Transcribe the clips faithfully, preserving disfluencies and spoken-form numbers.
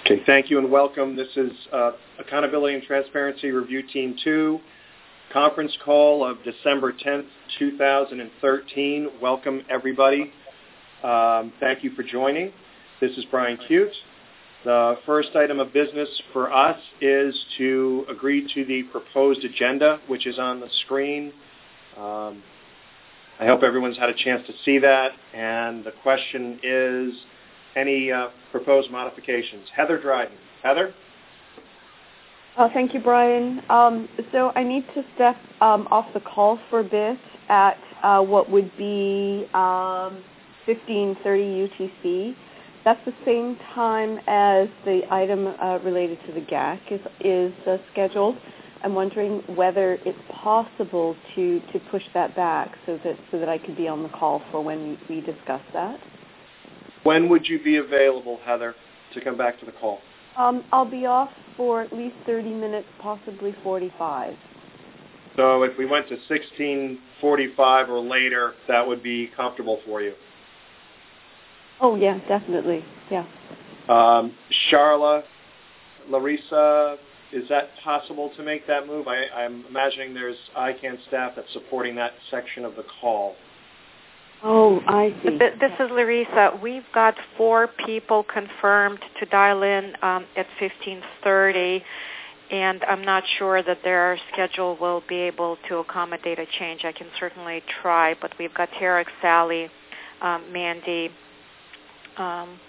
Okay, thank you and welcome. This is uh, Accountability and Transparency Review Team two, conference call of December tenth, two thousand thirteen. Welcome, everybody. Um, thank you for joining. This is Brian Cute. The first item of business for us is to agree to the proposed agenda, which is on the screen. Um, I hope everyone's had a chance to see that, and the question is, any uh, proposed modifications? Heather Dryden. Heather? Uh, thank you, Brian. Um, so I need to step um, off the call for a bit at uh, what would be um, fifteen thirty U T C. That's the same time as the item uh, related to the G A C is, is uh, scheduled. I'm wondering whether it's possible to, to push that back so that so that I could be on the call for when we discuss that. When would you be available, Heather, to come back to the call? Um, I'll be off for at least thirty minutes, possibly forty-five. So if we went to sixteen forty-five or later, that would be comfortable for you? Oh, yeah, definitely, yeah. Um, Charla, Larissa, is that possible to make that move? I, I'm imagining there's I CANN staff that's supporting that section of the call. Oh, I see. This is Larissa. We've got four people confirmed to dial in um, at fifteen thirty, and I'm not sure that their schedule will be able to accommodate a change. I can certainly try, but we've got Tarek, Sally, um, Mandy, um,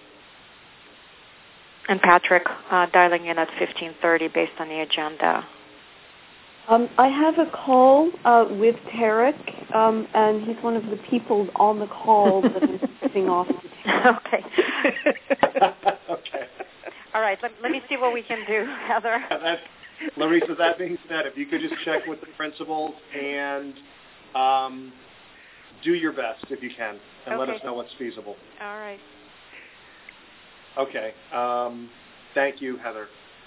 and Patrick uh, dialing in at fifteen thirty based on the agenda. Um, I have a call uh, with Tarek, um, and he's one of the people on the call that I'm stepping off to. Okay. Okay. All right. Let, let me see what we can do, Heather. That's, Larissa, that being said, if you could just check with the principals and um, do your best if you can, and okay. let us know what's feasible. All right. Okay. Um, thank you, Heather.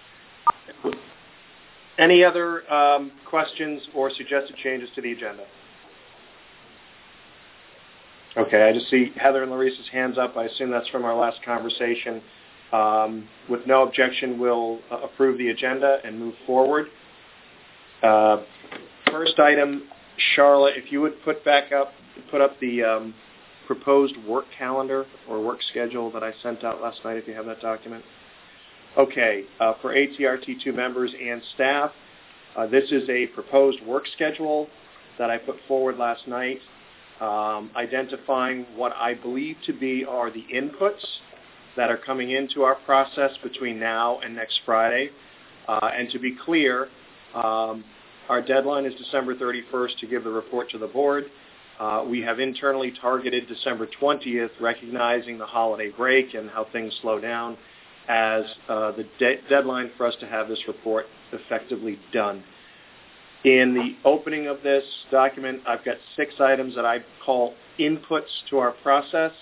Any other um, questions or suggested changes to the agenda? Okay, I just see Heather and Larissa's hands up. I assume that's from our last conversation. Um, with no objection, we'll uh, approve the agenda and move forward. Uh, first item, Charlotte, if you would put back up, put up the um, proposed work calendar or work schedule that I sent out last night, if you have that document. Okay, uh, for A T R T two members and staff, uh, this is a proposed work schedule that I put forward last night, um, identifying what I believe to be are the inputs that are coming into our process between now and next Friday. Uh, and to be clear, um, our deadline is December thirty-first to give the report to the board. Uh, we have internally targeted December twentieth, recognizing the holiday break and how things slow down, as uh, the de- deadline for us to have this report effectively done. In the opening of this document, I've got six items that I call inputs to our process.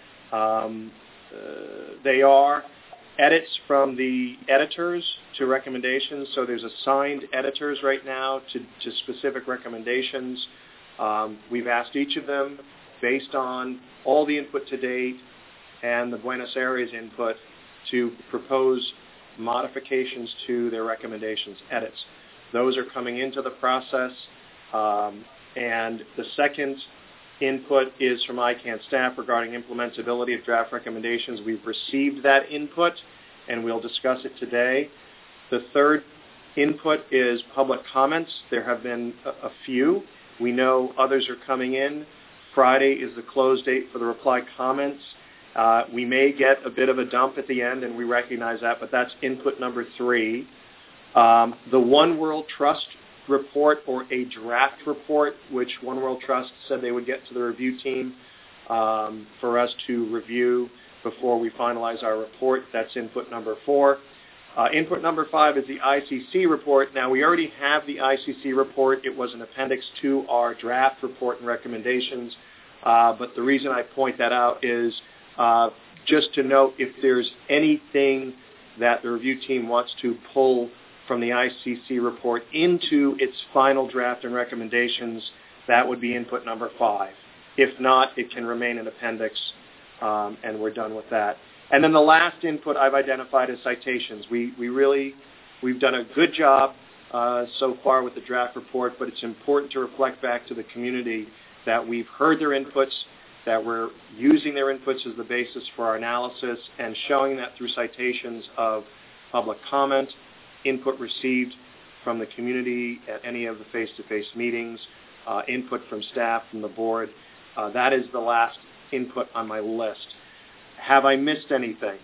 Um, uh, they are edits from the editors to recommendations. So there's assigned editors right now to, to specific recommendations. Um, we've asked each of them, based on all the input to date and the Buenos Aires input, to propose modifications to their recommendations, edits. Those are coming into the process. Um, and the second input is from I CANN staff regarding implementability of draft recommendations. We've received that input, and we'll discuss it today. The third input is public comments. There have been a, a few. We know others are coming in. Friday is the close date for the reply comments. Uh, we may get a bit of a dump at the end, and we recognize that, but that's input number three. Um, the One World Trust report, or a draft report, which One World Trust said they would get to the review team um, for us to review before we finalize our report. That's input number four. Uh, input number five is the I C C report. Now, we already have the I C C report. It was an appendix to our draft report and recommendations, uh, but the reason I point that out is Uh, just to note, if there's anything that the review team wants to pull from the I C C report into its final draft and recommendations, that would be input number five. If not, it can remain an appendix, um, and we're done with that. And then the last input I've identified as citations. We, we really, we've done a good job uh, so far with the draft report, but it's important to reflect back to the community that we've heard their inputs, that we're using their inputs as the basis for our analysis, and showing that through citations of public comment, input received from the community at any of the face-to-face meetings, uh, input from staff, from the board. Uh, that is the last input on my list. Have I missed anything?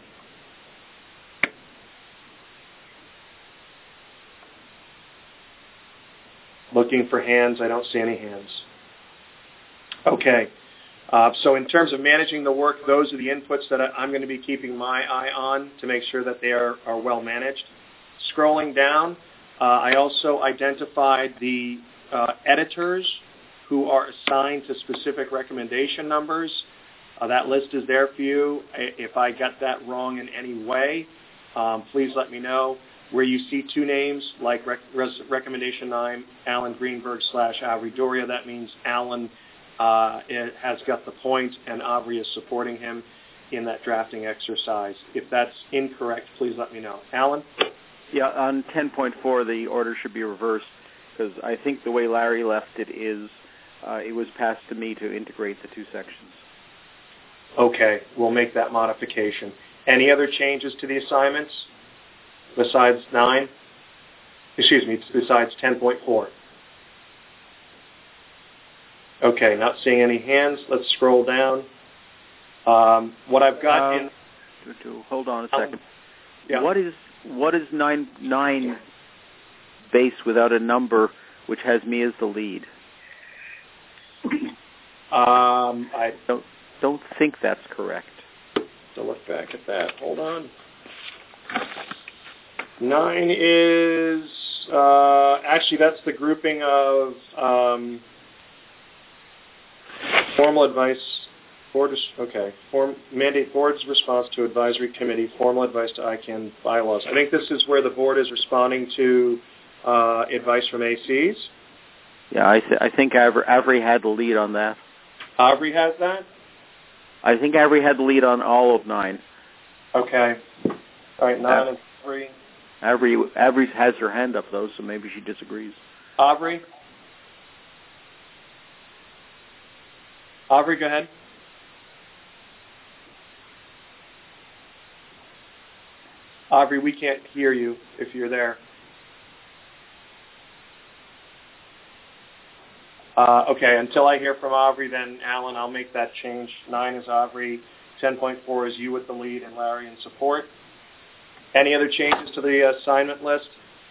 Looking for hands. I don't see any hands. Okay. Uh, so in terms of managing the work, those are the inputs that I, I'm going to be keeping my eye on to make sure that they are, are well managed. Scrolling down, uh, I also identified the uh, editors who are assigned to specific recommendation numbers. Uh, that list is there for you. If I got that wrong in any way, um, please let me know. Where you see two names, like rec- res- recommendation nine, Alan Greenberg slash Avri Doria, that means Alan uh, has got the point and Avri is supporting him in that drafting exercise. If that's incorrect, please let me know. Alan? Yeah, on ten point four, the order should be reversed because I think the way Larry left it is uh, it was passed to me to integrate the two sections. Okay, we'll make that modification. Any other changes to the assignments besides nine? Excuse me, besides ten point four. Okay, not seeing any hands. Let's scroll down. Um, what I've got uh, in... To, to, hold on a second. Um, yeah. What is what is nine nine base without a number, which has me as the lead? Um, I don't don't think that's correct. To look back at that. Hold on. Nine is uh, actually that's the grouping of um, formal advice. Board, okay. Form, mandate board's response to advisory committee, formal advice to I CANN bylaws. I think this is where the board is responding to uh, advice from A Cs. Yeah, I, th- I think Avery, Avery had the lead on that. Avery has that? I think Avery had the lead on all of nine. Okay. All right, nine and three. Avery, Avery has her hand up, though, so maybe she disagrees. Avery? Avery, go ahead. Aubrey, we can't hear you if you're there. Uh, okay, until I hear from Aubrey, then Alan, I'll make that change. Nine is Aubrey, ten point four is you with the lead, and Larry in support. Any other changes to the assignment list?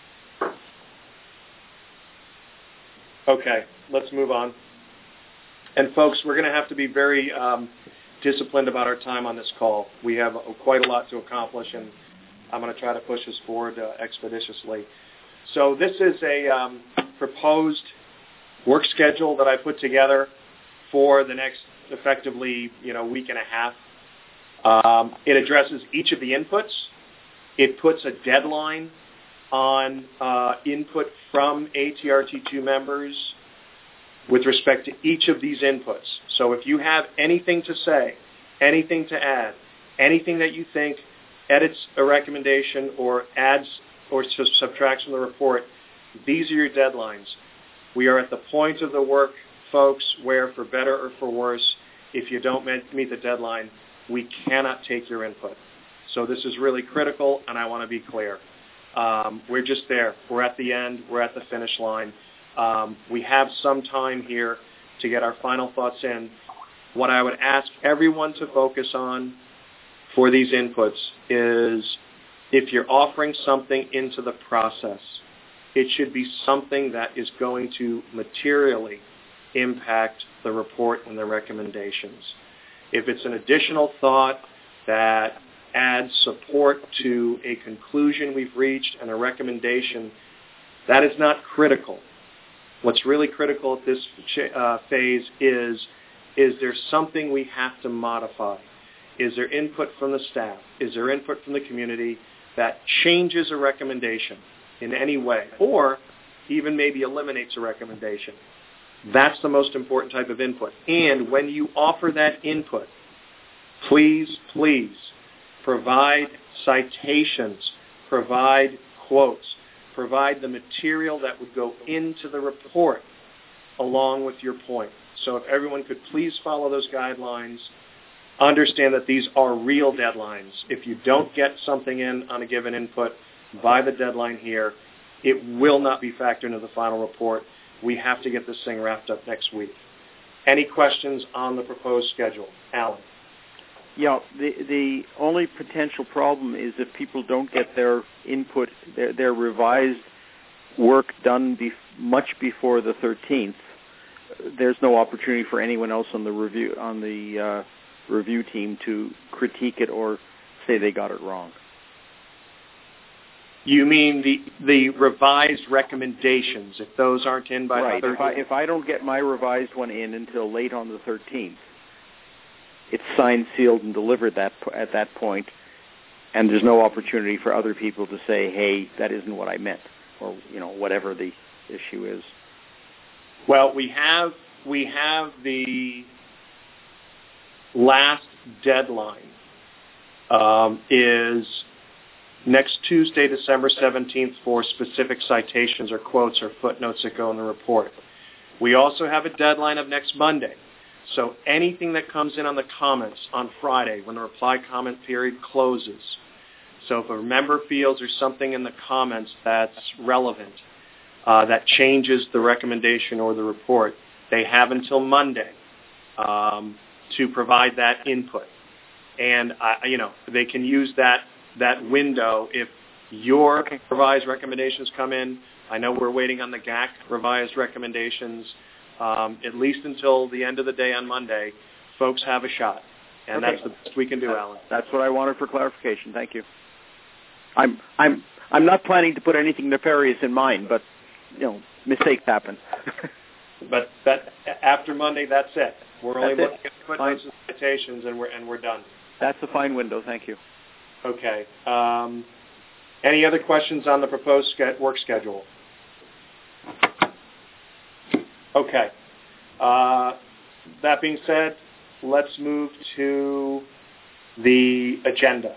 Okay, let's move on. And folks, we're going to have to be very um, disciplined about our time on this call. We have uh, quite a lot to accomplish, and I'm going to try to push this forward uh, expeditiously. So this is a um, proposed work schedule that I put together for the next, effectively, you know, week and a half. Um, it addresses each of the inputs. It puts a deadline on uh, input from A T R T two members with respect to each of these inputs. So if you have anything to say, anything to add, anything that you think edits a recommendation or adds or subtracts from the report, these are your deadlines. We are at the point of the work, folks, where for better or for worse, if you don't meet the deadline, we cannot take your input. So this is really critical, and I want to be clear. Um, we're just there. We're at the end. We're at the finish line. Um, we have some time here to get our final thoughts in. What I would ask everyone to focus on for these inputs is if you're offering something into the process, it should be something that is going to materially impact the report and the recommendations. If it's an additional thought that adds support to a conclusion we've reached and a recommendation, that is not critical. What's really critical at this uh, phase is, is there something we have to modify? Is there input from the staff? Is there input from the community that changes a recommendation in any way, or even maybe eliminates a recommendation? That's the most important type of input. And when you offer that input, please, please provide citations, provide quotes, provide the material that would go into the report along with your point. So if everyone could please follow those guidelines, understand that these are real deadlines. If you don't get something in on a given input by the deadline here, it will not be factored into the final report. We have to get this thing wrapped up next week. Any questions on the proposed schedule? Alan? Yeah, the the only potential problem is if people don't get their input, their, their revised work done be, much before the thirteenth. There's no opportunity for anyone else on the review on the uh, review team to critique it or say they got it wrong. You mean the the revised recommendations? If those aren't in by right. the thirteenth? If I, if I don't get my revised one in until late on the thirteenth, it's signed, sealed, and delivered that at that point, and there's no opportunity for other people to say, "Hey, that isn't what I meant," or you know, whatever the issue is. Well, we have we have the last deadline um, is next Tuesday, December seventeenth, for specific citations or quotes or footnotes that go in the report. We also have a deadline of next Monday. So anything that comes in on the comments on Friday when the reply comment period closes. So if a member feels there's something in the comments that's relevant, uh, that changes the recommendation or the report, they have until Monday um, to provide that input. And, uh, you know, they can use that that window if your okay. revised recommendations come in. I know we're waiting on the G A C revised recommendations. Um, at least until the end of the day on Monday, folks have a shot. And okay. that's the best we can do, that's, Alan. That's what I wanted for clarification. Thank you. I'm I'm I'm not planning to put anything nefarious in mind, but you know, mistakes happen. But that after Monday, that's it. We're only that's looking at footnotes and citations, and we're and we're done. That's a fine window. Thank you. Okay. Um, any other questions on the proposed ske- work schedule? Okay. Uh, that being said, let's move to the agenda.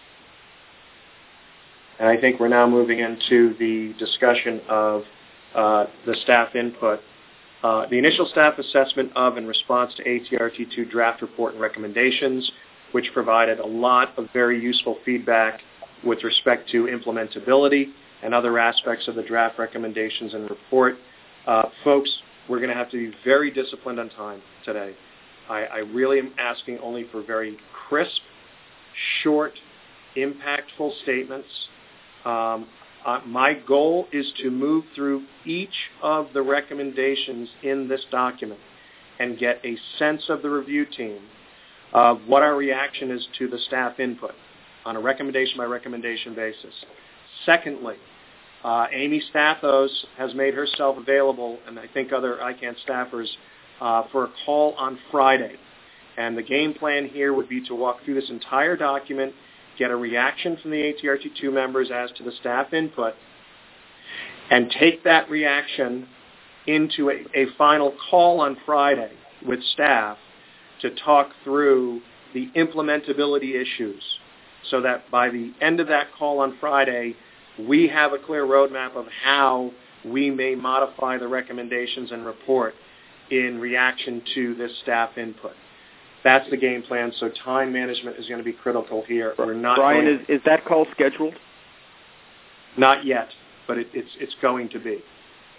And I think we're now moving into the discussion of uh, the staff input. Uh, the initial staff assessment of and response to A T R T two draft report and recommendations, which provided a lot of very useful feedback with respect to implementability and other aspects of the draft recommendations and report. Uh, folks, we're going to have to be very disciplined on time today. I, I really am asking only for very crisp, short, impactful statements. Um, uh, my goal is to move through each of the recommendations in this document and get a sense of the review team of what our reaction is to the staff input on a recommendation-by-recommendation basis. Secondly, uh, Amy Stathos has made herself available, and I think other I CANN staffers, uh, for a call on Friday. And the game plan here would be to walk through this entire document, get a reaction from the A T R T two members as to the staff input, and take that reaction into a, a final call on Friday with staff to talk through the implementability issues so that by the end of that call on Friday, we have a clear roadmap of how we may modify the recommendations and report in reaction to this staff input. That's the game plan, so time management is going to be critical here. We're not Brian, going, is, is that call scheduled? Not yet, but it, it's it's going to be.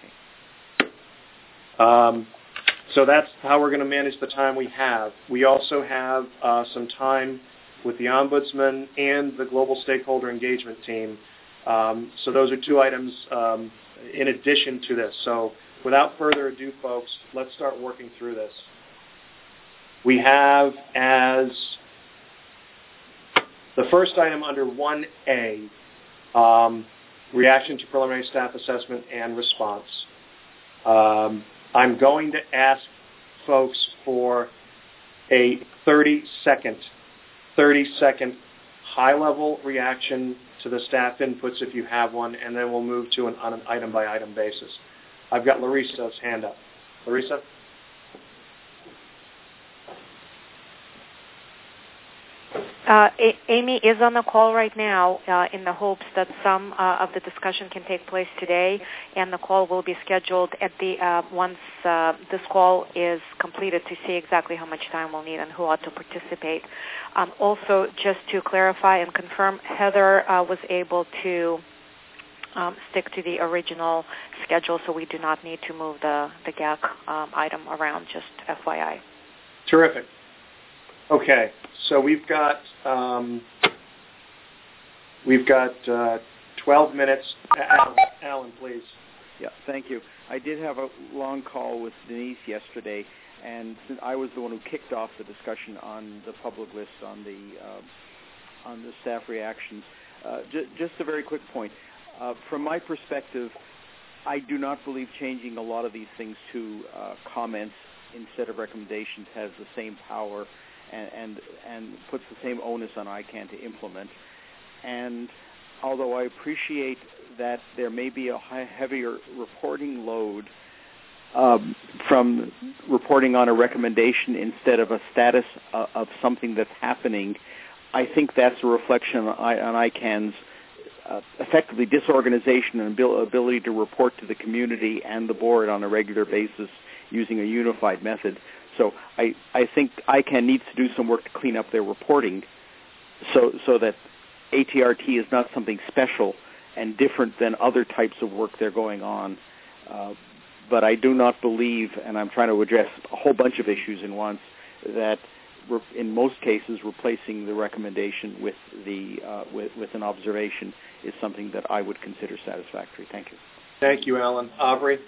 Um, so that's how we're going to manage the time we have. We also have uh, some time with the Ombudsman and the Global Stakeholder Engagement Team. Um, so those are two items um, in addition to this. So without further ado, folks, let's start working through this. We have as the first item under one A, um, reaction to preliminary staff assessment and response. Um, I'm going to ask folks for a thirty second, thirty second high-level reaction to the staff inputs if you have one, and then we'll move to an on an item-by-item basis. I've got Larissa's hand up. Larissa? Uh, A- Amy is on the call right now uh, in the hopes that some uh, of the discussion can take place today, and the call will be scheduled at the uh, once uh, this call is completed to see exactly how much time we'll need and who ought to participate. Um, also, just to clarify and confirm, Heather uh, was able to um, stick to the original schedule, so we do not need to move the, the G A C um, item around, just F Y I. Terrific. Okay, so we've got um, we've got uh, twelve minutes. Alan, Alan, please. Yeah, thank you. I did have a long call with Denise yesterday, and since I was the one who kicked off the discussion on the public list on the uh, on the staff reactions. Uh, j- just a very quick point. Uh, from my perspective, I do not believe changing a lot of these things to uh, comments instead of recommendations has the same power and, and and puts the same onus on I CANN to implement. And although I appreciate that there may be a high, heavier reporting load um, from reporting on a recommendation instead of a status uh, of something that's happening, I think that's a reflection on, I, on I CANN's uh, effectively disorganization and ability to report to the community and the board on a regular basis using a unified method. So I, I think I CANN needs to do some work to clean up their reporting so so that A T R T is not something special and different than other types of work they're going on. Uh, but I do not believe, and I'm trying to address a whole bunch of issues in once, that re- in most cases replacing the recommendation with the uh, with, with an observation is something that I would consider satisfactory. Thank you. Thank you, Alan. Aubrey?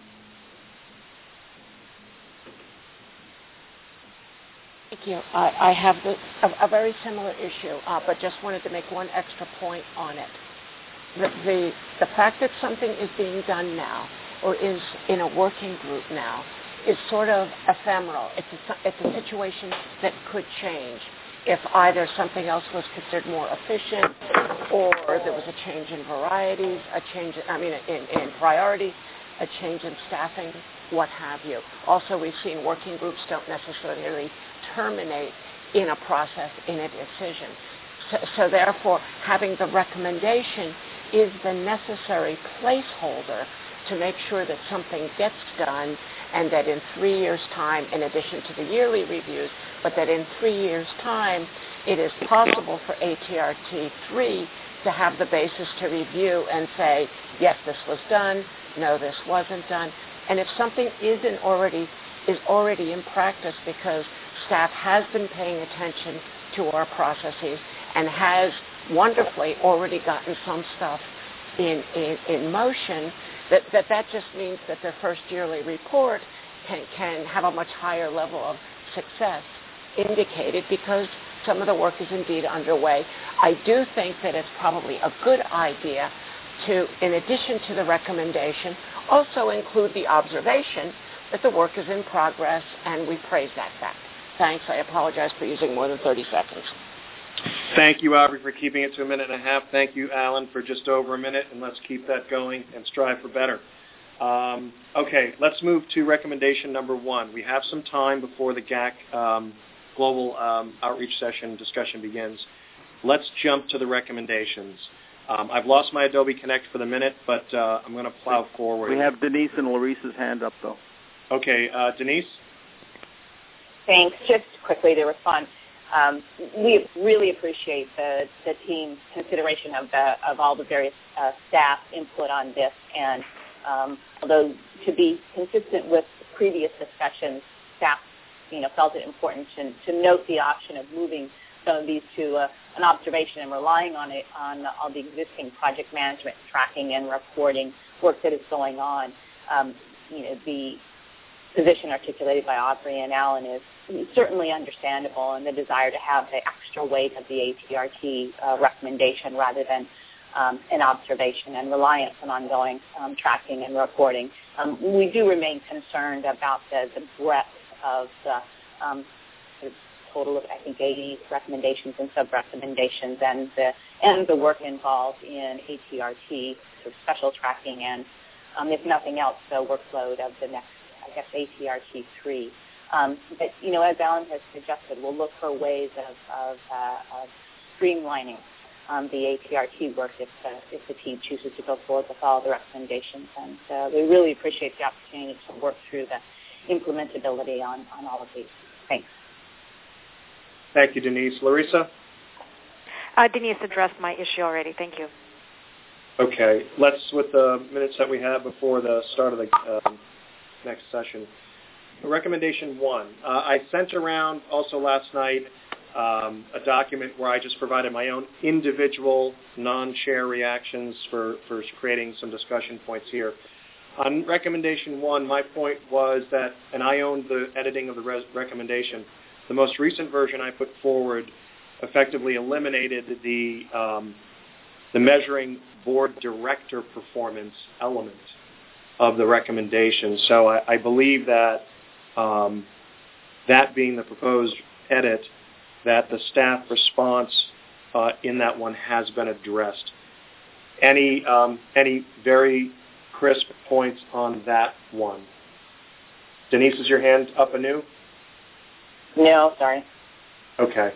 Thank you. I, I have the, a, a very similar issue, uh, but just wanted to make one extra point on it. The, the, the fact that something is being done now or is in a working group now is sort of ephemeral. It's a, it's a situation that could change if either something else was considered more efficient or there was a change in varieties, a change, I mean, in, in priorities, a change in staffing, what have you. Also, we've seen working groups don't necessarily terminate in a process, in a decision. So, so therefore, having the recommendation is the necessary placeholder to make sure that something gets done and that in three years' time, in addition to the yearly reviews, but that in three years' time, it is possible for A T R T three to have the basis to review and say, yes, this was done, no, this wasn't done. And if something isn't already, is already in practice because staff has been paying attention to our processes and has wonderfully already gotten some stuff in, in, in motion, that, that that just means that their first yearly report can, can have a much higher level of success indicated because some of the work is indeed underway. I do think that it's probably a good idea to, in addition to the recommendation, also include the observation that the work is in progress, and we praise that fact. Thanks. I apologize for using more than thirty seconds. Thank you, Aubrey, for keeping it to a minute and a half. Thank you, Alan, for just over a minute, and let's keep that going and strive for better. Um, okay, let's move to recommendation number one. We have some time before the G A C um, global um, outreach session discussion begins. Let's jump to the recommendations. Um, I've lost my Adobe Connect for the minute, but uh, I'm going to plow forward. We have Denise and Larissa's hand up, though. Okay, uh, Denise? Thanks. Just quickly to respond, um, we really appreciate the, the team's consideration of, the, of all the various uh, staff input on this. And um, although to be consistent with previous discussions, staff you know, felt it important to, to note the option of moving some of these to uh, an observation and relying on it on all the existing project management, tracking, and reporting work that is going on. Um, you know, the position articulated by Aubrey and Alan is certainly understandable, and the desire to have the extra weight of the A T R T uh, recommendation rather than um, an observation and reliance on ongoing um, tracking and reporting. Um, we do remain concerned about the, the breadth of the um, sort of total of, I think, eighty recommendations and sub-recommendations and the, and the work involved in A T R T, sort of special tracking and, um, if nothing else, the workload of the next, I guess, A T R T three. Um, but, you know, as Alan has suggested, we'll look for ways of, of, uh, of streamlining um, the A T R T work if, uh, if the team chooses to go forward with all the recommendations. And uh, we really appreciate the opportunity to work through the implementability on, on all of these. Thanks. Thank you, Denise. Larissa? Uh, Denise addressed my issue already. Thank you. Okay. Let's, with the minutes that we have before the start of the um, next session. Recommendation one. Uh, I sent around also last night um, a document where I just provided my own individual non-chair reactions for, for creating some discussion points here. On recommendation one, my point was that, and I owned the editing of the res- recommendation, the most recent version I put forward effectively eliminated the um, the measuring board director performance element of the recommendation. So I, I believe that um, that being the proposed edit, that the staff response uh, in that one has been addressed. Any um, any very crisp points on that one? Denise, is your hand up anew? No, sorry. Okay.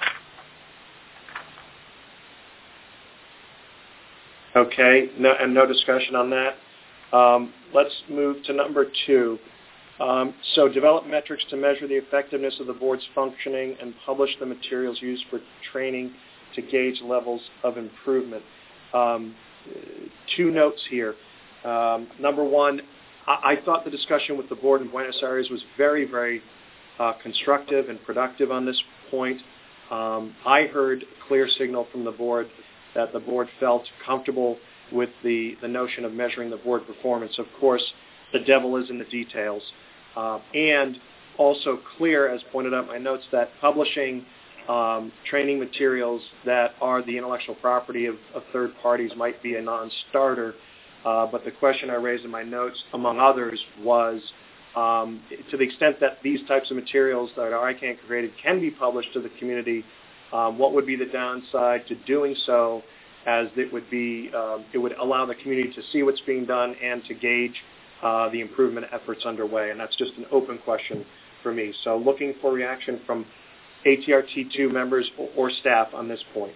Okay, no, and no discussion on that. Um, let's move to number two. Um, so develop metrics to measure the effectiveness of the board's functioning and publish the materials used for training to gauge levels of improvement. Um, two notes here. Um, number one, I, I thought the discussion with the board in Buenos Aires was very, very uh, constructive and productive on this point. Um, I heard a clear signal from the board that the board felt comfortable with the, the notion of measuring the board performance. Of course, the devil is in the details. Uh, and also clear, as pointed out in my notes, that publishing um, training materials that are the intellectual property of, of third parties might be a non-starter. Uh, but the question I raised in my notes, among others, was um, to the extent that these types of materials that are I CANN created can be published to the community, Um, what would be the downside to doing so, as it would be, um, it would allow the community to see what's being done and to gauge uh, the improvement efforts underway, and that's just an open question for me. So looking for reaction from A T R T two members or, or staff on this point.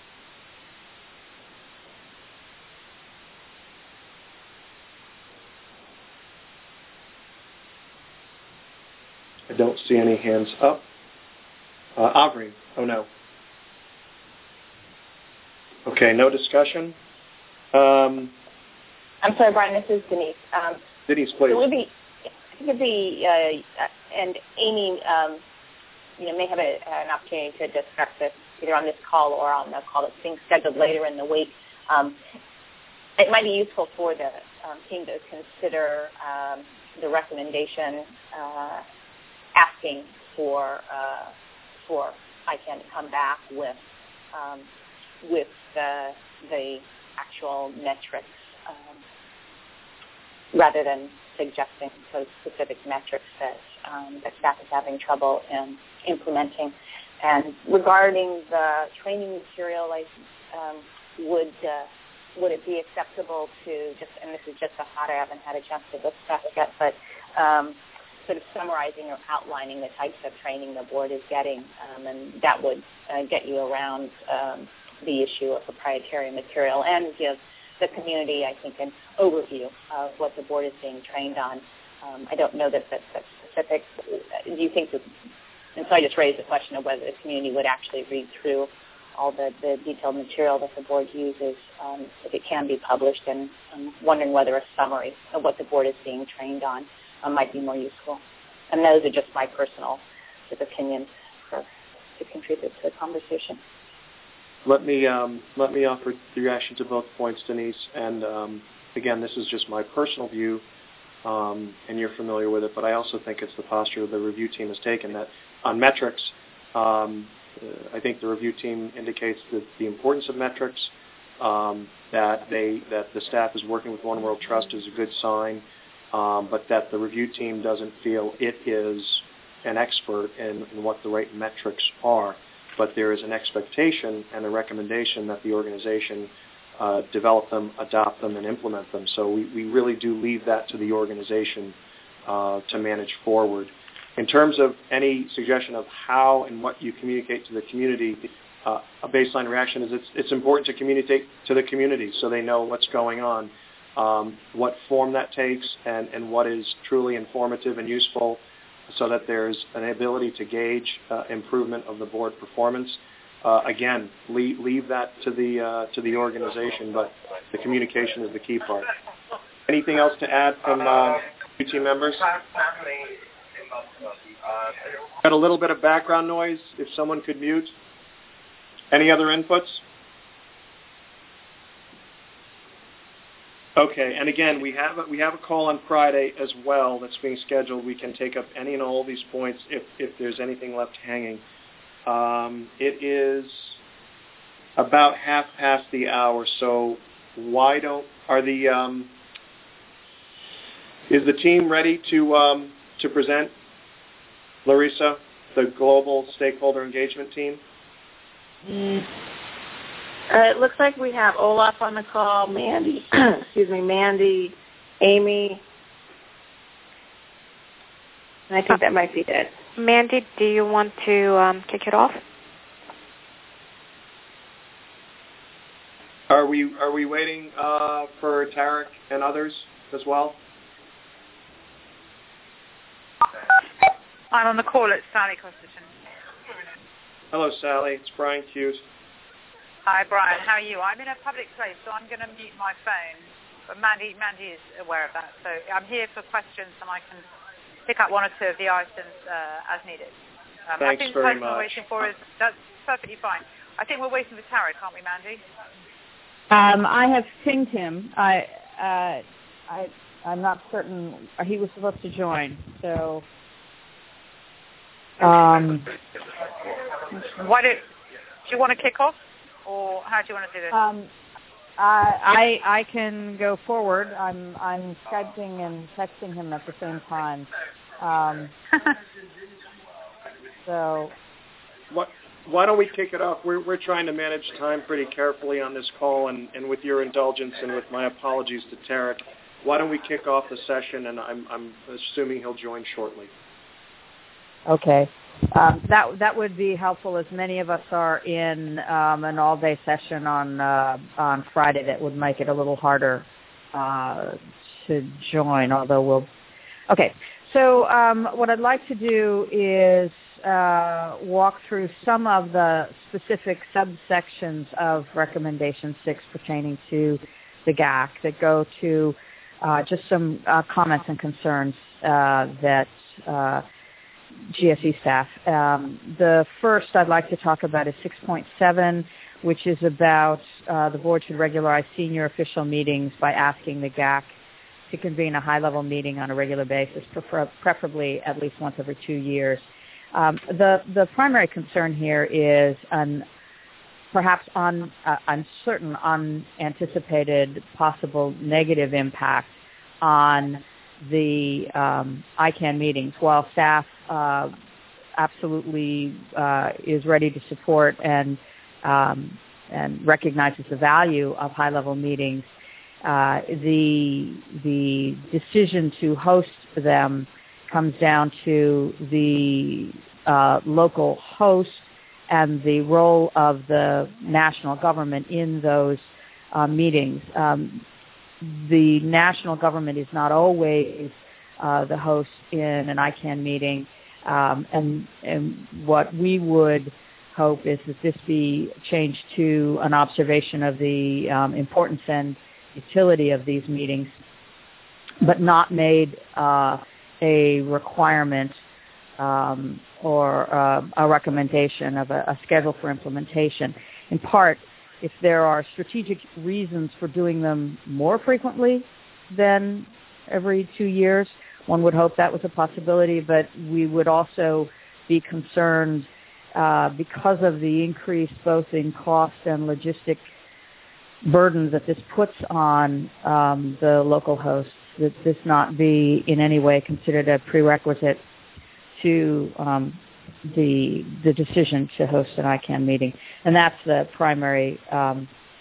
I don't see any hands up. Uh, Avri, oh no. Okay, no discussion. Um, I'm sorry, Brian, this is Denise. Um, Denise, please. It would be, I think it'd be, uh, and Amy, um, you know, may have a, an opportunity to discuss this either on this call or on the call that's being scheduled later in the week. Um, it might be useful for the um, team to consider um, the recommendation uh, asking for uh, for I CANN to come back with um, with the, the actual metrics um, rather than suggesting those specific metrics that um, that staff is having trouble in implementing. And regarding the training material, I um, would uh, would it be acceptable to just, and this is just a thought, I haven't had a chance to discuss yet, but um, sort of summarizing or outlining the types of training the board is getting, um, and that would uh, get you around um, the issue of proprietary material and give the community, I think, an overview of what the board is being trained on. Um, I don't know that that's that specific. Do you think that, and so I just raised the question of whether the community would actually read through all the, the detailed material that the board uses, um, if it can be published, and I'm wondering whether a summary of what the board is being trained on uh, might be more useful. And those are just my personal sort of opinions for, to contribute to the conversation. Let me um, let me offer the reaction to both points, Denise. And um, again, this is just my personal view, um, and you're familiar with it. But I also think it's the posture the review team has taken. That on metrics, um, uh, I think the review team indicates that the importance of metrics. Um, that they that the staff is working with One World Trust is a good sign, um, but that the review team doesn't feel it is an expert in, in what the right metrics are. But there is an expectation and a recommendation that the organization uh, develop them, adopt them, and implement them. So we, we really do leave that to the organization uh, to manage forward. In terms of any suggestion of how and what you communicate to the community, uh, a baseline reaction is it's, it's important to communicate to the community so they know what's going on, um, what form that takes, and, and what is truly informative and useful so that there's an ability to gauge uh, improvement of the board performance. Uh, again, leave, leave that to the uh, to the organization, but the communication is the key part. Anything else to add from uh, you team members? Got a little bit of background noise. If someone could mute. Any other inputs? Okay, and again, we have a, we have a call on Friday as well that's being scheduled. We can take up any and all of these points if, if there's anything left hanging. Um, it is about half past the hour, so why don't are the um, is the team ready to um, to present? Larissa, the global stakeholder engagement team. Mm. Uh, it looks like we have Olaf on the call, Mandy, excuse me, Mandy, Amy, and I think that might be it. Mandy, do you want to um, kick it off? Are we are we waiting uh, for Tarek and others as well? I'm on the call. It's Sally Costerton. Hello, Sally. It's Brian Hughes. Hi, Brian. How are you? I'm in a public place, so I'm going to mute my phone. But Mandy, Mandy is aware of that. So I'm here for questions, and I can pick up one or two of the items uh, as needed. Um, Thanks I think very the person much. we're waiting for is that's perfectly fine. I think we're waiting for Tarek, aren't we, Mandy? Um, I have pinged him. I, uh, I, I'm not certain. He was supposed to join, so. Um, Why do, do you want to kick off, or how do you want to do this? Um, I, I I can go forward. I'm I'm Skyping and texting him at the same time. Um, so. What? Why don't we kick it off? We're we're trying to manage time pretty carefully on this call, and, and with your indulgence and with my apologies to Tarek, why don't we kick off the session? And I'm I'm assuming he'll join shortly. Okay. Um, that that would be helpful, as many of us are in um, an all-day session on uh, on Friday. That would make it a little harder uh, to join, although we'll... Okay, so um, what I'd like to do is uh, walk through some of the specific subsections of Recommendation six pertaining to the G A C that go to uh, just some uh, comments and concerns uh, that uh, G S E staff. Um, the first I'd like to talk about is six point seven, which is about uh, the board should regularize senior official meetings by asking the G A C to convene a high-level meeting on a regular basis, prefer, preferably at least once every two years. Um, the, the primary concern here is an perhaps un, uh, uncertain, unanticipated possible negative impact on the um, I CAN meetings. While staff uh, absolutely uh, is ready to support and um, and recognizes the value of high-level meetings, uh, the the decision to host them comes down to the uh, local host and the role of the national government in those uh, meetings. Um, the national government is not always uh, the host in an I CAN meeting, um, and, and what we would hope is that this be changed to an observation of the um, importance and utility of these meetings, but not made uh, a requirement um, or uh, a recommendation of a, a schedule for implementation. In part, if there are strategic reasons for doing them more frequently than every two years, one would hope that was a possibility, but we would also be concerned uh, because of the increase both in cost and logistic burdens that this puts on um, the local hosts, that this not be in any way considered a prerequisite to um, the the decision to host an I CAN meeting. And that's the primary um,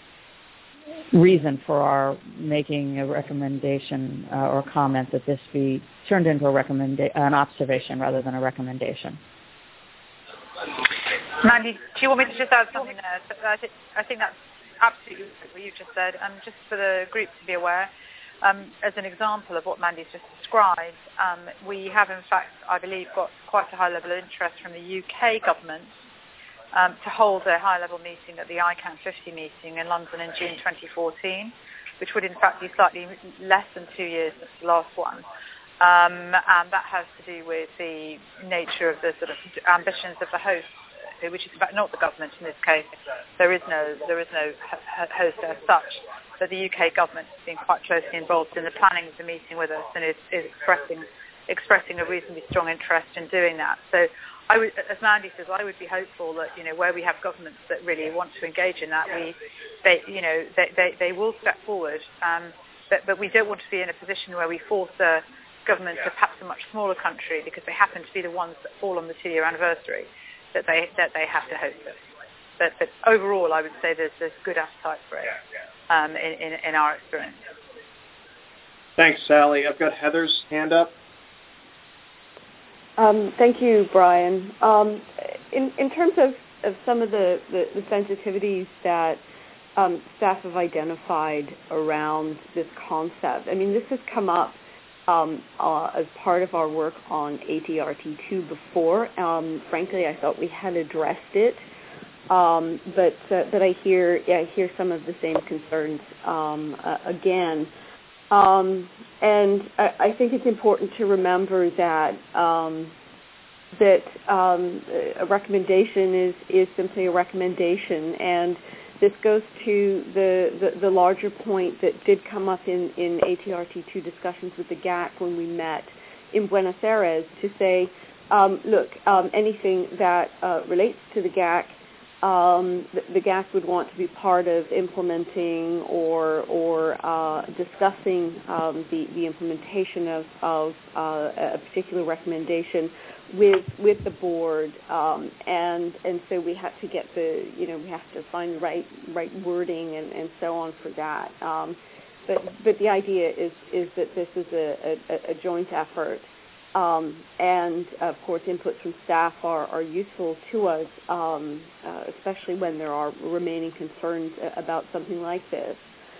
reason for our making a recommendation uh, or comment that this be turned into a recommenda- an observation rather than a recommendation. Mandy, do you want me to just add something there? So I, th- I think that's absolutely what you've just said. Um, just for the group to be aware, um, as an example of what Mandy's just described, um, we have in fact, I believe, got quite a high level of interest from the U K government um, to hold a high-level meeting at the I CAN fifty meeting in London in June twenty fourteen, which would in fact be slightly less than two years since the last one. Um, and that has to do with the nature of the sort of ambitions of the host, which is about not the government in this case. There is no there is no host as such, but the U K government has been quite closely involved in the planning of the meeting with us and is, is expressing expressing a reasonably strong interest in doing that. So, I would, as Mandy says, I would be hopeful that you know where we have governments that really want to engage in that, we they you know they they, they will step forward. Um, but, but we don't want to be in a position where we force a government of perhaps a much smaller country because they happen to be the ones that fall on the two-year anniversary that they that they have to host us. But, but overall, I would say there's there's good appetite for it um, in, in in our experience. Thanks, Sally. I've got Heather's hand up. Um, thank you, Brian. Um, in in terms of, of some of the, the, the sensitivities that um, staff have identified around this concept, I mean, this has come up Um, uh, as part of our work on A T R T two before. Um, frankly, I thought we had addressed it, um, but uh, but I hear yeah, I hear some of the same concerns um, uh, again, um, and I, I think it's important to remember that um, that um, a recommendation is is simply a recommendation, and this goes to the, the, the larger point that did come up in, in A T R T two discussions with the G A C when we met in Buenos Aires to say, um, look, um, anything that uh, relates to the G A C, um, the, the G A C would want to be part of implementing or or uh, discussing um, the, the implementation of, of uh, a particular recommendation with with the board, um, and and so we have to get the you know we have to find the right right wording and, and so on for that. Um, but but the idea is is that this is a, a, a joint effort, um, and of course inputs from staff are, are useful to us, um, uh, especially when there are remaining concerns about something like this.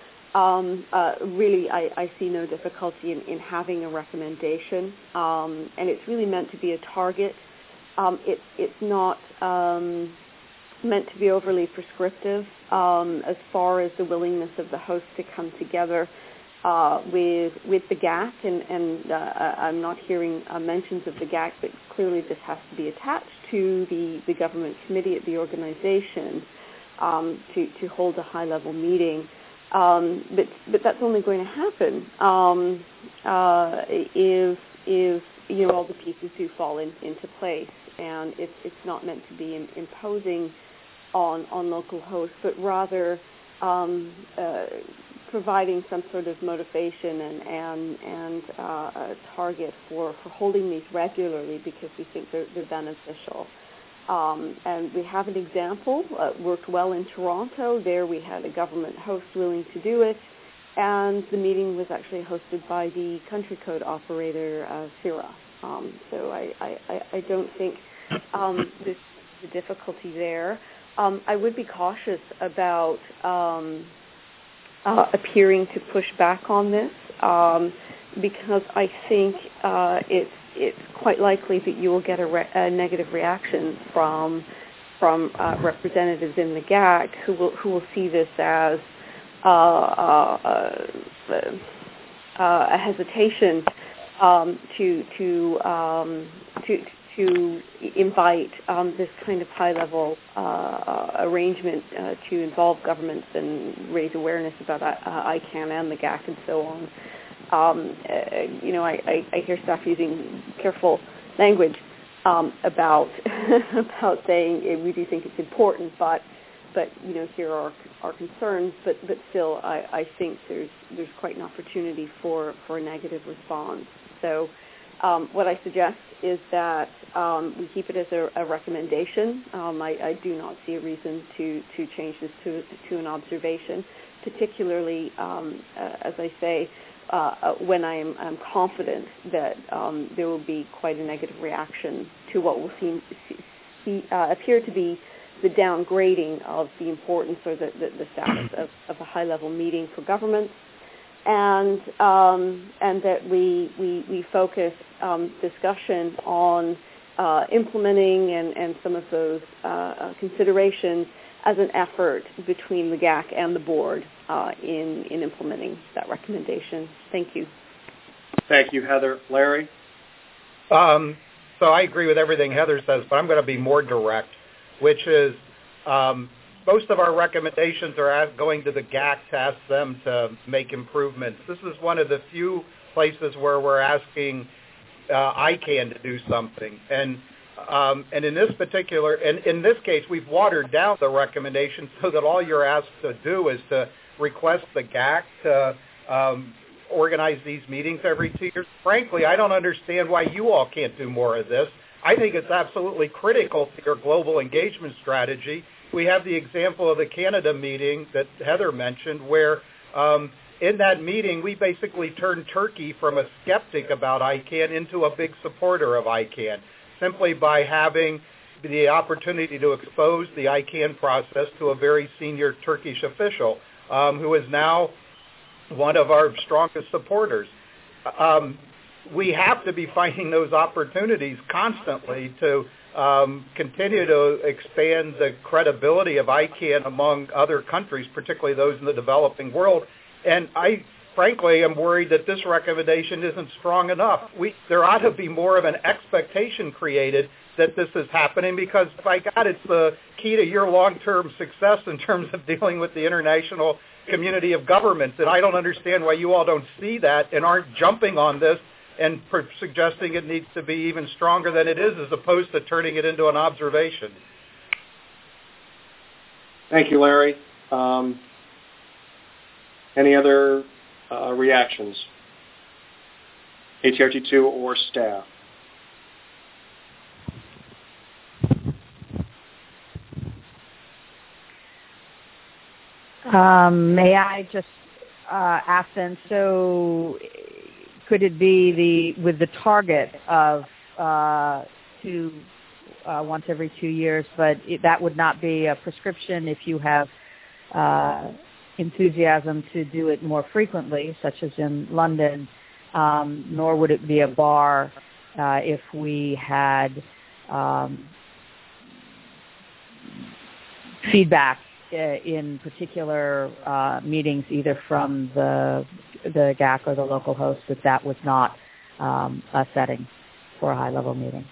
Um, uh, really, I, I see no difficulty in, in having a recommendation, um, and it's really meant to be a target. Um, it, it's not um, meant to be overly prescriptive um, as far as the willingness of the host to come together uh, with with the G A C, and, and uh, I'm not hearing uh, mentions of the G A C, but clearly this has to be attached to the, the government committee at the organization um, to, to hold a high-level meeting. Um, but but that's only going to happen um, uh, if if you know all the pieces do fall in, into place, and it's it's not meant to be in, imposing on on local hosts, but rather um, uh, providing some sort of motivation and and and uh, a target for, for holding these regularly because we think they're, they're beneficial. Um, and we have an example, uh, worked well in Toronto. There we had a government host willing to do it, and the meeting was actually hosted by the country code operator, uh, C I R A. Um, so I, I, I don't think um, there's a difficulty there. Um, I would be cautious about um, uh, appearing to push back on this um, because I think uh, it's it's quite likely that you will get a, re- a negative reaction from from uh, representatives in the G A C who will who will see this as uh, uh, uh, a hesitation um, to to um, to to invite um, this kind of high-level uh, arrangement uh, to involve governments and raise awareness about uh, I CAN and the G A C and so on. Um, uh, you know, I, I, I hear staff using careful language um, about about saying we do think it's important, but but you know here are our concerns. But but still, I, I think there's there's quite an opportunity for, for a negative response. So um, what I suggest is that um, we keep it as a, a recommendation. Um, I, I do not see a reason to, to change this to to an observation, particularly um, uh, as I say. Uh, when I am I'm confident that um, there will be quite a negative reaction to what will seem uh, appear to be the downgrading of the importance or the, the, the status of, of a high-level meeting for governments, and um, and that we we, we focus um, discussion on uh, implementing and, and some of those uh, uh, considerations as an effort between the G A C and the board uh, in in implementing that recommendation. Thank you. Thank you, Heather. Larry? Um, so I agree with everything Heather says, but I'm going to be more direct, which is um, most of our recommendations are ask, going to the G A C to ask them to make improvements. This is one of the few places where we're asking uh, I CANN to do something. And um, and in this particular, and in this case, we've watered down the recommendation so that all you're asked to do is to request the G A C to um, organize these meetings every two years. Frankly, I don't understand why you all can't do more of this. I think it's absolutely critical to your global engagement strategy. We have the example of the Canada meeting that Heather mentioned, where um, in that meeting we basically turned Turkey from a skeptic about I CANN into a big supporter of I CANN, simply by having the opportunity to expose the I CANN process to a very senior Turkish official um, who is now one of our strongest supporters. Um, we have to be finding those opportunities constantly to um, continue to expand the credibility of I CANN among other countries, particularly those in the developing world. And I, frankly, am worried that this recommendation isn't strong enough. We, there ought to be more of an expectation created that this is happening, because, by God, it's the key to your long-term success in terms of dealing with the international community of governments. And I don't understand why you all don't see that and aren't jumping on this and per- suggesting it needs to be even stronger than it is, as opposed to turning it into an observation. Thank you, Larry. Um, any other uh, reactions? A T R T two or staff? Um, may I just uh, ask then, so could it be the with the target of uh, two, uh, once every two years, but it, that would not be a prescription if you have uh, enthusiasm to do it more frequently, such as in London, um, nor would it be a bar uh, if we had um, feedback in particular uh, meetings, either from the the G A C or the local host, that that was not um, a setting for a high-level meeting.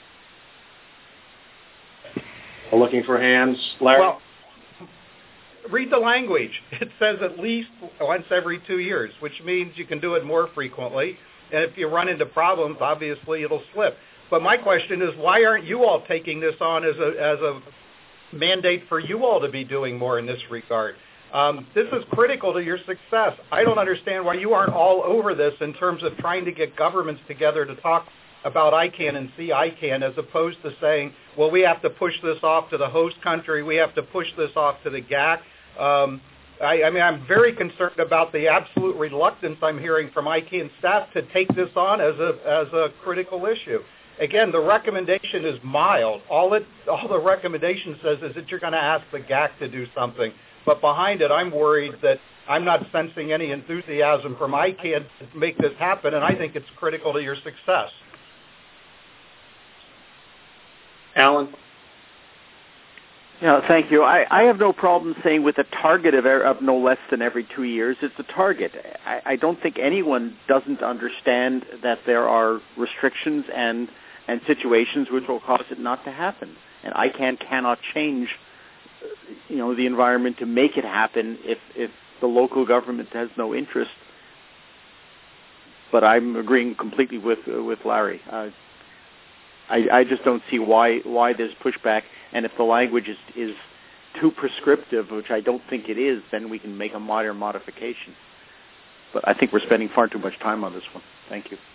We're looking for hands. Larry? Well, read the language. It says at least once every two years, which means you can do it more frequently. And if you run into problems, obviously it'll slip. But my question is, why aren't you all taking this on as a as a mandate for you all to be doing more in this regard? Um, this is critical to your success. I don't understand why you aren't all over this in terms of trying to get governments together to talk about I CANN and see I CANN, as opposed to saying, well, we have to push this off to the host country, we have to push this off to the G A C. Um, I, I mean, I'm very concerned about the absolute reluctance I'm hearing from I CANN staff to take this on as a as a critical issue. Again, the recommendation is mild. All it, all the recommendation says is that you're going to ask the G A C to do something. But behind it, I'm worried that I'm not sensing any enthusiasm from I CANN to make this happen, and I think it's critical to your success. Alan? Yeah, thank you. I, I have no problem saying with a target of, of no less than every two years, it's a target. I, I don't think anyone doesn't understand that there are restrictions and and situations which will cause it not to happen. And I CANN cannot change, you know, the environment to make it happen if, if the local government has no interest. But I'm agreeing completely with with Larry. Uh, I, I just don't see why why there's pushback. And if the language is, is too prescriptive, which I don't think it is, then we can make a minor modification. But I think we're spending far too much time on this one. Thank you.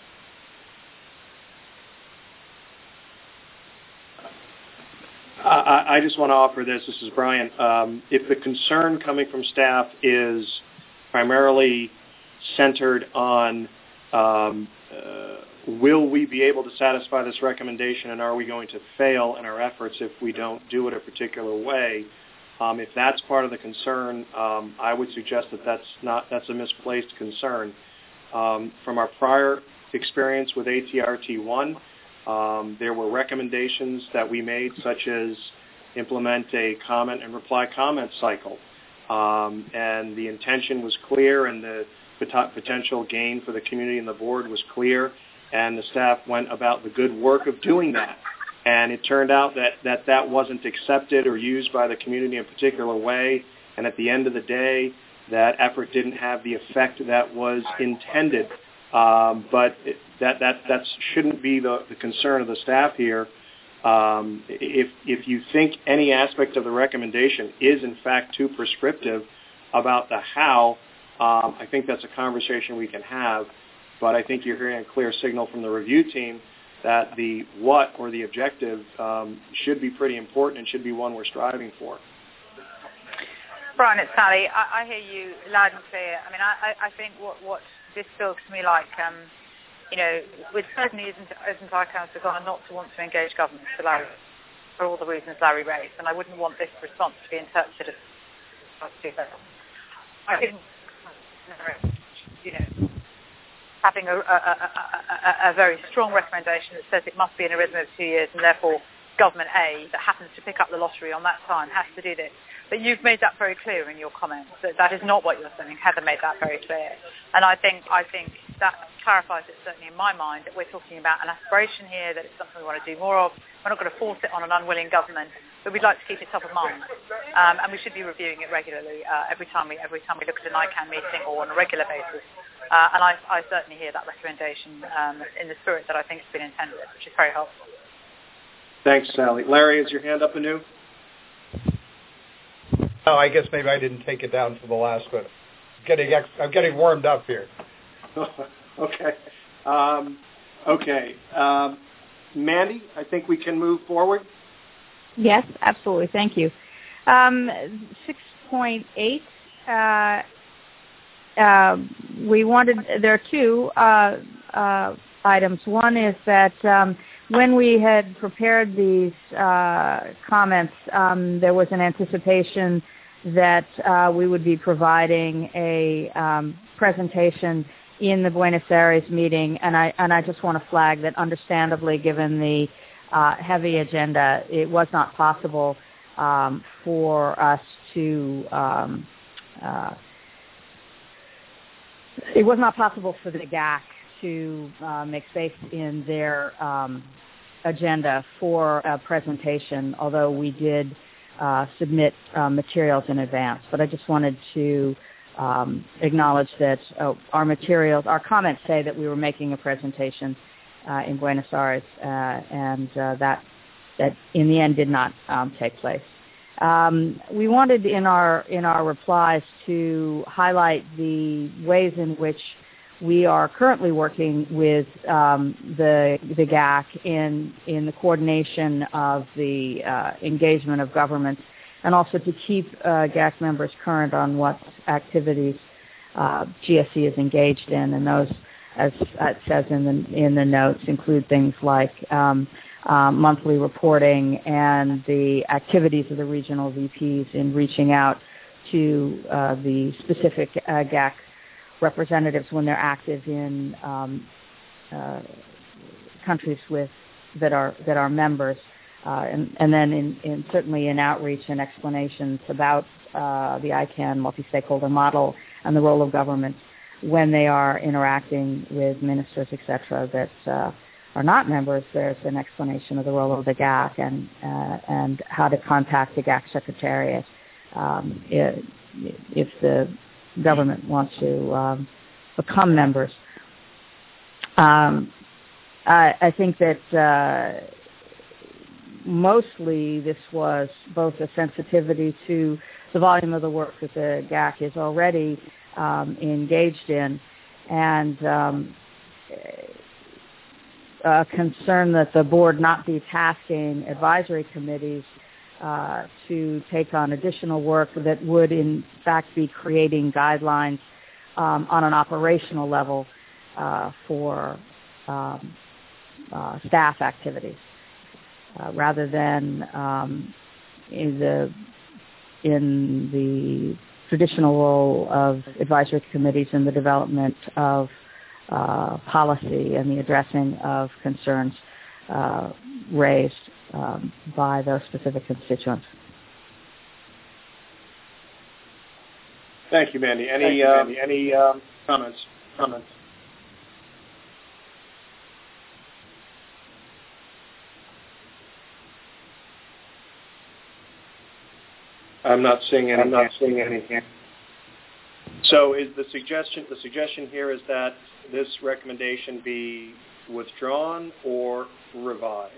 I, I just want to offer this. This is Brian. Um, if the concern coming from staff is primarily centered on Um, uh, will we be able to satisfy this recommendation, and are we going to fail in our efforts if we don't do it a particular way? Um, if that's part of the concern, um, I would suggest that that's not that's a misplaced concern. Um, from our prior experience with A T R T one, um, there were recommendations that we made, such as implement a comment and reply comment cycle, um, and the intention was clear, and the potential gain for the community and the board was clear, and the staff went about the good work of doing that. And it turned out that, that that wasn't accepted or used by the community in a particular way, and at the end of the day, that effort didn't have the effect that was intended. Um, but it, that, that, that shouldn't be the, the concern of the staff here. Um, if, if you think any aspect of the recommendation is, in fact, too prescriptive about the how, Um, I think that's a conversation we can have, but I think you're hearing a clear signal from the review team that the what or the objective um, should be pretty important and should be one we're striving for. Brian, it's Sally. I, I hear you loud and clear. I mean, I, I think what, what this feels to me like, um, you know, with certainly isn't, isn't our council going not to want to engage government for, Larry, for all the reasons Larry raised, and I wouldn't want this response to be interpreted as too bad. I think you know, having a, a, a, a, a very strong recommendation that says it must be in a rhythm of two years, and therefore government A that happens to pick up the lottery on that time has to do this. But you've made that very clear in your comments that that is not what you're saying. Heather made that very clear, and I think I think that clarifies it certainly in my mind that we're talking about an aspiration here, that it's something we want to do more of. We're not going to force it on an unwilling government, but we'd like to keep it top of mind, um, and we should be reviewing it regularly uh, every time we every time we look at an I CAN meeting or on a regular basis. Uh, and I, I certainly hear that recommendation um, in the spirit that I think has been intended, which is very helpful. Thanks, Sally. Larry, is your hand up anew? No, I guess maybe I didn't take it down for the last one. I'm getting ex- I'm getting warmed up here. okay. Um, okay. Um, Mandy, I think we can move forward. Yes, absolutely. Thank you. Um, six point eight, uh, uh, we wanted, there are two uh, uh, items. One is that um, when we had prepared these uh, comments, um, there was an anticipation that uh, we would be providing a um, presentation in the Buenos Aires meeting, and I and I just want to flag that, understandably, given the uh, heavy agenda, it was not possible um, for us to. Um, uh, it was not possible for the G A C to uh, make space in their um, agenda for a presentation, although we did uh, submit uh, materials in advance. But I just wanted to um, acknowledge that uh, our materials, our comments say that we were making a presentation uh, in Buenos Aires, uh, and uh, that that in the end did not um, take place. Um, we wanted in our in our replies to highlight the ways in which we are currently working with um, the the G A C in in the coordination of the uh, engagement of governments, and also to keep uh, G A C members current on what activities uh, G S E is engaged in, and those, as it says in the in the notes, include things like um, uh, monthly reporting and the activities of the regional V Ps in reaching out to uh, the specific uh, G A C representatives when they're active in um, uh, countries with that are that are members, uh, and, and then in, in certainly in outreach and explanations about uh, the I CAN multi-stakeholder model and the role of government when they are interacting with ministers, et cetera, that uh, are not members. There's an explanation of the role of the G A C and uh, and how to contact the G A C secretariat um, if, if the government wants to um, become members. Um, I, I think that uh, mostly this was both a sensitivity to the volume of the work that the G A C is already um, engaged in, and um, a concern that the board not be tasking advisory committees Uh, to take on additional work that would, in fact, be creating guidelines um, on an operational level uh, for um, uh, staff activities, uh, rather than um, in the in the traditional role of advisory committees in the development of uh, policy and the addressing of concerns uh, raised um, by those specific constituents. Thank you, Mandy. Any you, um, Mandy. any um, comments? Comments? I'm not seeing any. I'm not seeing any. So, is the suggestion the suggestion here is that this recommendation be withdrawn or revised?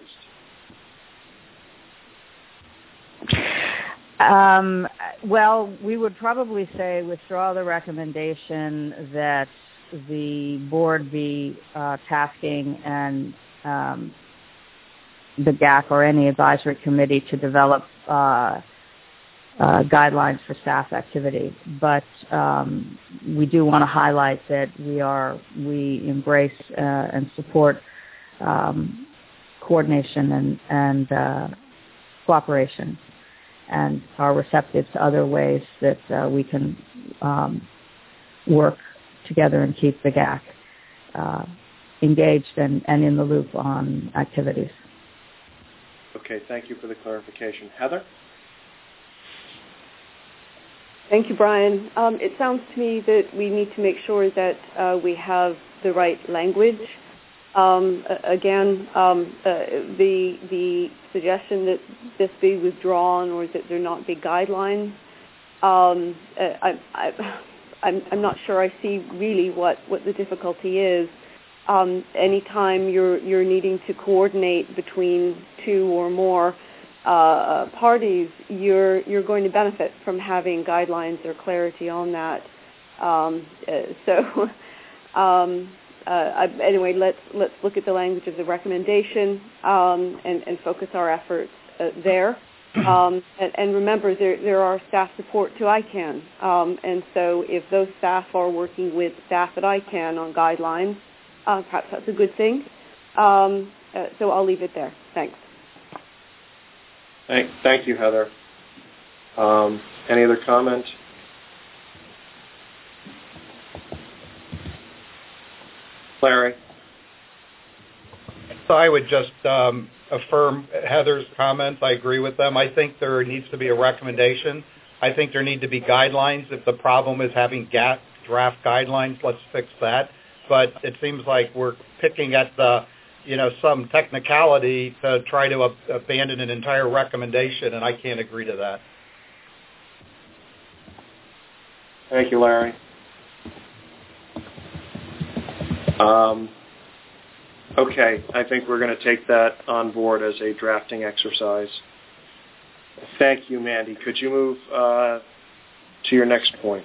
Um, well, we would probably say withdraw the recommendation that the board be uh, tasking and um, the G A C or any advisory committee to develop uh, uh, guidelines for staff activity. But um, we do want to highlight that we are we embrace uh, and support um, coordination and, and uh, cooperation, and are receptive to other ways that uh, we can um, work together and keep the G A C uh, engaged and, and in the loop on activities. Okay, thank you for the clarification. Heather? Thank you, Brian. Um, it sounds to me that we need to make sure that uh, we have the right language. Um, again, um, uh, the the suggestion that this be withdrawn or that there not be guidelines, um, uh, I, I, I'm, I'm not sure I see really what, what the difficulty is. Um, anytime you're you're needing to coordinate between two or more uh, parties, you're you're going to benefit from having guidelines or clarity on that. Um, uh, so. um, Uh, anyway, let's let's look at the language of the recommendation um, and, and focus our efforts uh, there. Um, and, and remember, there there are staff support to I CAN, um, and so if those staff are working with staff at I CAN on guidelines, uh, perhaps that's a good thing. Um, uh, so I'll leave it there. Thanks. Thank, thank you, Heather. Um, any other comment? Larry? So I would just um, affirm Heather's comments. I agree with them. I think there needs to be a recommendation. I think there need to be guidelines. If the problem is having gap, draft guidelines, let's fix that. But it seems like we're picking at the, you know, some technicality to try to ab- abandon an entire recommendation, and I can't agree to that. Thank you, Larry. Um, okay, I think we're going to take that on board as a drafting exercise. Thank you, Mandy. Could you move uh, to your next point?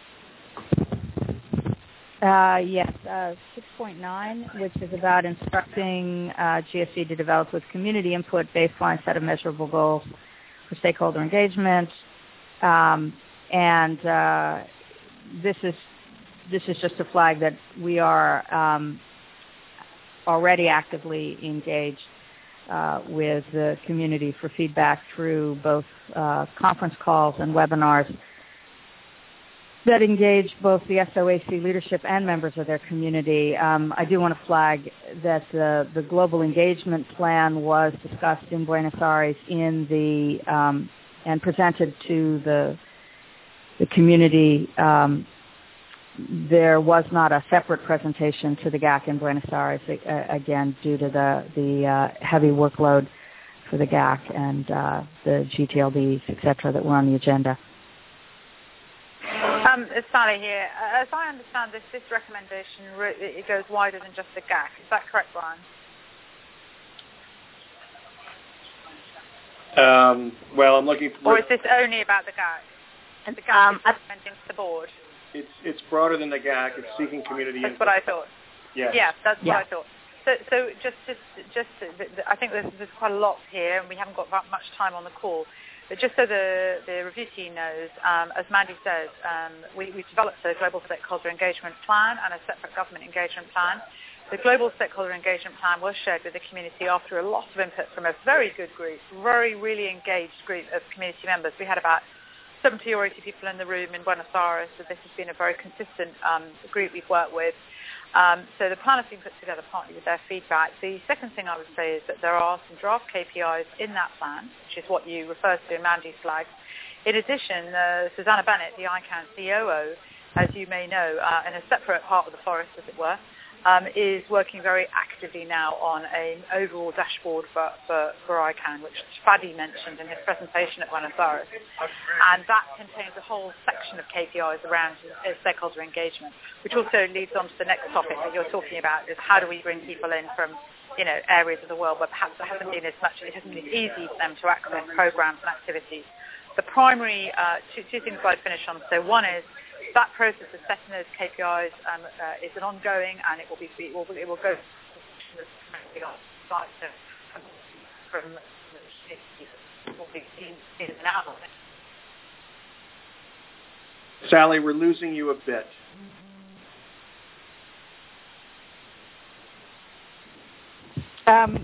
Uh, yes, uh, six point nine, which is about instructing uh, G S C to develop with community input baseline set of measurable goals for stakeholder engagement. Um, and uh, this is This is just a flag that we are um, already actively engaged uh, with the community for feedback through both uh, conference calls and webinars that engage both the S O A C leadership and members of their community. Um, I do want to flag that the, the global engagement plan was discussed in Buenos Aires in the um, and presented to the the community. Um, There was not a separate presentation to the G A C in Buenos Aires, uh, again, due to the, the uh, heavy workload for the G A C and uh, the G T L Ds, et cetera, that were on the agenda. Um, it's Sally here. As I understand this, this recommendation, it goes wider than just the G A C. Is that correct, Brian? Um, well, I'm looking for... Or is this only about the G A C? And the G A C um, is recommending to the board? It's it's broader than the G A C. It's seeking community That's input. what I thought. Yes. Yeah, that's yeah. what I thought. So, so just, just, just, I think there's, there's quite a lot here, and we haven't got that much time on the call. But just so the, the review team knows, um, as Mandy says, um, we, we've developed a global stakeholder engagement plan and a separate government engagement plan. The global stakeholder engagement plan was shared with the community after a lot of input from a very good group, very, really engaged group of community members. We had about seventy or eighty people in the room in Buenos Aires, so this has been a very consistent um, group we've worked with. Um, so the plan has been put together partly with their feedback. The second thing I would say is that there are some draft K P Is in that plan, which is what you referred to in Mandy's slides. In addition, uh, Susanna Bennett, the I CAN C O O, as you may know, uh, in a separate part of the forest, as it were, um, is working very actively now on an overall dashboard for, for, for I CAN, which Fadi mentioned in his presentation at Buenos Aires. And that contains a whole section of K P Is around uh, stakeholder engagement, which also leads on to the next topic that you're talking about, is how do we bring people in from, you know, areas of the world where perhaps there hasn't been as much, it hasn't been easy for them to access programs and activities. The primary, uh, two, two things I'd finish on. So one is, that process of setting those K P Is um, uh, is an ongoing, and it will be it will, it will go from in and out. Sally, we're losing you a bit. Um,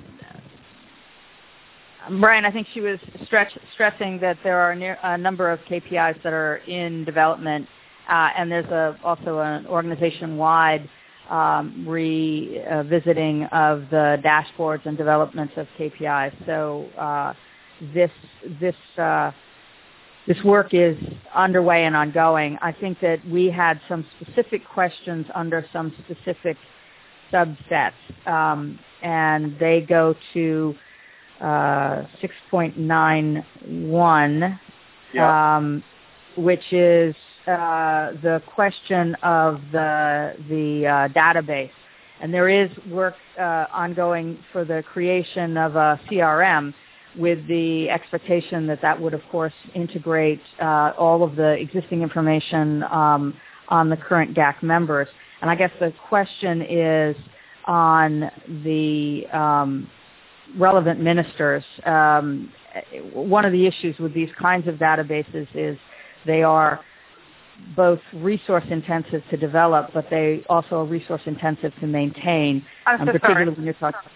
Brian, I think she was stretch, stressing that there are near, a number of K P Is that are in development. Uh, and there's a, also an organization-wide um, revisiting of the dashboards and developments of K P Is. So uh, this this uh, this work is underway and ongoing. I think that we had some specific questions under some specific subsets, um, and they go to uh, six point nine one, yeah. um, which is Uh, the question of the the uh, database, and there is work uh, ongoing for the creation of a C R M, with the expectation that that would, of course, integrate uh, all of the existing information um, on the current G A C members. And I guess the question is on the um, relevant ministers. Um, one of the issues with these kinds of databases is they are both resource intensive to develop, but they also are resource intensive to maintain. I'm so particularly sorry. when you're talking.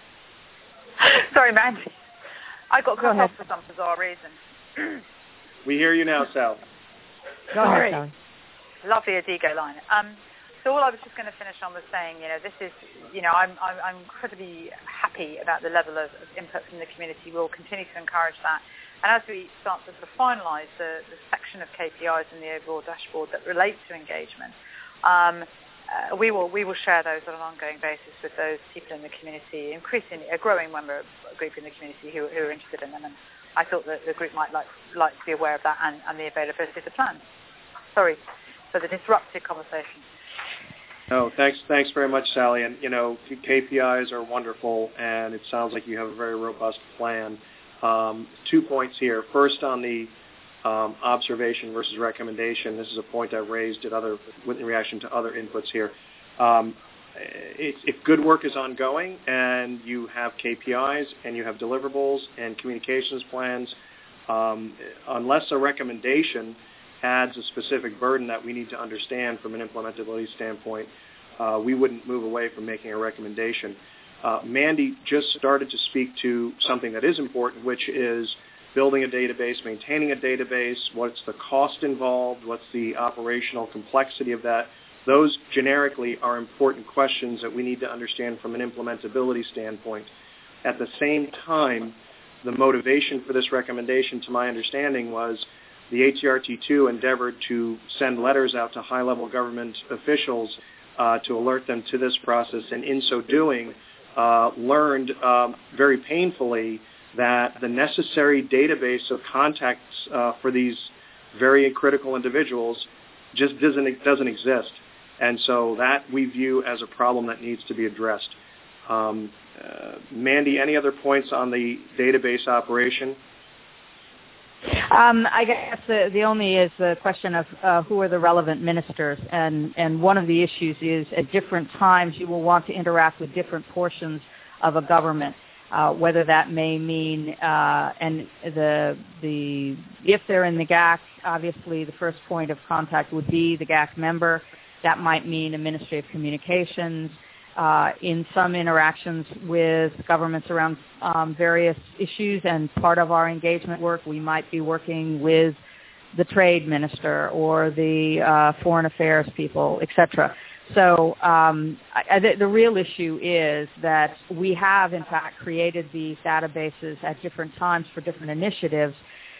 Sorry, Mandy. I got cut Go off for some bizarre reason. We hear you now, Sal. Go sorry. ahead, Sally. Lovely Adigo line. Um, so all I was just going to finish on was saying, you know, this is, you know, I'm I'm, I'm incredibly happy about the level of, of input from the community. We'll continue to encourage that. And as we start to sort of finalise the, the section of K P Is in the overall dashboard that relate to engagement, um, uh, we will we will share those on an ongoing basis with those people in the community, increasingly a growing member group in the community who, who are interested in them. And I thought that the group might like like to be aware of that and, and the availability of the plan. Sorry for the disrupted conversation. No, thanks thanks very much, Sally. And, you know, K P Is are wonderful, and it sounds like you have a very robust plan. Um, two points here. First, on the um, observation versus recommendation, this is a point I raised at other, in reaction to other inputs here. Um, it, if good work is ongoing and you have K P Is and you have deliverables and communications plans, um, unless a recommendation adds a specific burden that we need to understand from an implementability standpoint, uh, we wouldn't move away from making a recommendation. Uh, Mandy just started to speak to something that is important, which is building a database, maintaining a database, what's the cost involved, what's the operational complexity of that. Those generically are important questions that we need to understand from an implementability standpoint. At the same time, the motivation for this recommendation, to my understanding, was the A T R T two endeavored to send letters out to high-level government officials uh, to alert them to this process, and in so doing, Uh, learned um, very painfully that the necessary database of contacts uh, for these very critical individuals just doesn't doesn't exist, and so that we view as a problem that needs to be addressed. Um, uh, Mandy, any other points on the database operation? Um, I guess the, the only is the question of uh, who are the relevant ministers, and, and one of the issues is at different times you will want to interact with different portions of a government. Uh, whether that may mean, uh, and the the if they're in the G A C, obviously the first point of contact would be the G A C member. That might mean a Ministry of Communications. Uh, in some interactions with governments around um, various issues and part of our engagement work, we might be working with the trade minister or the uh, foreign affairs people, et cetera. So um, I, the, the real issue is that we have, in fact, created these databases at different times for different initiatives.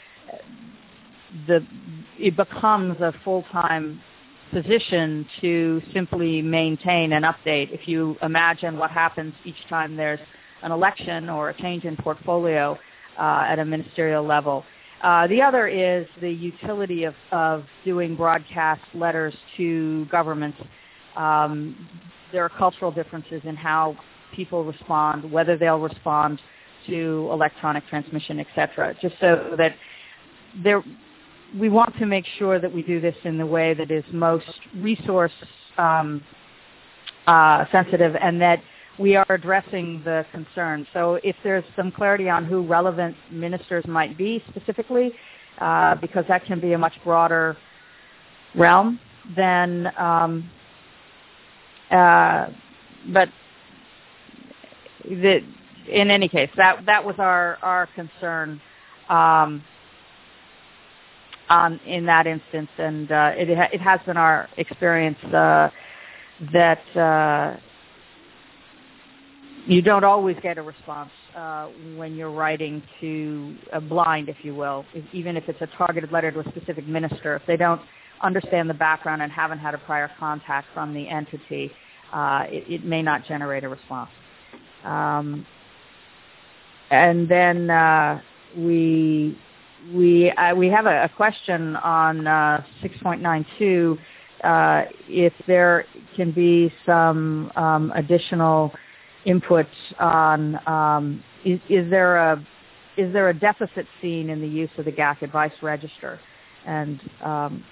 The, it becomes a full-time position to simply maintain and update. If you imagine what happens each time there's an election or a change in portfolio uh, at a ministerial level. Uh, the other is the utility of, of doing broadcast letters to governments. Um, there are cultural differences in how people respond, whether they'll respond to electronic transmission, et cetera, just so that there, we want to make sure that we do this in the way that is most resource um, uh, sensitive and that we are addressing the concerns. So if there's some clarity on who relevant ministers might be specifically, uh, because that can be a much broader realm, then um, uh, but the, in any case, that that was our, our concern um, on, in that instance, and uh, it, it has been our experience uh, that uh, you don't always get a response uh, when you're writing to a blind, if you will, if, even if it's a targeted letter to a specific minister. If they don't understand the background and haven't had a prior contact from the entity, uh, it, it may not generate a response. Um, and then uh, we we uh, we have a, a question on uh, six point nine two. Uh, if there can be some um, additional input on um, is, is there a is there a deficit seen in the use of the G A C advice register, and um,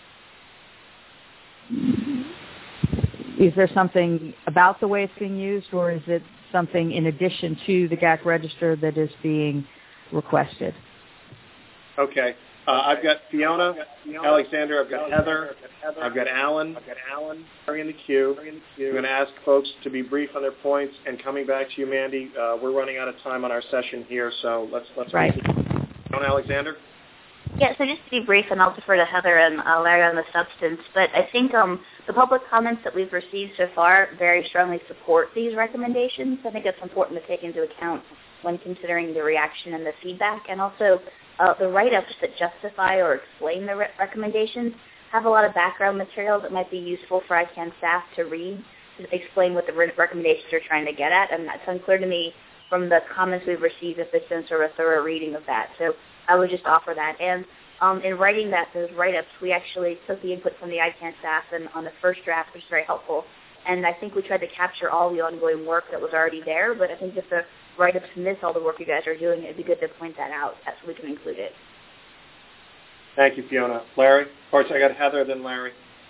is there something about the way it's being used, or is it something in addition to the G A C register that is being requested? Okay. Uh, I've got Fiona, Alexander, I've got Heather, I've got Alan, I've got Alan in the queue. I'm going to ask folks to be brief on their points, and coming back to you, Mandy, uh, we're running out of time on our session here, so let's let's right. Fiona, Alexander. Yeah, so just to be brief, and I'll defer to Heather and uh, Larry on the substance, but I think um, the public comments that we've received so far very strongly support these recommendations. I think it's important to take into account when considering the reaction and the feedback, and also uh, the write-ups that justify or explain the re- recommendations have a lot of background material that might be useful for I CAN staff to read, to explain what the re- recommendations are trying to get at, and that's unclear to me from the comments we've received if there's been sort of a thorough reading of that. So I would just offer that. And um, in writing that, those write-ups, we actually took the input from the I CAN staff and on the first draft, which is very helpful. And I think we tried to capture all the ongoing work that was already there, but I think if the write-ups miss all the work you guys are doing, it would be good to point that out so we can include it. Thank you, Fiona. Larry? Of course, I got Heather, then Larry.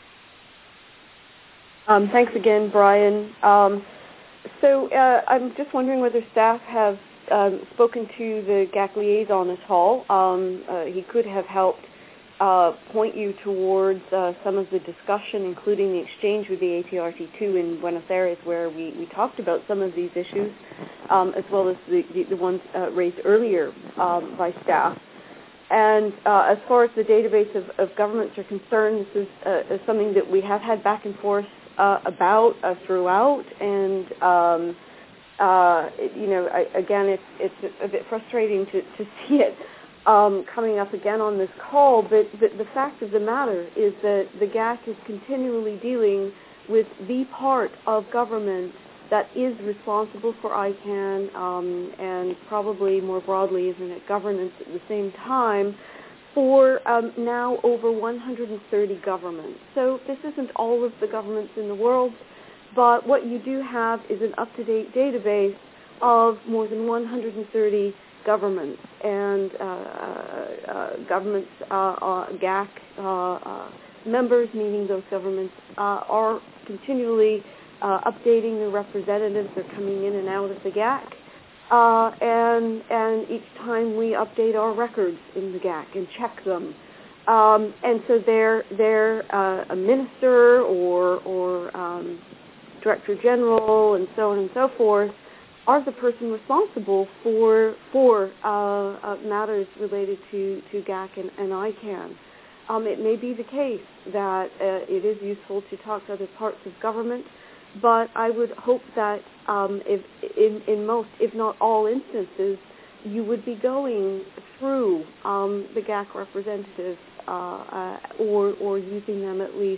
Um, thanks again, Brian. Um, so uh, I'm just wondering whether staff have um, spoken to the G A C liaison at all. Um, uh, he could have helped uh, point you towards uh, some of the discussion, including the exchange with the A T R T two in Buenos Aires, where we, we talked about some of these issues, um, as well as the, the, the ones uh, raised earlier um, by staff. And uh, as far as the database of, of governments are concerned, this is, uh, is something that we have had back and forth uh, about uh, throughout. And, um, uh, it, you know, I, again, it's, it's a bit frustrating to, to see it um, coming up again on this call. But the, the fact of the matter is that the G A C is continually dealing with the part of government that is responsible for I CAN um, and probably more broadly, isn't it, governance at the same time for um, now over one hundred thirty governments. So this isn't all of the governments in the world, but what you do have is an up-to-date database of more than one hundred thirty governments, and uh, uh, governments, uh, uh, G A C uh, uh, members, meaning those governments, uh, are continually Uh, updating the representatives. They're coming in and out of the G A C. uh, and and each time we update our records in the G A C and check them. Um, and so they're, they're uh, a minister or, or um, director general and so on and so forth are the person responsible for for uh, uh, matters related to, to G A C and, and I CANN. Um, it may be the case that uh, it is useful to talk to other parts of government, but I would hope that um, if, in, in most, if not all instances, you would be going through um, the G A C representatives uh, uh, or, or using them at least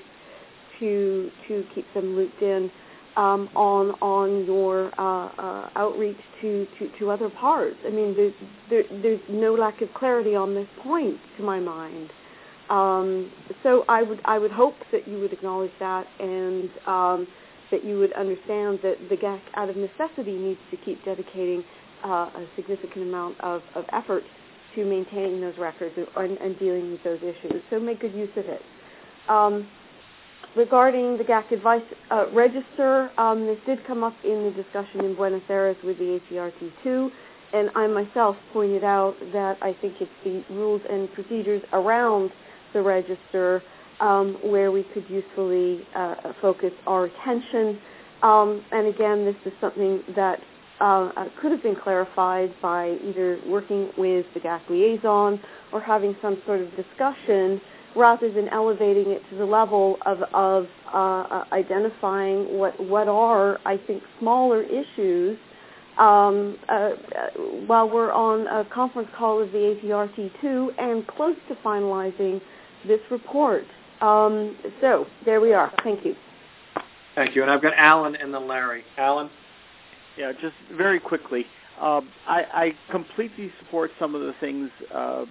to to keep them looped in um, on on your uh, uh, outreach to, to, to other parts. I mean, there's, there, there's no lack of clarity on this point, to my mind. Um, so I would I would hope that you would acknowledge that and um, that you would understand that the G A C, out of necessity, needs to keep dedicating uh, a significant amount of, of effort to maintaining those records and, and dealing with those issues. So make good use of it. Um, regarding the G A C advice uh, register, um, this did come up in the discussion in Buenos Aires with the A T R T two, and I myself pointed out that I think it's the rules and procedures around the register um, where we could usefully uh, focus our attention. Um, and again, this is something that uh, could have been clarified by either working with the G A C liaison or having some sort of discussion rather than elevating it to the level of, of uh, identifying what, what are, I think, smaller issues um, uh, while we're on a conference call with the A T R T two and close to finalizing this report. Um, so there we are. Thank you. Thank you. And I've got Alan and then Larry. Alan? Yeah, just very quickly. Uh, I, I completely support some of the things uh,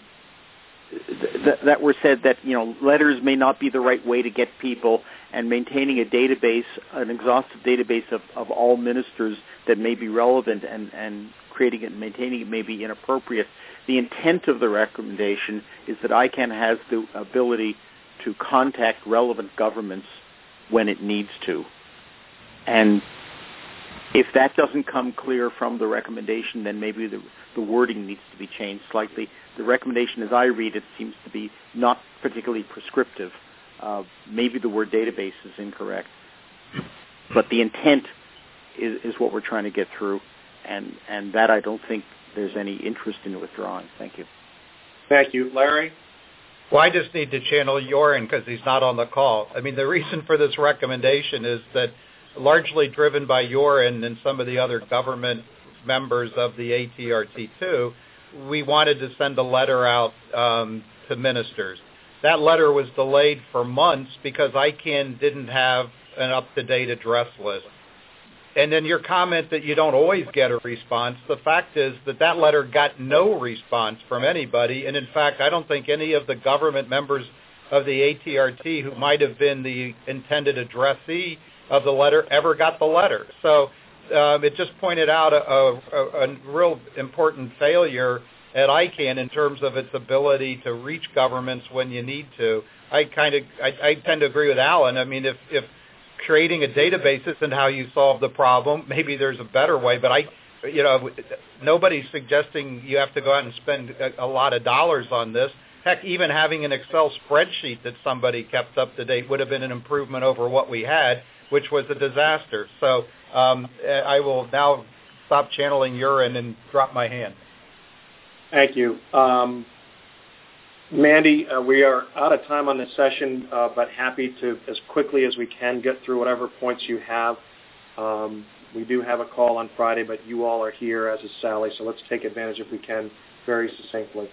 th- that were said that, you know, letters may not be the right way to get people, and maintaining a database, an exhaustive database of, of all ministers that may be relevant and, and creating it and maintaining it may be inappropriate. The intent of the recommendation is that I CANN has the ability to contact relevant governments when it needs to. And if that doesn't come clear from the recommendation, then maybe the, the wording needs to be changed slightly. The recommendation, as I read it, seems to be not particularly prescriptive. Uh, maybe the word database is incorrect. But the intent is, is what we're trying to get through, and, and that I don't think there's any interest in withdrawing. Thank you. Thank you. Larry? Well, I just need to channel Joran because he's not on the call. I mean, the reason for this recommendation is that largely driven by Joran and some of the other government members of the A T R T two, we wanted to send a letter out um, to ministers. That letter was delayed for months because I CANN didn't have an up-to-date address list. And then your comment that you don't always get a response, the fact is that that letter got no response from anybody. And in fact, I don't think any of the government members of the A T R T who might have been the intended addressee of the letter ever got the letter. So um, it just pointed out a, a, a real important failure at I CANN in terms of its ability to reach governments when you need to. I kind of I, I tend to agree with Alan. I mean, if if creating a database isn't how you solve the problem, maybe there's a better way. But I, you know, nobody's suggesting you have to go out and spend a, a lot of dollars on this. Heck, even having an Excel spreadsheet that somebody kept up to date would have been an improvement over what we had, which was a disaster. So um, I will now stop channeling urine and drop my hand. Thank you. Um, Mandy, uh, we are out of time on this session, uh, but happy to, as quickly as we can, get through whatever points you have. Um, we do have a call on Friday, but you all are here, as is Sally, so let's take advantage if we can very succinctly.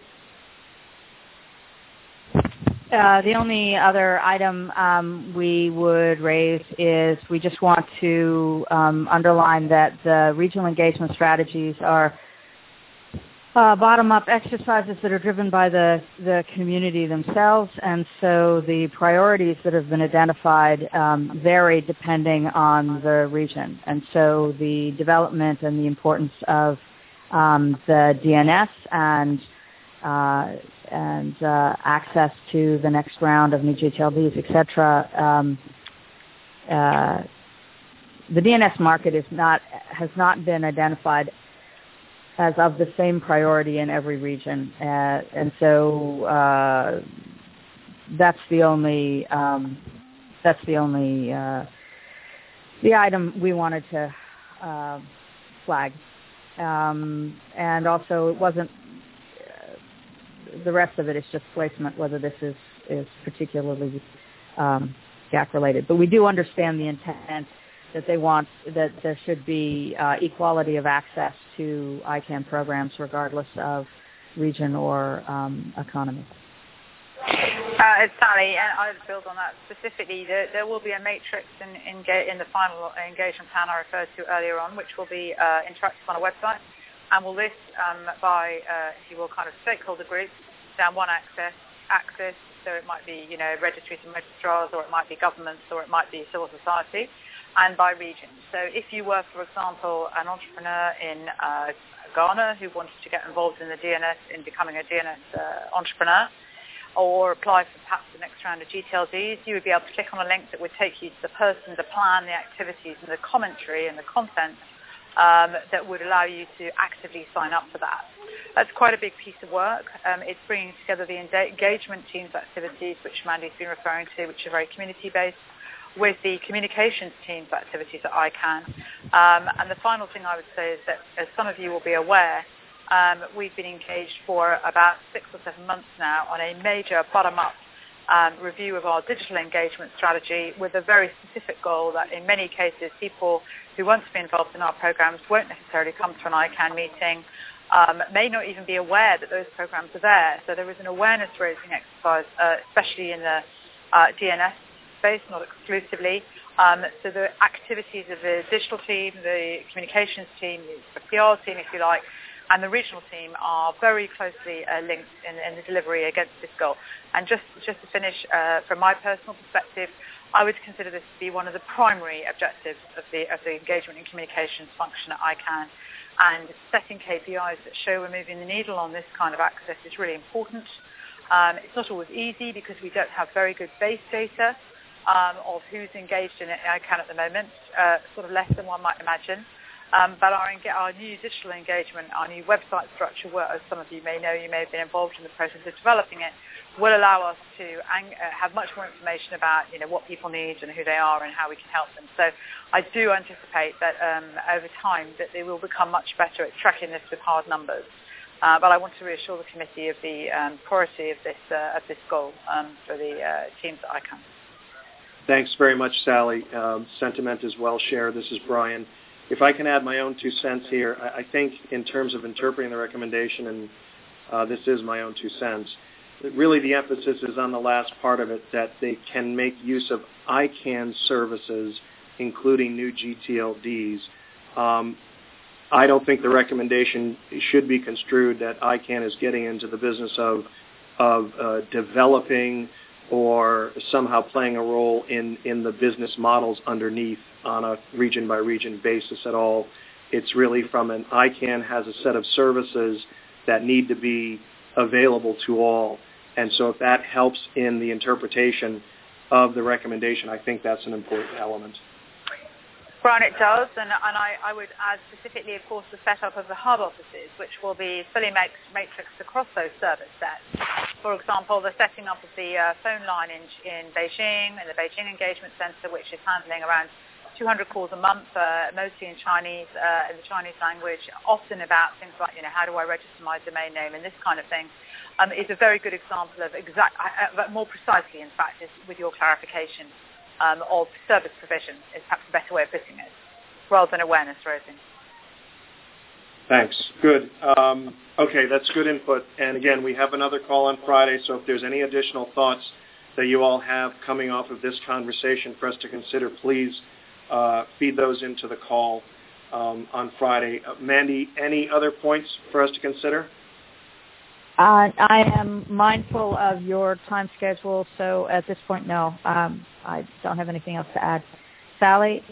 Uh, the only other item um, we would raise is we just want to um, underline that the regional engagement strategies are uh, bottom-up exercises that are driven by the, the community themselves, and so the priorities that have been identified um, vary depending on the region. And so the development and the importance of um, the D N S and uh, and uh, access to the next round of new G H L Ds, et cetera. Um, uh, the D N S market is not has not been identified as of the same priority in every region, uh, and so uh, that's the only um, that's the only uh, the item we wanted to uh, flag, um, and also it wasn't. Uh, the rest of it is just placement, whether this is is particularly um, G A C related, but we do understand the intent that they want, that there should be uh, equality of access to I CAN programs regardless of region or um, economy. Uh, it's Sally, and I'll build on that specifically. There, there will be a matrix in, in, in the final engagement plan I referred to earlier on, which will be uh, interactive on a website, and will list um, by, uh, if you will, kind of stakeholder groups down one axis, axis. So it might be, you know, registries and registrars, or it might be governments, or it might be civil society, and by region. So if you were, for example, an entrepreneur in uh, Ghana who wanted to get involved in the D N S, in becoming a D N S uh, entrepreneur, or apply for perhaps the next round of G T L Ds, you would be able to click on a link that would take you to the person, the plan, the activities, and the commentary and the content um, that would allow you to actively sign up for that. That's quite a big piece of work. Um, it's bringing together the engagement team's activities, which Mandy's been referring to, which are very community-based, with the communications team's activities at I CAN. Um, and the final thing I would say is that, as some of you will be aware, um, we've been engaged for about six or seven months now on a major bottom-up um, review of our digital engagement strategy, with a very specific goal that in many cases people who want to be involved in our programs won't necessarily come to an I CAN meeting, um, may not even be aware that those programs are there. So there is an awareness-raising exercise, uh, especially in the uh, D N S space, not exclusively. Um, so the activities of the digital team, the communications team, the P R team, if you like, and the regional team are very closely uh, linked in, in the delivery against this goal. And just, just to finish, uh, from my personal perspective, I would consider this to be one of the primary objectives of the, of the engagement and communications function at I CAN. And setting K P Is that show we're moving the needle on this kind of access is really important. Um, it's not always easy because we don't have very good base data um, of who's engaged in it in I CAN at the moment, uh, sort of less than one might imagine. Um, but our, our new digital engagement, our new website structure, where, as some of you may know, you may have been involved in the process of developing it, will allow us to ang- uh, have much more information about, you know, what people need and who they are and how we can help them. So I do anticipate that um, over time that they will become much better at tracking this with hard numbers. Uh, but I want to reassure the committee of the um, priority of this uh, of this goal um, for the uh, teams at I CAN. Thanks very much, Sally. Um, sentiment is well shared. This is Brian. If I can add my own two cents here, I, I think in terms of interpreting the recommendation, and uh, this is my own two cents, really the emphasis is on the last part of it, that they can make use of I CAN services, including new G T L Ds. Um, I don't think the recommendation should be construed that I CAN is getting into the business of, of uh, developing or somehow playing a role in, in the business models underneath on a region-by-region basis at all. It's really from an I CAN has a set of services that need to be available to all. And so if that helps in the interpretation of the recommendation, I think that's an important element. Brian, it does, and, and I, I would add specifically, of course, the setup of the hub offices, which will be fully matrixed across those service sets. For example, the setting up of the uh, phone line in, in Beijing, in the Beijing Engagement Center, which is handling around two hundred calls a month, uh, mostly in Chinese, uh, in the Chinese language, often about things like, you know, how do I register my domain name and this kind of thing, um, is a very good example of exact, uh, more precisely, in fact, is with your clarification. Um, of service provision is perhaps a better way of putting it, rather than awareness raising. Thanks. Good. Um, okay, that's good input. And again, we have another call on Friday, so if there's any additional thoughts that you all have coming off of this conversation for us to consider, please uh, feed those into the call um, on Friday. Uh, Mandy, any other points for us to consider? Uh, I am mindful of your time schedule, so at this point, no. Um, I don't have anything else to add. Sally?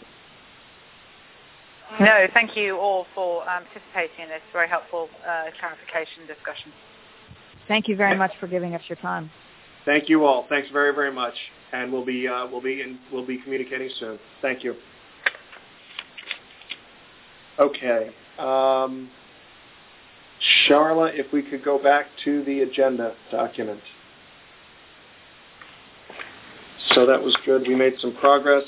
No, thank you all for um, participating in this very helpful uh, clarification discussion. Thank you very much for giving us your time. Thank you all. Thanks very, very much, and we'll be uh, we'll be in, we'll be communicating soon. Thank you. Okay. Um, Charla, if we could go back to the agenda document. So that was good. We made some progress.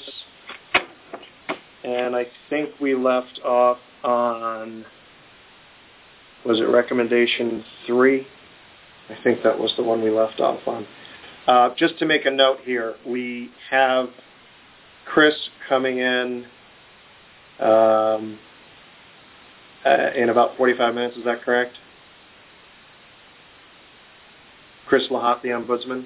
And I think we left off on, was it recommendation three? I think that was the one we left off on. Uh, just to make a note here, we have Chris coming in um, uh, in about forty-five minutes. Is that correct? Chris Lahat, the Ombudsman?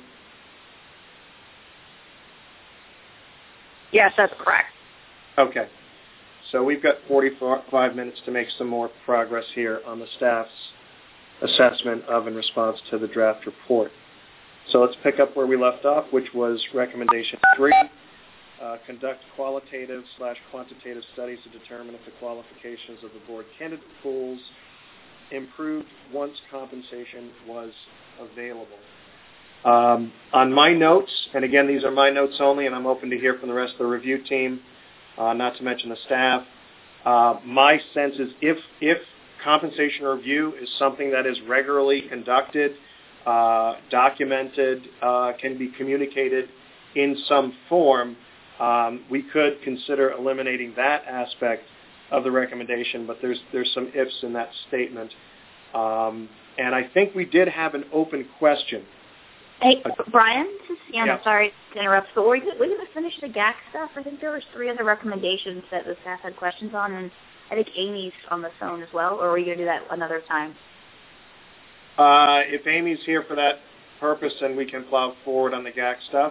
Yes, that's correct. Okay. So we've got forty-five minutes to make some more progress here on the staff's assessment of and response to the draft report. So let's pick up where we left off, which was recommendation three. Uh, conduct qualitative slash quantitative studies to determine if the qualifications of the board candidate pools improved once compensation was available. Um, on my notes, and again, these are my notes only, and I'm open to hear from the rest of the review team, uh, not to mention the staff. Uh, my sense is if, if compensation review is something that is regularly conducted, uh, documented, uh, can be communicated in some form, um, we could consider eliminating that aspect of the recommendation, but there's there's some ifs in that statement. Um, and I think we did have an open question. Hey, Brian, this is Sienna. Yeah. Sorry to interrupt, but were we going to finish the G A C stuff? I think there was three other recommendations that the staff had questions on, and I think Amy's on the phone as well, or are we going to do that another time? Uh, if Amy's here for that purpose, then we can plow forward on the G A C stuff.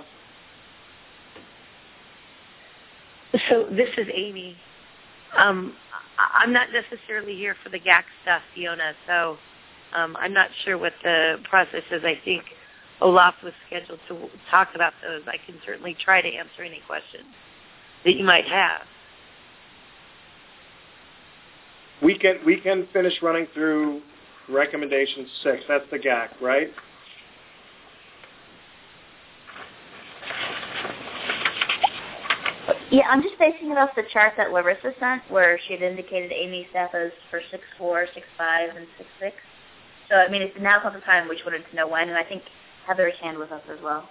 So this is Amy. Um, I'm not necessarily here for the G A C stuff, Fiona, so um, I'm not sure what the process is. I think Olaf was scheduled to talk about those. I can certainly try to answer any questions that you might have. We can we can finish running through recommendation six. That's the G A C, right? Yeah, I'm just basing it off the chart that Larissa sent, where she had indicated Amy's staff as for six four, six five, and six six. So, I mean, it's now's not the time. We just wanted to know when, and I think Heather's hand was up as well.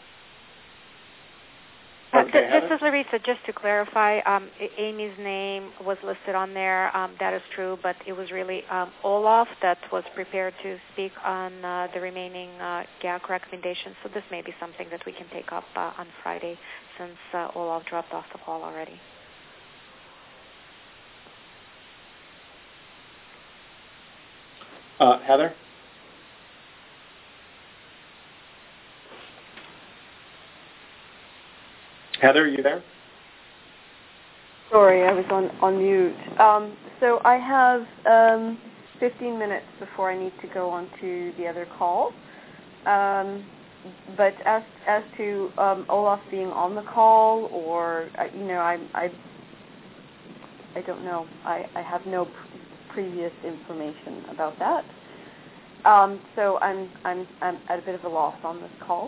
Okay, uh, this is Larissa. Just to clarify, um, Amy's name was listed on there. Um, that is true, but it was really um, Olaf that was prepared to speak on uh, the remaining uh, G A C recommendations. So this may be something that we can take up uh, on Friday, since uh, Olaf dropped off the call already. Uh, Heather? Heather, are you there? Sorry, I was on, on mute. Um, so I have um, fifteen minutes before I need to go on to the other call. Um, but as as to um, Olaf being on the call, or uh, you know, I I I don't know. I, I have no pr- previous information about that. Um, so I'm I'm I'm at a bit of a loss on this call.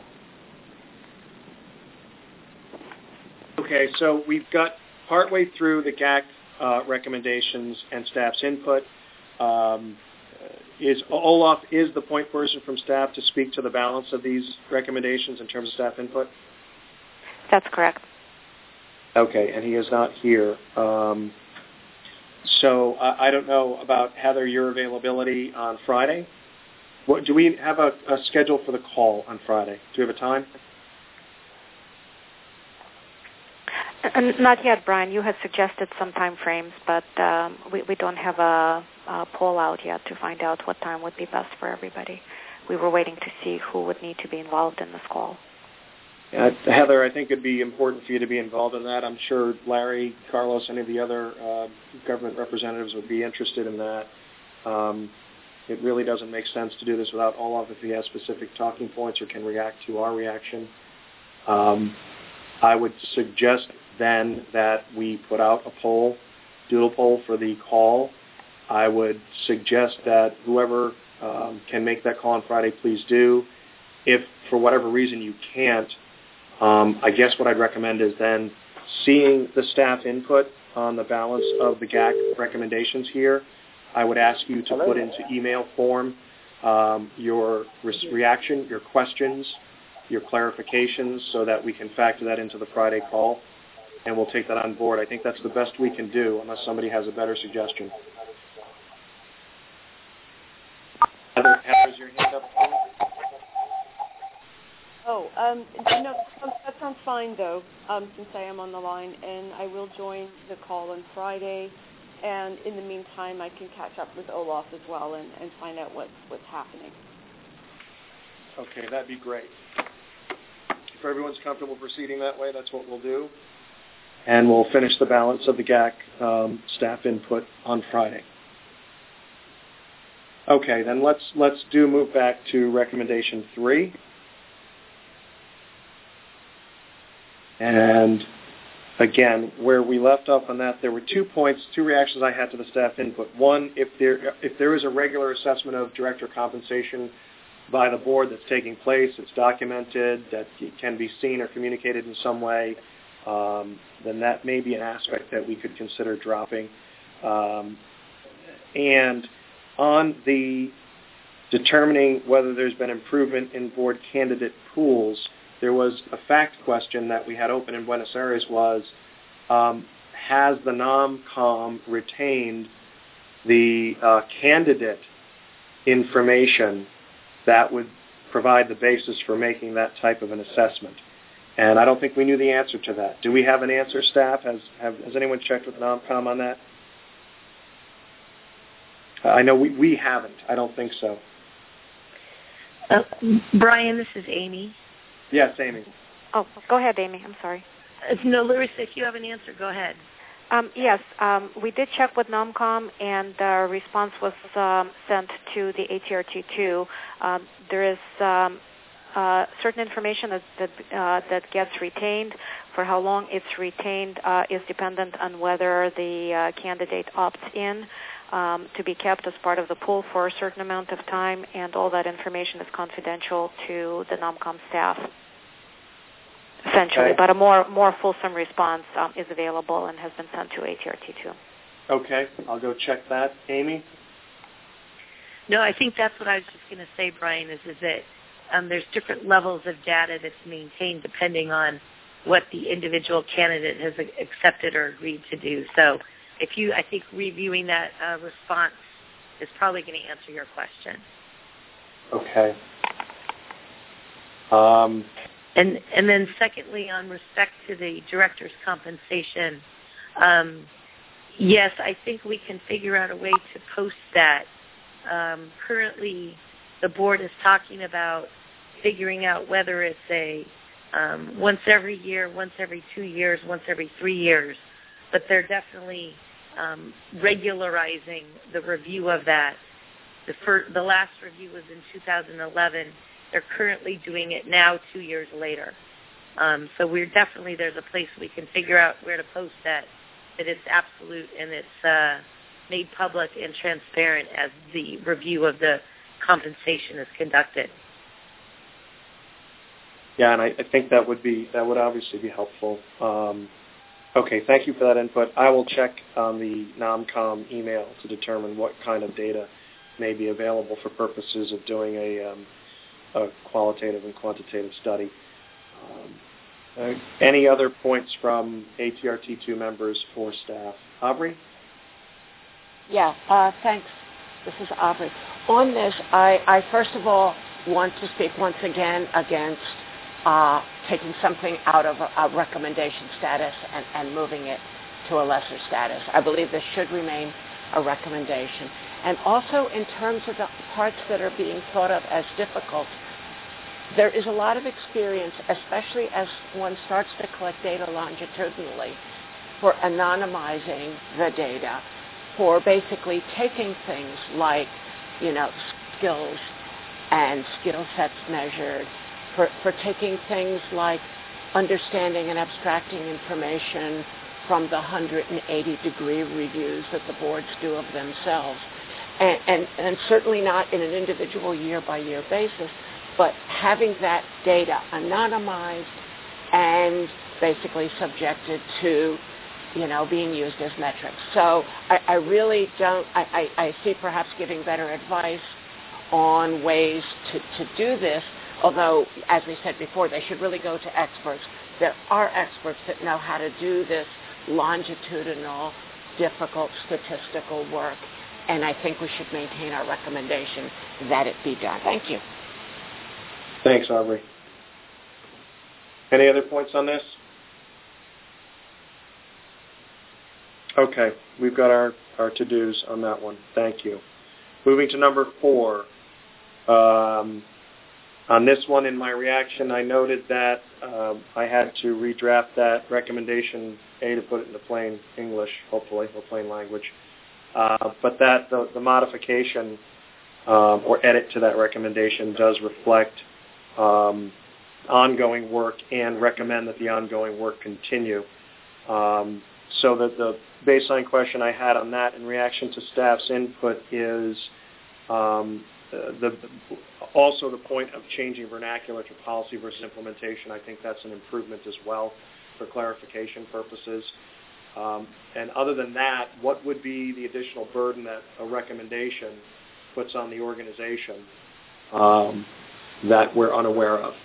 Okay, so we've got partway through the G A C uh, recommendations and staff's input. Um, is Olaf is the point person from staff to speak to the balance of these recommendations in terms of staff input? That's correct. Okay, and he is not here. Um, so I, I don't know about, Heather, your availability on Friday. What, do we have a, a schedule for the call on Friday? Do we have a time? Uh, not yet, Brian. You had suggested some time frames, but um, we, we don't have a, a poll out yet to find out what time would be best for everybody. We were waiting to see who would need to be involved in this call. Uh, Heather, I think it would be important for you to be involved in that. I'm sure Larry, Carlos, any of the other uh, government representatives would be interested in that. Um, it really doesn't make sense to do this without Olaf if he has specific talking points or can react to our reaction. Um, I would suggest then that we put out a poll, doodle poll for the call. I would suggest that whoever um, can make that call on Friday, please do. If for whatever reason you can't, um, I guess what I'd recommend is then seeing the staff input on the balance of the G A C recommendations here. I would ask you to put into email form um, your re- reaction, your questions, your clarifications, so that we can factor that into the Friday call, and we'll take that on board. I think that's the best we can do, unless somebody has a better suggestion. Heather, Heather's your hand up. Oh, um, no, that sounds fine, though, um, since I am on the line, and I will join the call on Friday. And in the meantime, I can catch up with Olaf as well and, and find out what, what's happening. Okay, that'd be great. If everyone's comfortable proceeding that way, that's what we'll do. And we'll finish the balance of the G A C um, staff input on Friday. Okay, then let's let's do move back to recommendation three. And again, where we left off on that, there were two points, two reactions I had to the staff input. One, if there if there is a regular assessment of director compensation by the board that's taking place, it's documented, that it can be seen or communicated in some way, um, then that may be an aspect that we could consider dropping. Um, and on the determining whether there's been improvement in board candidate pools, there was a fact question that we had open in Buenos Aires was, um, has the NOMCOM retained the uh, candidate information that would provide the basis for making that type of an assessment? And I don't think we knew the answer to that. Do we have an answer, staff? Has, have, has anyone checked with NOMCOM on that? I know we, we haven't. I don't think so. Uh, Brian, this is Amy. Yes, Amy. Oh, go ahead, Amy. I'm sorry. Uh, no, Larissa, if you have an answer, go ahead. Um, yes, um, we did check with NOMCOM, and the response was um, sent to the A T R T two. Um, there is um, uh, certain information that that, uh, that gets retained. For how long it's retained uh, is dependent on whether the uh, candidate opts in um, to be kept as part of the pool for a certain amount of time, and all that information is confidential to the NOMCOM staff. Essentially, okay. But a more more fulsome response um, is available and has been sent to A T R T two. Okay, I'll go check that. Amy? No, I think that's what I was just going to say, Brian, is, is that um, there's different levels of data that's maintained depending on what the individual candidate has accepted or agreed to do. So if you, I think reviewing that uh, response is probably going to answer your question. Okay. Um, and and then secondly, on respect to the director's compensation, um, yes, I think we can figure out a way to post that. Um, currently, the board is talking about figuring out whether it's a um, once every year, once every two years, once every three years, but they're definitely um, regularizing the review of that. The, first, the last review was in two thousand eleven. They're currently doing it now, two years later. Um, so we're definitely, there's a place we can figure out where to post that, that it's absolute and it's uh, made public and transparent as the review of the compensation is conducted. Yeah, and I, I think that would be that would obviously be helpful. Um, okay, thank you for that input. I will check on the NOMCOM email to determine what kind of data may be available for purposes of doing a, um, a qualitative and quantitative study. Um, uh, any other points from A T R T two members for staff? Aubrey? Yeah, uh, thanks. This is Aubrey. On this, I, I first of all want to speak once again against uh, taking something out of a, a recommendation status and, and moving it to a lesser status. I believe this should remain a recommendation. And also in terms of the parts that are being thought of as difficult, there is a lot of experience, especially as one starts to collect data longitudinally, for anonymizing the data, for basically taking things like, you know, skills and skill sets measured, for, for taking things like understanding and abstracting information from the one hundred eighty degree reviews that the boards do of themselves, and, and, and certainly not in an individual year-by-year basis, but having that data anonymized and basically subjected to you know, being used as metrics. So I, I really don't, I, I, I see perhaps giving better advice on ways to, to do this, although, as we said before, they should really go to experts. There are experts that know how to do this longitudinal, difficult statistical work, and I think we should maintain our recommendation that it be done. Thank you. Thanks, Aubrey. Any other points on this? Okay, we've got our, our to-dos on that one. Thank you. Moving to number four. Um, on this one, in my reaction, I noted that uh, I had to redraft that recommendation, A, to put it into plain English, hopefully, or plain language, uh, but that the, the modification um, or edit to that recommendation does reflect um, ongoing work and recommend that the ongoing work continue. Um, so that the baseline question I had on that in reaction to staff's input is um, the, also the point of changing vernacular to policy versus implementation. I think that's an improvement as well for clarification purposes. Um, and other than that, what would be the additional burden that a recommendation puts on the organization um, that we're unaware of?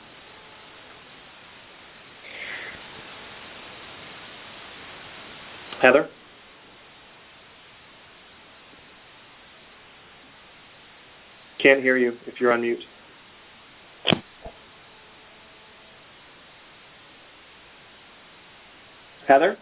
Heather? Can't hear you if you're on mute. Heather?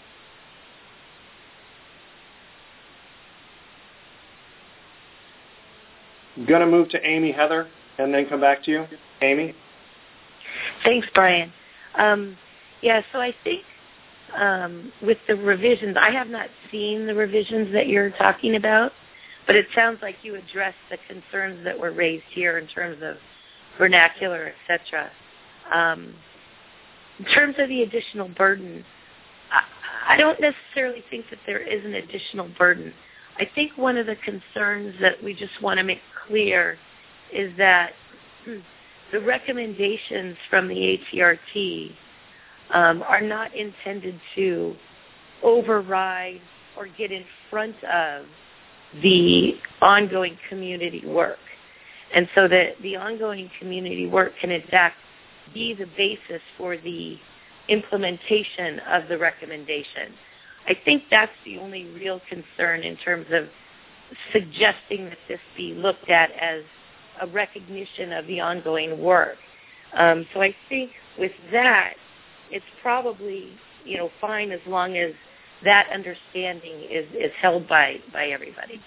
I'm going to move to Amy, Heather, and then come back to you. Amy? Thanks, Brian. Um, yeah, so I think um, with the revisions, I have not seen the revisions that you're talking about, but it sounds like you addressed the concerns that were raised here in terms of vernacular, et cetera. Um, in terms of the additional burden, I, I don't necessarily think that there is an additional burden. I think one of the concerns that we just want to make clear is that the recommendations from the A T R T um, are not intended to override or get in front of the ongoing community work. And so that the ongoing community work can in fact be the basis for the implementation of the recommendation. I think that's the only real concern in terms of suggesting that this be looked at as a recognition of the ongoing work. Um, so I think with that, it's probably, you know, fine as long as that understanding is, is held by, by everybody.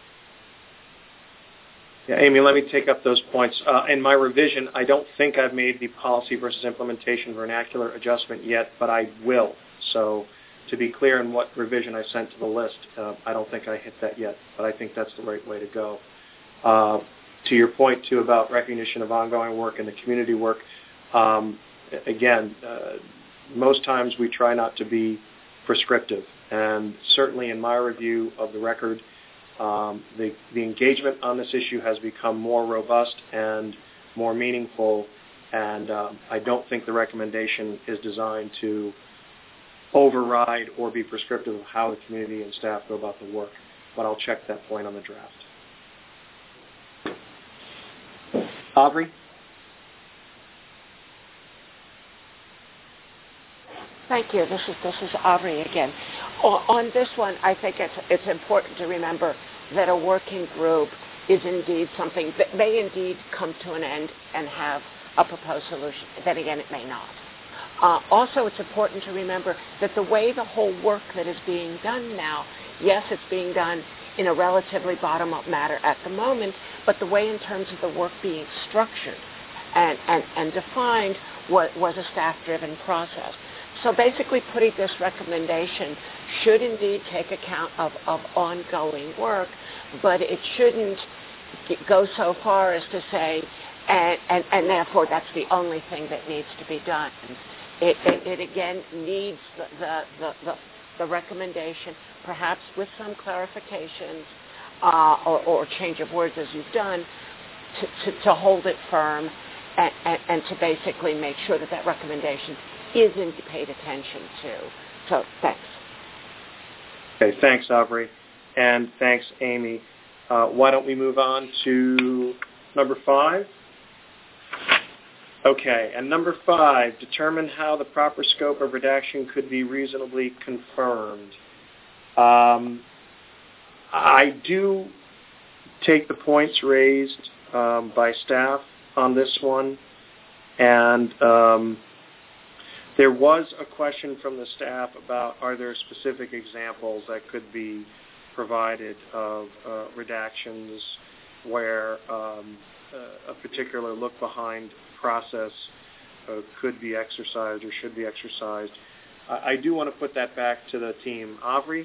Yeah, Amy, let me take up those points. Uh, in my revision, I don't think I've made the policy versus implementation vernacular adjustment yet, but I will. So to be clear in what revision I sent to the list, uh, I don't think I hit that yet, but I think that's the right way to go. Uh, to your point, too, about recognition of ongoing work and the community work, um, again, uh, most times we try not to be prescriptive. And certainly in my review of the record, um, the, the engagement on this issue has become more robust and more meaningful, and um, I don't think the recommendation is designed to override or be prescriptive of how the community and staff go about the work, but I'll check that point on the draft. Aubrey? Thank you. This is this is Aubrey again. On this one, I think it's it's important to remember that a working group is indeed something that may indeed come to an end and have a proposed solution. Then again, it may not. Uh, also, it's important to remember that the way the whole work that is being done now, yes, it's being done in a relatively bottom-up manner at the moment, but the way in terms of the work being structured and, and, and defined was, was a staff-driven process. So basically putting this recommendation should indeed take account of, of ongoing work, but it shouldn't go so far as to say, and, and, and therefore that's the only thing that needs to be done. It, it, it again needs the, the, the, the, the recommendation, perhaps with some clarifications uh, or, or change of words as you've done, to, to, to hold it firm and, and, and to basically make sure that that recommendation is indeed paid attention to. So thanks. Okay, thanks, Aubrey, and thanks, Amy. Uh, why don't we move on to number five? Okay, and number five, determine how the proper scope of redaction could be reasonably confirmed. Um, I do take the points raised um, by staff on this one, and um, there was a question from the staff about are there specific examples that could be provided of uh, redactions where um, a particular look-behind process uh, could be exercised or should be exercised. I, I do want to put that back to the team. Aubrey?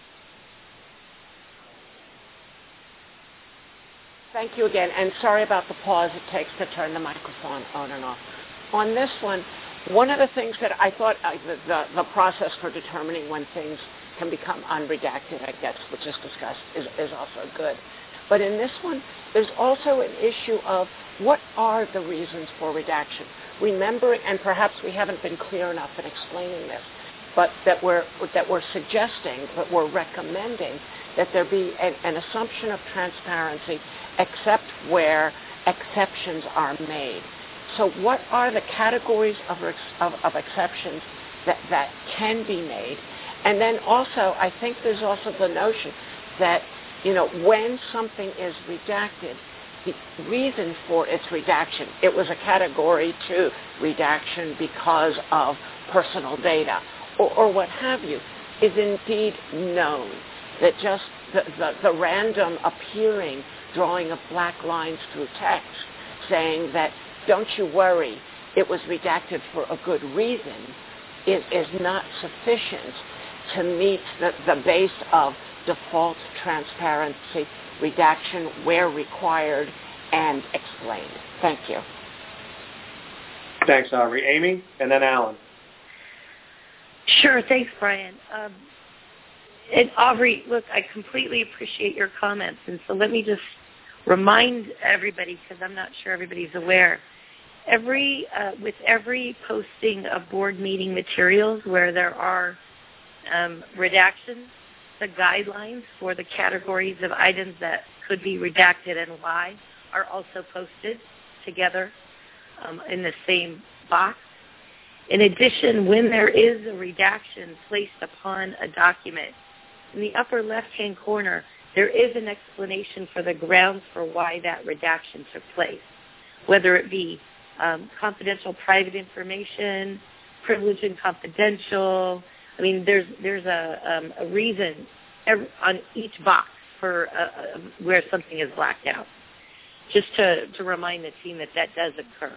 Thank you again, and sorry about the pause it takes to turn the microphone on and off. On this one, one of the things that I thought uh, the, the, the process for determining when things can become unredacted, I guess, which is discussed, is, is also good. But in this one, there's also an issue of what are the reasons for redaction? Remembering, and perhaps we haven't been clear enough in explaining this, but that we're, that we're suggesting, that we're recommending that there be an, an assumption of transparency except where exceptions are made. So what are the categories of, of, of exceptions that, that can be made? And then also, I think there's also the notion that, you know, when something is redacted, the reason for its redaction, it was a category two redaction because of personal data, or, or what have you, is indeed known. That just the, the, the random appearing drawing of black lines through text saying that, don't you worry, it was redacted for a good reason, is, is not sufficient to meet the, the base of default transparency, redaction where required, and explained. Thank you. Thanks, Aubrey. Amy, and then Alan. Sure. Thanks, Brian. Um, and Aubrey, look, I completely appreciate your comments, and so let me just remind everybody, because I'm not sure everybody's aware, every uh, with every posting of board meeting materials where there are um, redactions, the guidelines for the categories of items that could be redacted and why are also posted together um, in the same box. In addition, when there is a redaction placed upon a document, in the upper left-hand corner, there is an explanation for the grounds for why that redaction took place, whether it be um, confidential private information, privileged and confidential. I mean, there's there's a, um, a reason every, on each box for uh, where something is blacked out, just to, to remind the team that that does occur.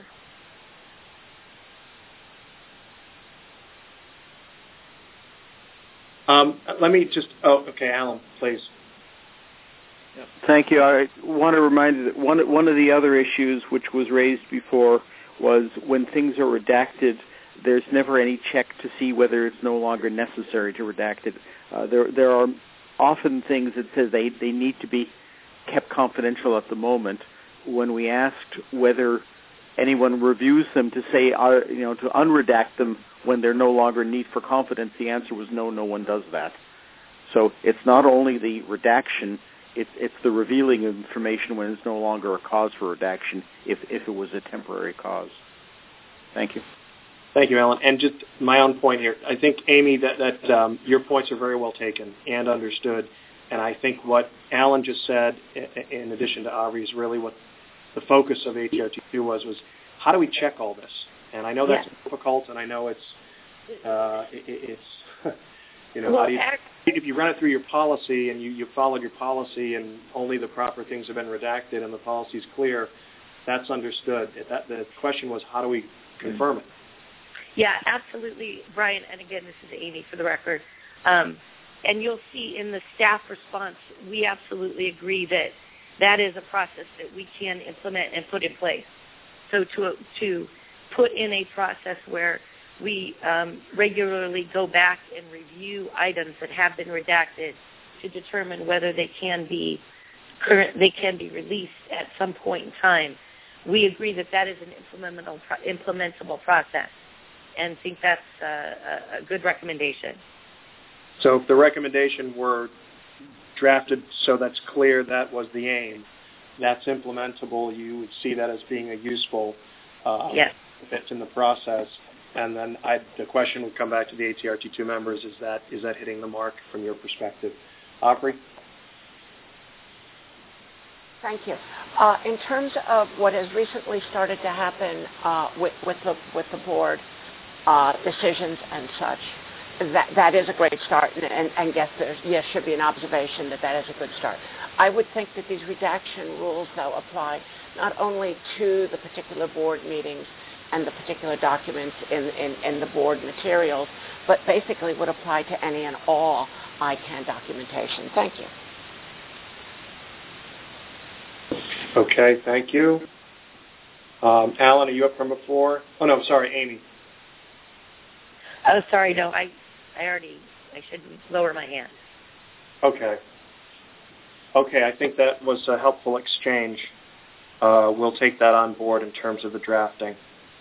Um, let me just, oh, okay, Alan, please. Yep. Thank you. I want to remind you that one, one of the other issues which was raised before was when things are redacted, there's never any check to see whether it's no longer necessary to redact it. Uh, there, there are often things that says they, they need to be kept confidential at the moment. When we asked whether anyone reviews them to say, uh, you know, to unredact them when they're no longer need for confidence, the answer was no, no one does that. So it's not only the redaction, it's, it's the revealing of information when it's no longer a cause for redaction, if, if it was a temporary cause. Thank you. Thank you, Alan. And just my own point here, I think, Amy, that, that um, your points are very well taken and understood. And I think what Alan just said, in addition to Aubrey, is really what the focus of A T R T two was, was how do we check all this? And I know that's yeah. difficult, and I know it's, uh, it, it's, you know, well, how do you, if you run it through your policy and you, you followed your policy and only the proper things have been redacted and the policy's clear, that's understood. That, the question was, how do we confirm it? Yeah, absolutely, Brian. And again, this is Amy for the record. Um, and you'll see in the staff response, we absolutely agree that that is a process that we can implement and put in place. So to to put in a process where we um, regularly go back and review items that have been redacted to determine whether they can be current, they can be released at some point in time. We agree that that is an implementable implementable process, and think that's a, a good recommendation. So if the recommendation were drafted so that's clear that was the aim, that's implementable, you would see that as being a useful uh, yes. bit in the process. And then I, the question would come back to the A T R T two members, is that is that hitting the mark from your perspective? Aubrey? Thank you. Uh, in terms of what has recently started to happen uh, with, with, the, with the board uh, decisions and such, that, that is a great start, and, and, and yes, there yes, should be an observation that that is a good start. I would think that these redaction rules, though, apply not only to the particular board meetings and the particular documents in, in, in the board materials, but basically would apply to any and all I CANN documentation. Thank you. Okay, thank you. Um, Alan, are you up from before? Oh, no, sorry, Amy. Oh, sorry, no, I, I already, I should lower my hand. Okay. Okay, I think that was a helpful exchange. Uh, we'll take that on board in terms of the drafting.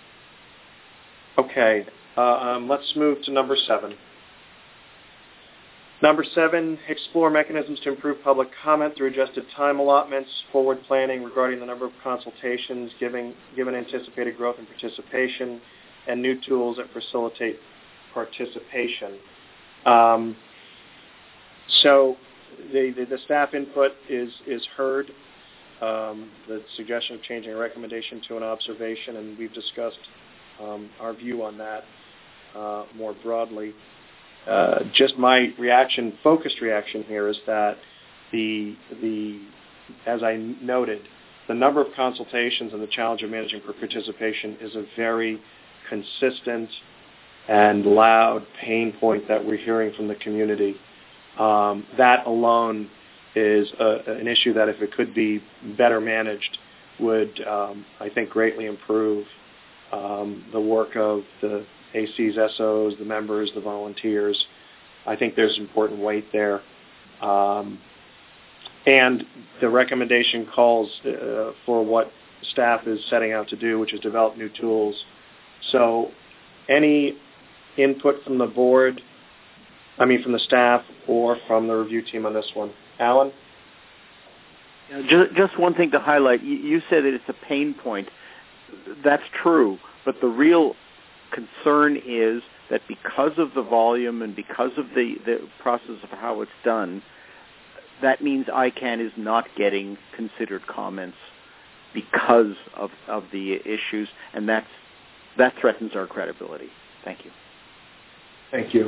Okay, uh, um, let's move to number seven. Number seven, explore mechanisms to improve public comment through adjusted time allotments, forward planning regarding the number of consultations, giving, given anticipated growth and participation, and new tools that facilitate participation. Um, so the, the, the staff input is, is heard. Um, the suggestion of changing a recommendation to an observation, and we've discussed um, our view on that uh, more broadly. Uh, just my reaction, focused reaction here is that the, the, as I noted, the number of consultations and the challenge of managing for participation is a very consistent and loud pain point that we're hearing from the community. Um, that alone is a, an issue that, if it could be better managed, would, um, I think, greatly improve um, the work of the A C's S Os, the members, the volunteers. I think there's important weight there. Um, and the recommendation calls uh, for what staff is setting out to do, which is develop new tools. So any input from the board, I mean from the staff or from the review team on this one? Alan? Just, just one thing to highlight. You, you said that it's a pain point. That's true, but the real concern is that because of the volume and because of the, the process of how it's done, that means I CANN is not getting considered comments because of, of the issues, and that's, that threatens our credibility. Thank you. Thank you.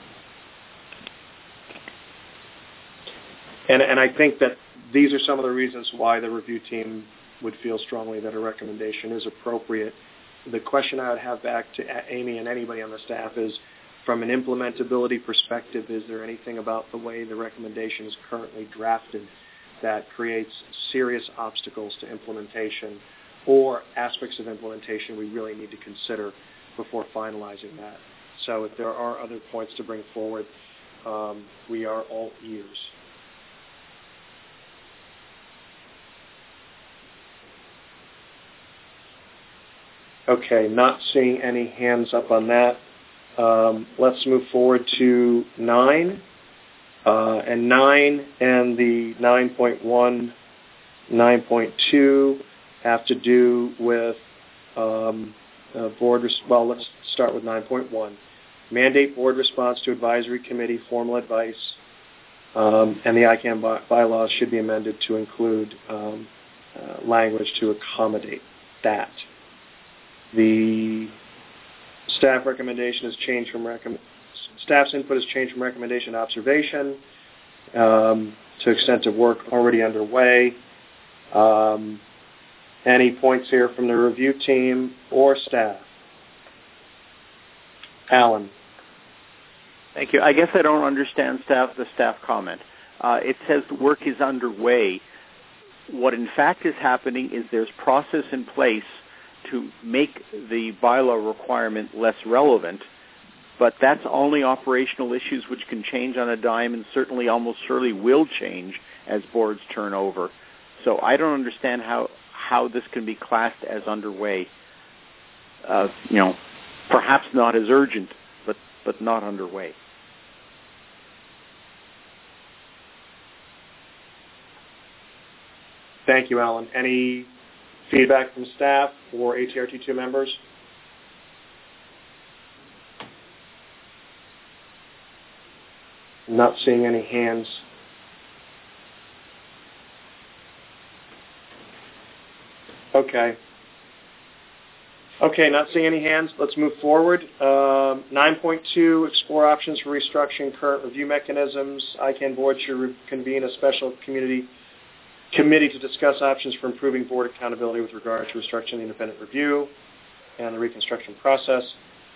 And, and I think that these are some of the reasons why the review team would feel strongly that a recommendation is appropriate. The question I would have back to Amy and anybody on the staff is, from an implementability perspective, is there anything about the way the recommendation is currently drafted that creates serious obstacles to implementation, or aspects of implementation we really need to consider before finalizing that? So if there are other points to bring forward, um, we are all ears. Okay, not seeing any hands up on that. Um, let's move forward to nine. Uh, and nine and the nine point one, nine point two have to do with um, uh, board, res- well, let's start with nine point one. Mandate board response to advisory committee formal advice, um, and the I CANN by- bylaws should be amended to include um, uh, language to accommodate that. The staff recommendation has changed from recommend. Staff's input has changed from recommendation to observation um, to extent of work already underway. Um, any points here from the review team or staff? Alan. Thank you. I guess I don't understand staff the staff comment. Uh, it says work is underway. What in fact is happening is there's process in place to make the bylaw requirement less relevant, but that's only operational issues which can change on a dime and certainly almost surely will change as boards turn over. So I don't understand how, how this can be classed as underway. Uh, you know, perhaps not as urgent, but, but not underway. Thank you, Alan. Any feedback from staff or A T R T two members? I'm not seeing any hands. Okay. Okay, not seeing any hands. Let's move forward. Um, nine point two, explore options for restructuring current review mechanisms. I CANN board should re- convene a special community committee to discuss options for improving board accountability with regard to restructuring the independent review and the reconstruction process.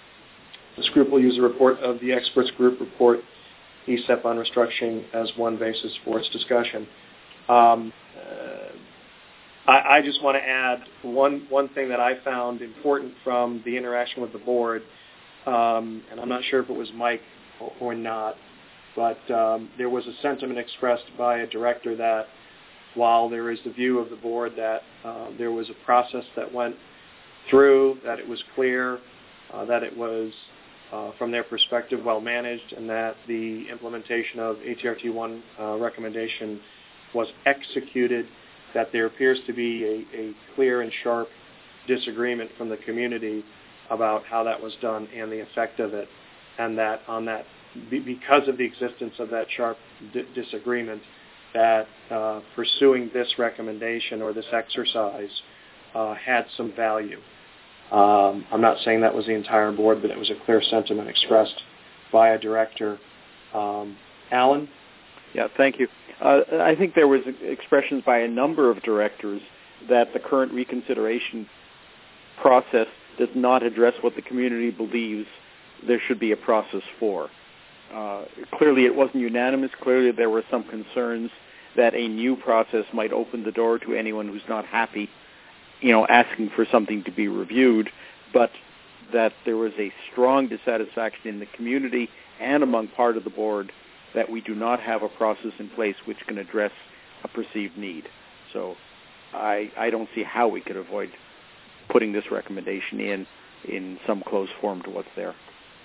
This group will use the report of the experts group report, E S E P on restructuring, as one basis for its discussion. Um, uh, I, I just want to add one, one thing that I found important from the interaction with the board, um, and I'm not sure if it was Mike or, or not, but um, there was a sentiment expressed by a director that while there is the view of the board that uh, there was a process that went through, that it was clear, uh, that it was, uh, from their perspective, well managed, and that the implementation of A T R T one uh, recommendation was executed, that there appears to be a, a clear and sharp disagreement from the community about how that was done and the effect of it, and that on that, be, because of the existence of that sharp d- disagreement, that uh, pursuing this recommendation or this exercise uh, had some value. Um, I'm not saying that was the entire board, but it was a clear sentiment expressed by a director. Um, Alan? Yeah, thank you. Uh, I think there was expressions by a number of directors that the current reconsideration process does not address what the community believes there should be a process for. Uh, clearly it wasn't unanimous. Clearly there were some concerns that a new process might open the door to anyone who's not happy, you know, asking for something to be reviewed, but that there was a strong dissatisfaction in the community and among part of the board that we do not have a process in place which can address a perceived need. So I, I don't see how we could avoid putting this recommendation in in some close form to what's there.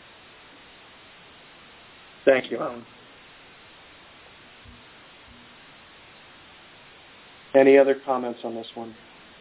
Thank you, Alan. Any other comments on this one?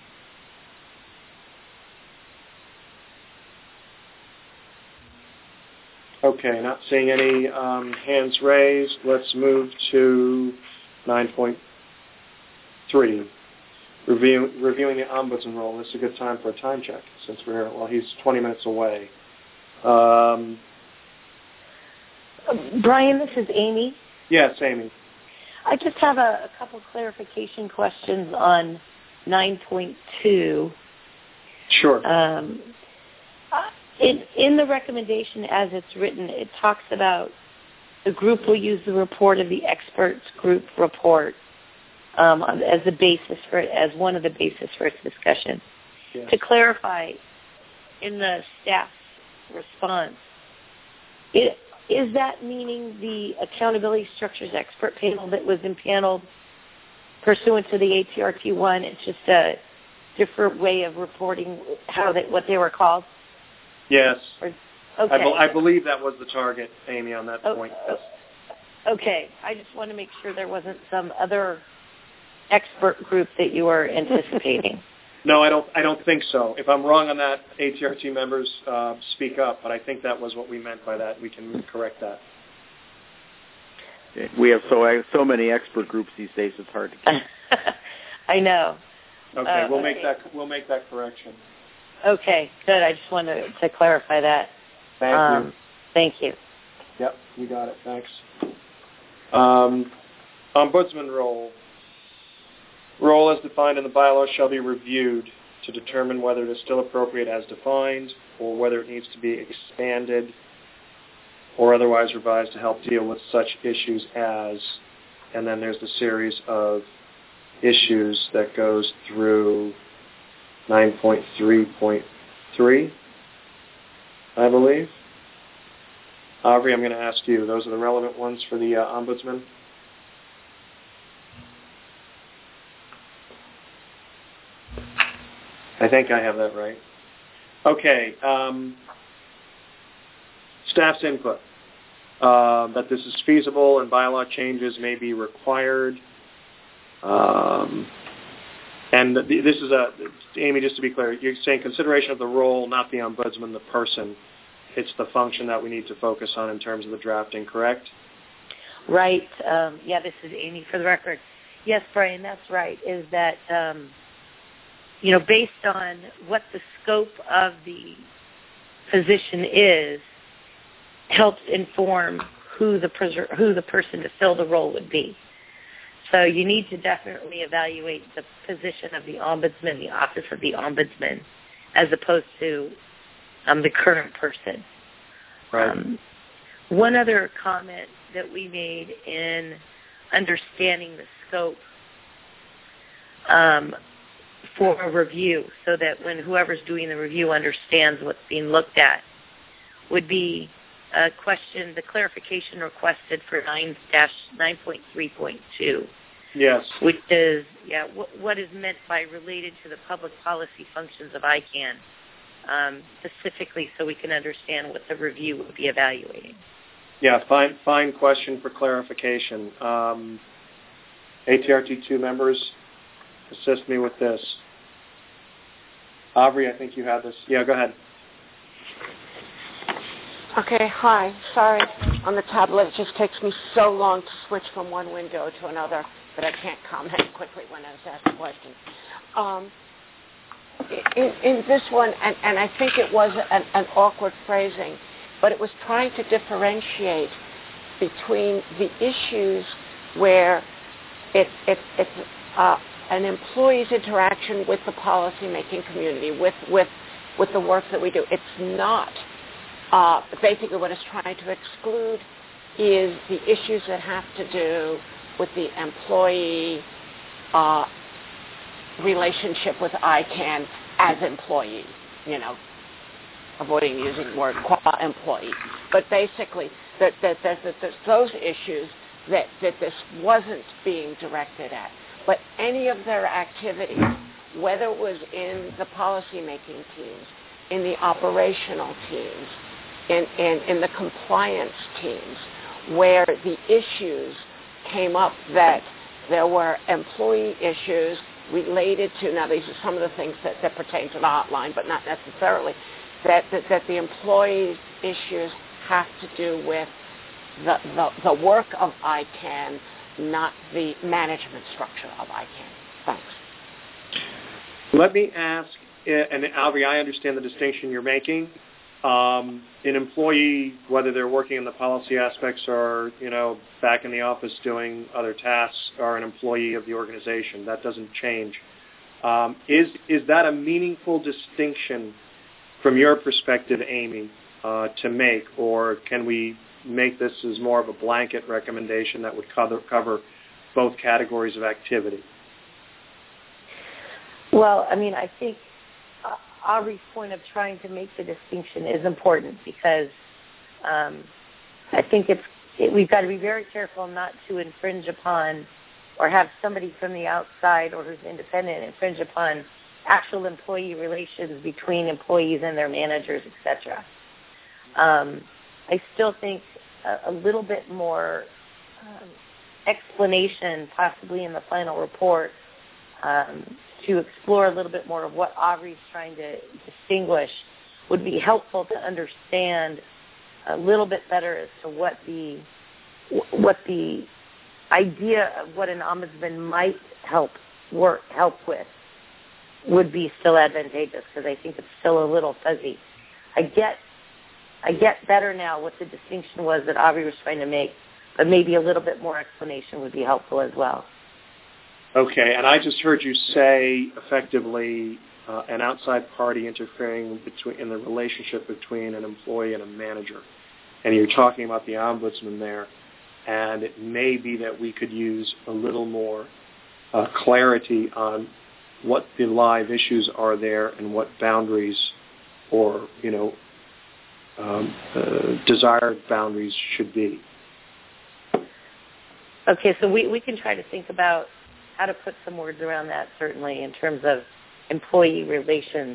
Okay, not seeing any um, hands raised. Let's move to nine point three, Review, reviewing the ombudsman role. This is a good time for a time check since we're, well, he's twenty minutes away. Um, uh, Brian, this is Amy. Yes, Amy. I just have a, a couple clarification questions on nine point two. Sure. Um, in, in the recommendation as it's written, it talks about the group will use the report of the experts group report um, as the basis for it, as one of the basis for its discussion. Yes. To clarify, in the staff's response, it, is that meaning the accountability structures expert panel that was impaneled pursuant to the A T R T one? It's just a different way of reporting how they, what they were called? Yes. Or, okay. I, be, I believe that was the target, Amy, on that oh, point. Okay. I just want to make sure there wasn't some other expert group that you were anticipating. No, I don't. I don't think so. If I'm wrong on that, A T R T members uh, speak up. But I think that was what we meant by that. We can correct that. We have so so many expert groups these days. It's hard to keep. I know. Okay, uh, we'll okay. make that. We'll make that correction. Okay, good. I just wanted to clarify that. Thank um, you. Thank you. Yep, you got it. Thanks. Um, ombudsman role. Role as defined in the bylaws shall be reviewed to determine whether it is still appropriate as defined or whether it needs to be expanded or otherwise revised to help deal with such issues as, and then there's the series of issues that goes through nine point three point three, I believe. Aubrey, I'm going to ask you. Those are the relevant ones for the uh, ombudsman? I think I have that right. Okay. Um, staff's input. Uh, that this is feasible and bylaw changes may be required. Um, And the, this is a, Amy, just to be clear, you're saying consideration of the role, not the ombudsman, the person. It's the function that we need to focus on in terms of the drafting, correct? Right. Um, yeah, this is Amy for the record. Yes, Brian, that's right, is that, um, you know, based on what the scope of the position is, helps inform who the pers- who the person to fill the role would be. So you need to definitely evaluate the position of the ombudsman, the office of the ombudsman, as opposed to um, the current person. Right. Um, one other comment that we made in understanding the scope um, for a review, so that when whoever's doing the review understands what's being looked at, would be a question, the clarification requested for nine point three point two. Yes. Which is, yeah, what, what is meant by related to the public policy functions of I CANN, um, specifically so we can understand what the review would be evaluating. Yeah, fine, fine question for clarification. Um, A T R T two members, assist me with this. Aubrey, I think you have this. Yeah, go ahead. Okay, hi. Sorry. On the tablet, it just takes me so long to switch from one window to another that I can't comment quickly when I was asked a question. Um, in, in this one, and, and I think it was an, an awkward phrasing, but it was trying to differentiate between the issues where it, it, it's uh, an employee's interaction with the policymaking community, with, with, with the work that we do. It's not. Uh, basically what it's trying to exclude is the issues that have to do with the employee uh, relationship with I CANN as employee, you know, avoiding using the word qua-employee. But basically, that, that, that, that there's those issues that, that this wasn't being directed at. But any of their activities, whether it was in the policymaking teams, in the operational teams, in, in, in the compliance teams, where the issues came up that there were employee issues related to, now these are some of the things that, that pertain to the hotline, but not necessarily, that, that, that the employees' issues have to do with the, the, the work of I CANN, not the management structure of I CANN. Thanks. Let me ask, and Aubrey, I understand the distinction you're making. Um, an employee, whether they're working in the policy aspects or, you know, back in the office doing other tasks, are an employee of the organization. That doesn't change. Um, is is that a meaningful distinction from your perspective, Amy, uh, to make, or can we make this as more of a blanket recommendation that would cover, cover both categories of activity? Well, I mean, I think Aubrey's point of trying to make the distinction is important because um, I think it's it, we've got to be very careful not to infringe upon or have somebody from the outside or who's independent infringe upon actual employee relations between employees and their managers, et cetera. Um, I still think a, a little bit more um, explanation, possibly in the final report, um, to explore a little bit more of what Aubrey's trying to distinguish would be helpful to understand a little bit better as to what the what the idea of what an ombudsman might help work help with would be still advantageous, because I think it's still a little fuzzy. I get I get better now what the distinction was that Aubrey was trying to make, but maybe a little bit more explanation would be helpful as well. Okay, and I just heard you say effectively uh, an outside party interfering between in the relationship between an employee and a manager, and you're talking about the ombudsman there, and it may be that we could use a little more uh, clarity on what the live issues are there and what boundaries or, you know, um, uh, desired boundaries should be. Okay, so we, we can try to think about how to put some words around that, certainly, in terms of employee relations.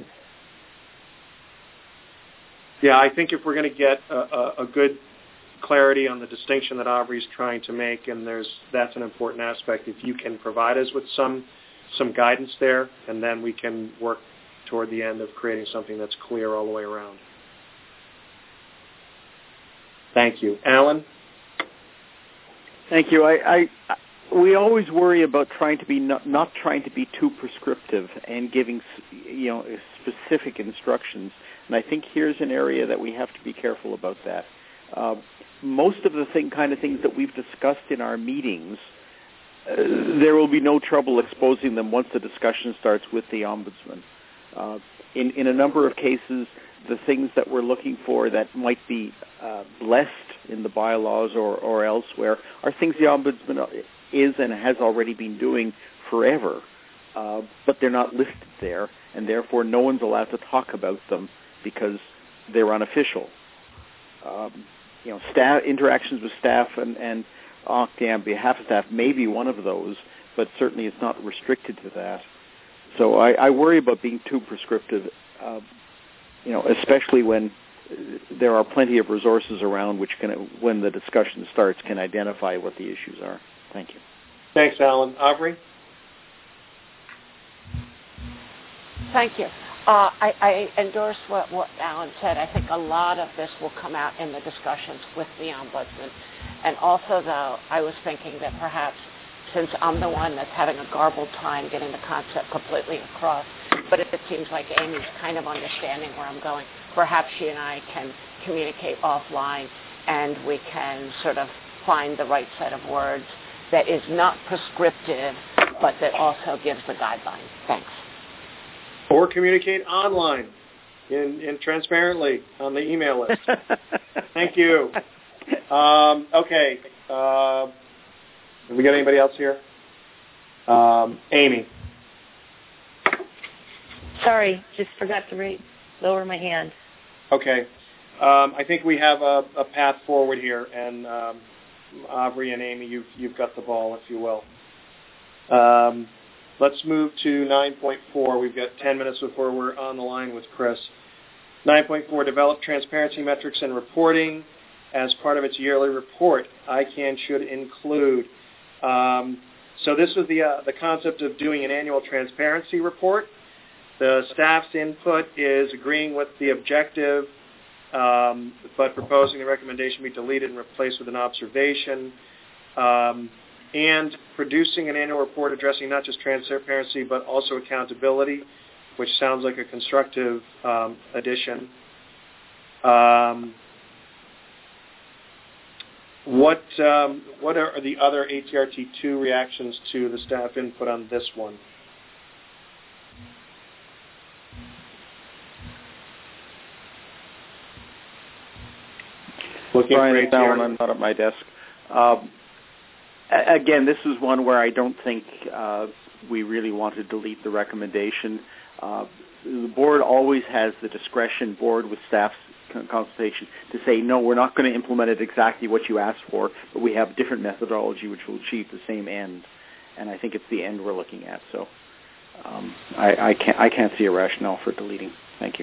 Yeah, I think if we're going to get a, a, a good clarity on the distinction that Aubrey's trying to make, and there's that's an important aspect, if you can provide us with some some guidance there, and then we can work toward the end of creating something that's clear all the way around. Thank you. Alan? Thank you. I, I, we always worry about trying to be not, not trying to be too prescriptive and giving, you know, specific instructions. And I think here's an area that we have to be careful about that. Uh, most of the thing, kind of things that we've discussed in our meetings, uh, there will be no trouble exposing them once the discussion starts with the Ombudsman. Uh, in, in a number of cases, the things that we're looking for that might be uh, blessed in the bylaws or, or elsewhere are things the Ombudsman is and has already been doing forever, uh, but they're not listed there, and therefore no one's allowed to talk about them because they're unofficial. Um, you know, staff interactions with staff and, and O C T A on behalf of staff may be one of those, but certainly it's not restricted to that. So I, I worry about being too prescriptive, uh, you know, especially when there are plenty of resources around which can, when the discussion starts, can identify what the issues are. Thank you. Thanks, Alan. Aubrey? Thank you. Uh, I, I endorse what, what Alan said. I think a lot of this will come out in the discussions with the Ombudsman. And also, though, I was thinking that perhaps since I'm the one that's having a garbled time getting the concept completely across, but it, it seems like Amy's kind of understanding where I'm going, perhaps she and I can communicate offline and we can sort of find the right set of words that is not prescriptive, but that also gives the guidelines. Thanks. Or communicate online and, and transparently on the email list. Thank you. Um, okay. Uh, have we got anybody else here? Um, Amy. Sorry, just forgot to rate, lower my hand. Okay. Um, I think we have a, a path forward here, and um, Aubrey and Amy, you've, you've got the ball, if you will. Um, let's move to nine point four. We've got ten minutes before we're on the line with Chris. nine point four, develop transparency metrics and reporting as part of its yearly report. I C A N should include. Um, so this was the, uh, the concept of doing an annual transparency report. The staff's input is agreeing with the objective, um, but proposing the recommendation be deleted and replaced with an observation, um, and producing an annual report addressing not just transparency but also accountability, which sounds like a constructive um, addition. Um, what um, what are the other A T R T two reactions to the staff input on this one? Looking Brian, for it's Alan. I'm not at my desk. Um, again, this is one where I don't think uh, we really want to delete the recommendation. Uh, the board always has the discretion, board with staff's consultation, to say, no, we're not going to implement it exactly what you asked for, but we have a different methodology which will achieve the same end. And I think it's the end we're looking at. So um, I, I, can't, I can't see a rationale for deleting. Thank you.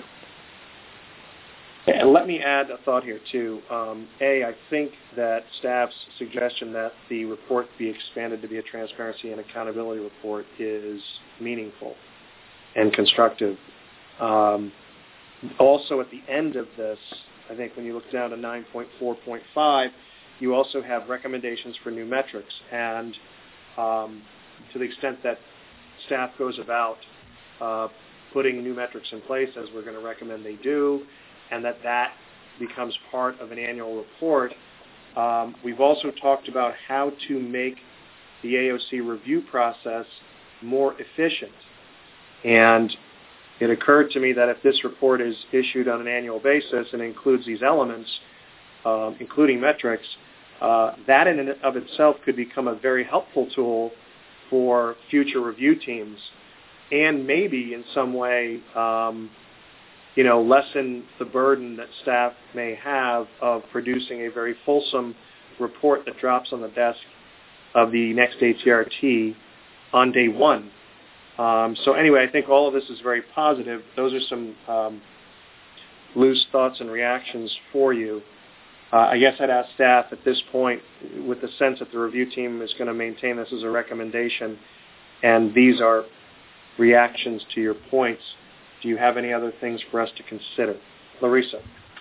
And let me add a thought here, too. Um, a, I think that staff's suggestion that the report be expanded to be a transparency and accountability report is meaningful and constructive. Um, also, at the end of this, I think when you look down to nine point four point five, you also have recommendations for new metrics. And um, to the extent that staff goes about uh, putting new metrics in place, as we're going to recommend they do, and that that becomes part of an annual report. Um, we've also talked about how to make the A O C review process more efficient. And it occurred to me that if this report is issued on an annual basis and includes these elements, um, including metrics, uh, that in and of itself could become a very helpful tool for future review teams and maybe in some way um, you know, lessen the burden that staff may have of producing a very fulsome report that drops on the desk of the next A T R T on day one. Um, so anyway, I think all of this is very positive. Those are some um, loose thoughts and reactions for you. Uh, I guess I'd ask staff at this point, with the sense that the review team is going to maintain this as a recommendation, and these are reactions to your points. Do you have any other things for us to consider? Larissa.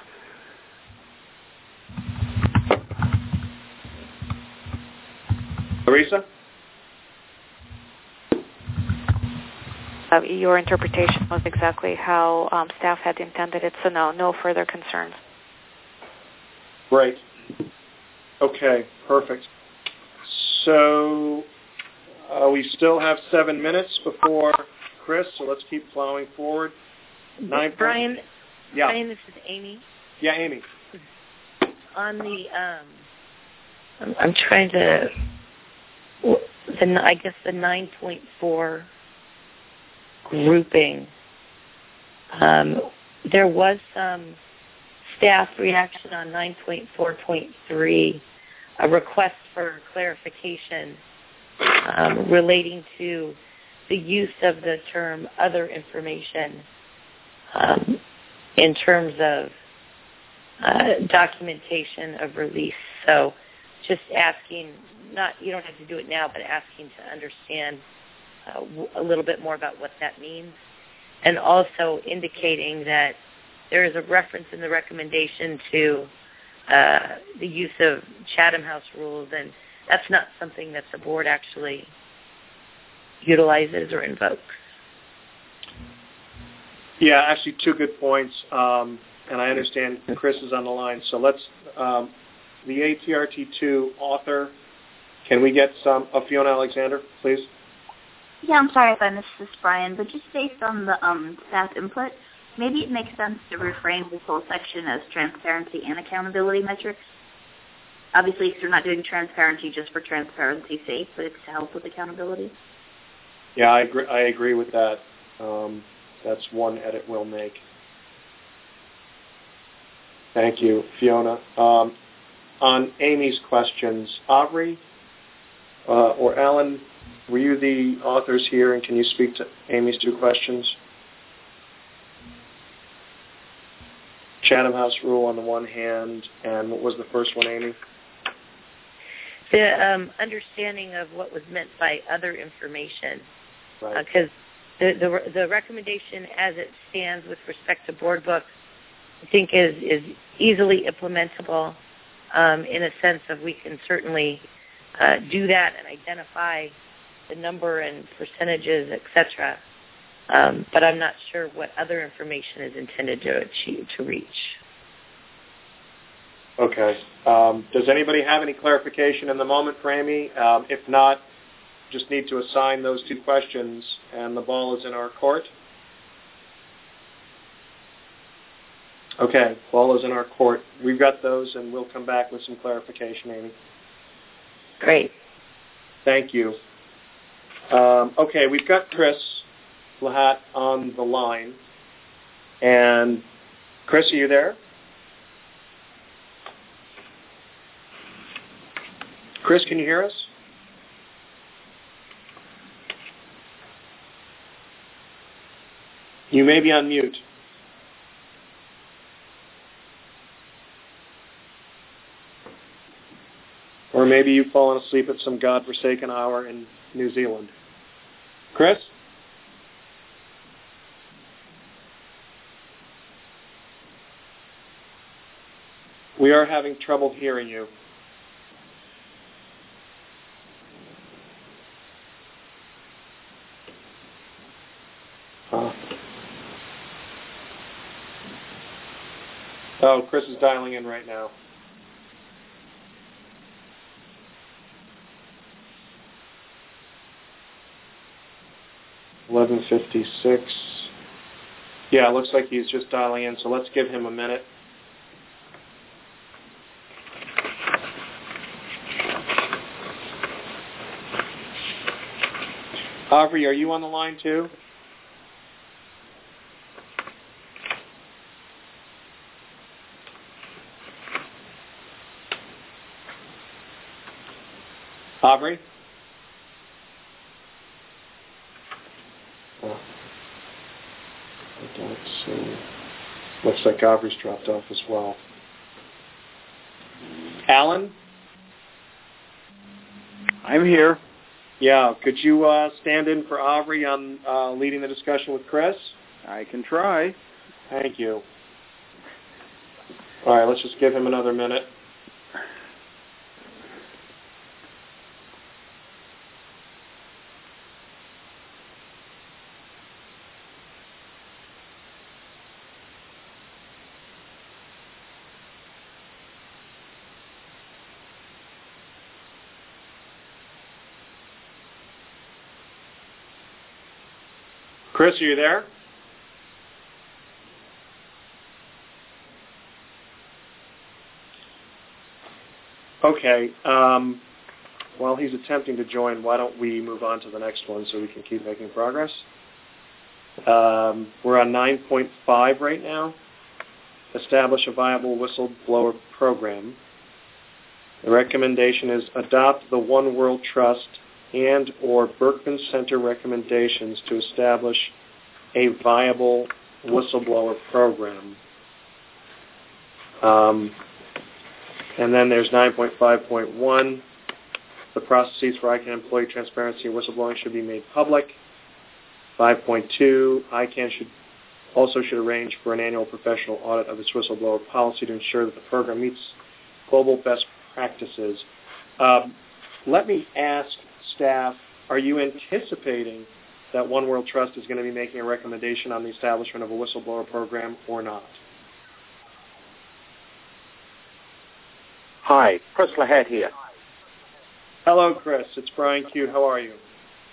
Larissa? Uh, your interpretation was exactly how um, staff had intended it, so no, no further concerns. Great. Okay, perfect. So uh, we still have seven minutes before Chris, so let's keep plowing forward. Nine Brian, yeah. Brian, this is Amy. Yeah, Amy. On the, um, I'm, I'm trying to, the, I guess the nine point four grouping, um, there was some staff reaction on nine point four point three, a request for clarification um, relating to the use of the term other information um, in terms of uh, documentation of release. So just asking, not you don't have to do it now, but asking to understand uh, w- a little bit more about what that means, and also indicating that there is a reference in the recommendation to uh, the use of Chatham House rules, and that's not something that the board actually utilizes or invokes. Yeah, actually two good points, um, and I understand Chris is on the line. So let's, um, the A T R T two author, can we get some, uh, Fiona Alexander, please? Yeah, I'm sorry if I missed this, Brian, but just based on the um, staff input, maybe it makes sense to reframe this whole section as transparency and accountability metrics. Obviously, you're not doing transparency just for transparency's sake, but it's to help with accountability. Yeah, I agree, I agree with that. Um, that's one edit we'll make. Thank you, Fiona. Um, on Amy's questions, Aubrey uh, or Alan, were you the authors here, and can you speak to Amy's two questions? Chatham House rule on the one hand, and what was the first one, Amy? The um, understanding of what was meant by other information. Because uh, the, the the recommendation as it stands with respect to board books, I think is, is easily implementable um, in a sense of we can certainly uh, do that and identify the number and percentages, et cetera. Um, but I'm not sure what other information is intended to achieve, to reach. Okay. Um, does anybody have any clarification in the moment for Amy? Um, if not, just need to assign those two questions, and the ball is in our court. Okay, ball is in our court. We've got those, and we'll come back with some clarification, Amy. Great. Thank you. Um, okay, we've got Chris Lahat on the line. And Chris, are you there? Chris, can you hear us? You may be on mute. Or maybe you've fallen asleep at some godforsaken hour in New Zealand. Chris? We are having trouble hearing you. Huh. Oh, Chris is dialing in right now. eleven fifty-six. Yeah, it looks like he's just dialing in, so let's give him a minute. Aubrey, are you on the line too? Aubrey? Oh. I don't see. Looks like Aubrey's dropped off as well. Alan? I'm here. Yeah, could you uh, stand in for Aubrey on uh, leading the discussion with Chris? I can try. Thank you. All right, let's just give him another minute. Chris, are you there? Okay. Um, while he's attempting to join, why don't we move on to the next one so we can keep making progress? Um, we're on nine point five right now. Establish a viable whistleblower program. The recommendation is adopt the One World Trust and or Berkman Center recommendations to establish a viable whistleblower program. Um, and then there's nine point five point one. The processes for I CANN employee transparency and whistleblowing should be made public. five point two, I CANN should also should arrange for an annual professional audit of its whistleblower policy to ensure that the program meets global best practices. Um, let me ask staff, are you anticipating that One World Trust is going to be making a recommendation on the establishment of a whistleblower program or not? Hi, Chris Lahat here. Hello, Chris. It's Brian Cute. How are you?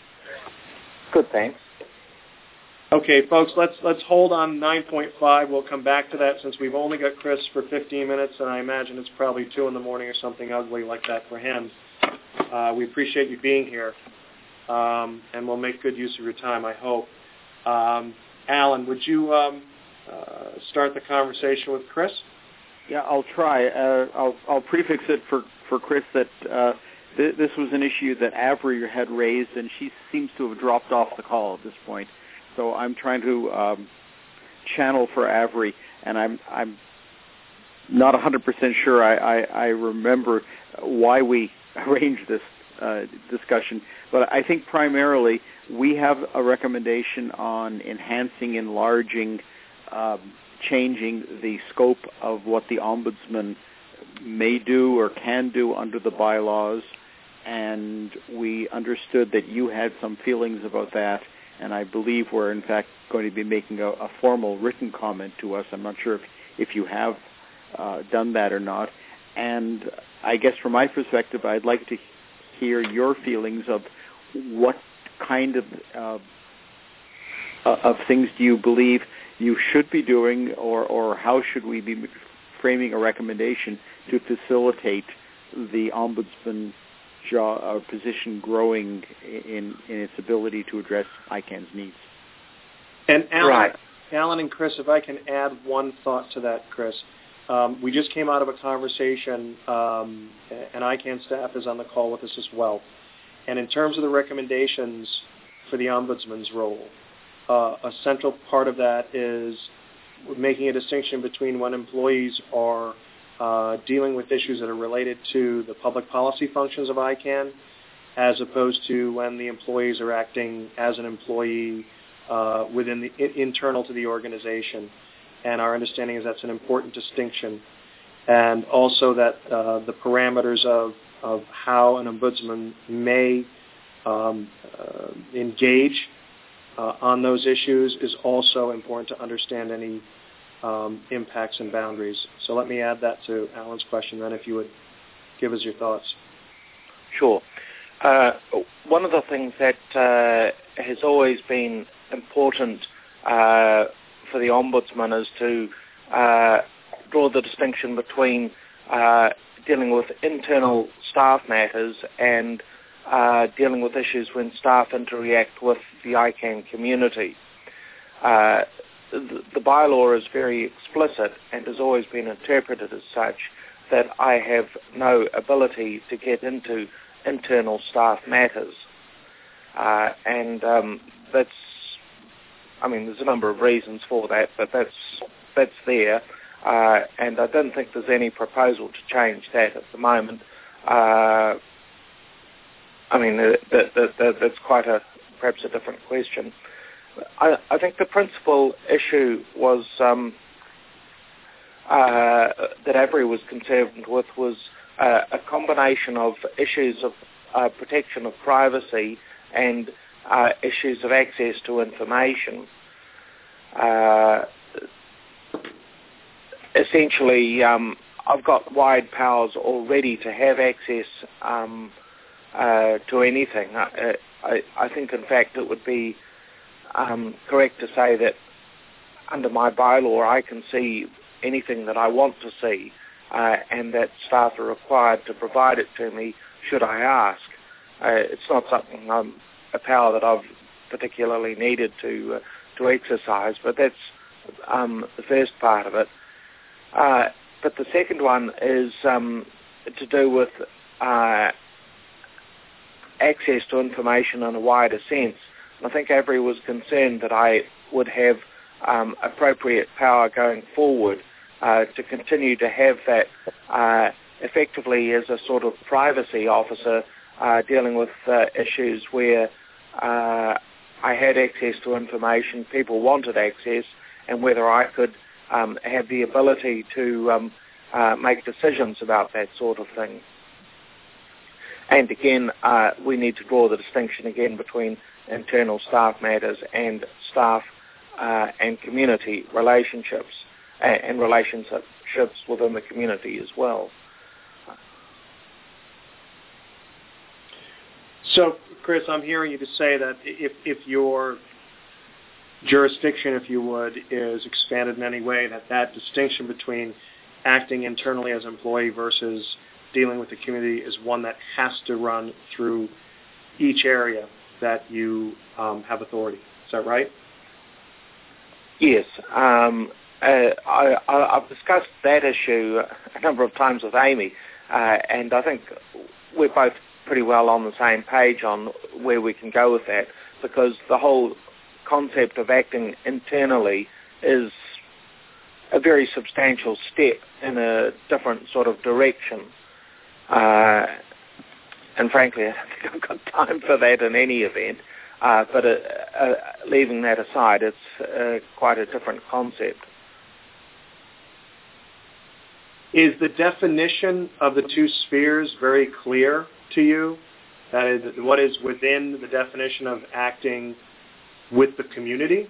Good, thanks. Okay, folks, let's let's hold on nine point five. We'll come back to that since we've only got Chris for fifteen minutes, and I imagine it's probably two in the morning or something ugly like that for him. Uh, we appreciate you being here, um, and we'll make good use of your time, I hope. Um, Alan, would you um, uh, start the conversation with Chris? Yeah, I'll try. Uh, I'll, I'll prefix it for, for Chris that uh, th- this was an issue that Avery had raised, and she seems to have dropped off the call at this point. So I'm trying to um, channel for Avery, and I'm I'm not one hundred percent sure I, I, I remember why we arranged this uh, discussion. But I think primarily we have a recommendation on enhancing, enlarging, um, changing the scope of what the Ombudsman may do or can do under the bylaws, and we understood that you had some feelings about that. And I believe we're, in fact, going to be making a, a formal written comment to us. I'm not sure if, if you have uh, done that or not. And I guess from my perspective, I'd like to hear your feelings of what kind of uh, of things do you believe you should be doing, or, or how should we be framing a recommendation to facilitate the Ombudsman job, uh, position growing in, in its ability to address I CANN's needs. And Alan, right. Alan and Chris, if I can add one thought to that, Chris. Um, we just came out of a conversation, um, and I CANN staff is on the call with us as well. And in terms of the recommendations for the Ombudsman's role, uh, a central part of that is making a distinction between when employees are Uh, dealing with issues that are related to the public policy functions of I CANN, as opposed to when the employees are acting as an employee uh, within the I- internal to the organization. And our understanding is that's an important distinction. And also that uh, the parameters of, of how an ombudsman may um, uh, engage uh, on those issues is also important to understand any Um, impacts and boundaries. So let me add that to Alan's question then, if you would give us your thoughts. Sure. Uh, one of the things that uh, has always been important uh, for the Ombudsman is to uh, draw the distinction between uh, dealing with internal staff matters and uh, dealing with issues when staff interact with the I CANN community. Uh, The, the bylaw is very explicit and has always been interpreted as such that I have no ability to get into internal staff matters. Uh, and um, that's, I mean, there's a number of reasons for that, but that's, that's there. Uh, and I don't think there's any proposal to change that at the moment. Uh, I mean, that, that, that, that's quite a perhaps a different question. I, I think the principal issue was um, uh, that Avery was concerned with was uh, a combination of issues of uh, protection of privacy and uh, issues of access to information. Uh, essentially, um, I've got wide powers already to have access um, uh, to anything. I, I, I think, in fact, it would be um, correct to say that under my bylaw, I can see anything that I want to see, uh, and that staff are required to provide it to me should I ask. Uh, it's not something, um, a power that I've particularly needed to uh, to exercise, but that's um, the first part of it. Uh, but the second one is um, to do with uh, access to information in a wider sense. And I think Avery was concerned that I would have um, appropriate power going forward uh, to continue to have that uh, effectively as a sort of privacy officer uh, dealing with uh, issues where uh, I had access to information, people wanted access, and whether I could um, have the ability to um, uh, make decisions about that sort of thing. And again, uh, we need to draw the distinction again between internal staff matters and staff uh, and community relationships, and, and relationships within the community as well. So, Chris, I'm hearing you to say that if, if your jurisdiction, if you would, is expanded in any way, that that distinction between acting internally as an employee versus dealing with the community is one that has to run through each area that you um, have authority. Is that right? Yes. Um, uh, I, I've discussed that issue a number of times with Amy, uh, and I think we're both pretty well on the same page on where we can go with that, because the whole concept of acting internally is a very substantial step in a different sort of direction. Uh, and frankly, I don't think I've got time for that in any event. Uh, but uh, uh, leaving that aside, it's uh, quite a different concept. Is the definition of the two spheres very clear to you? That is, what is within the definition of acting with the community?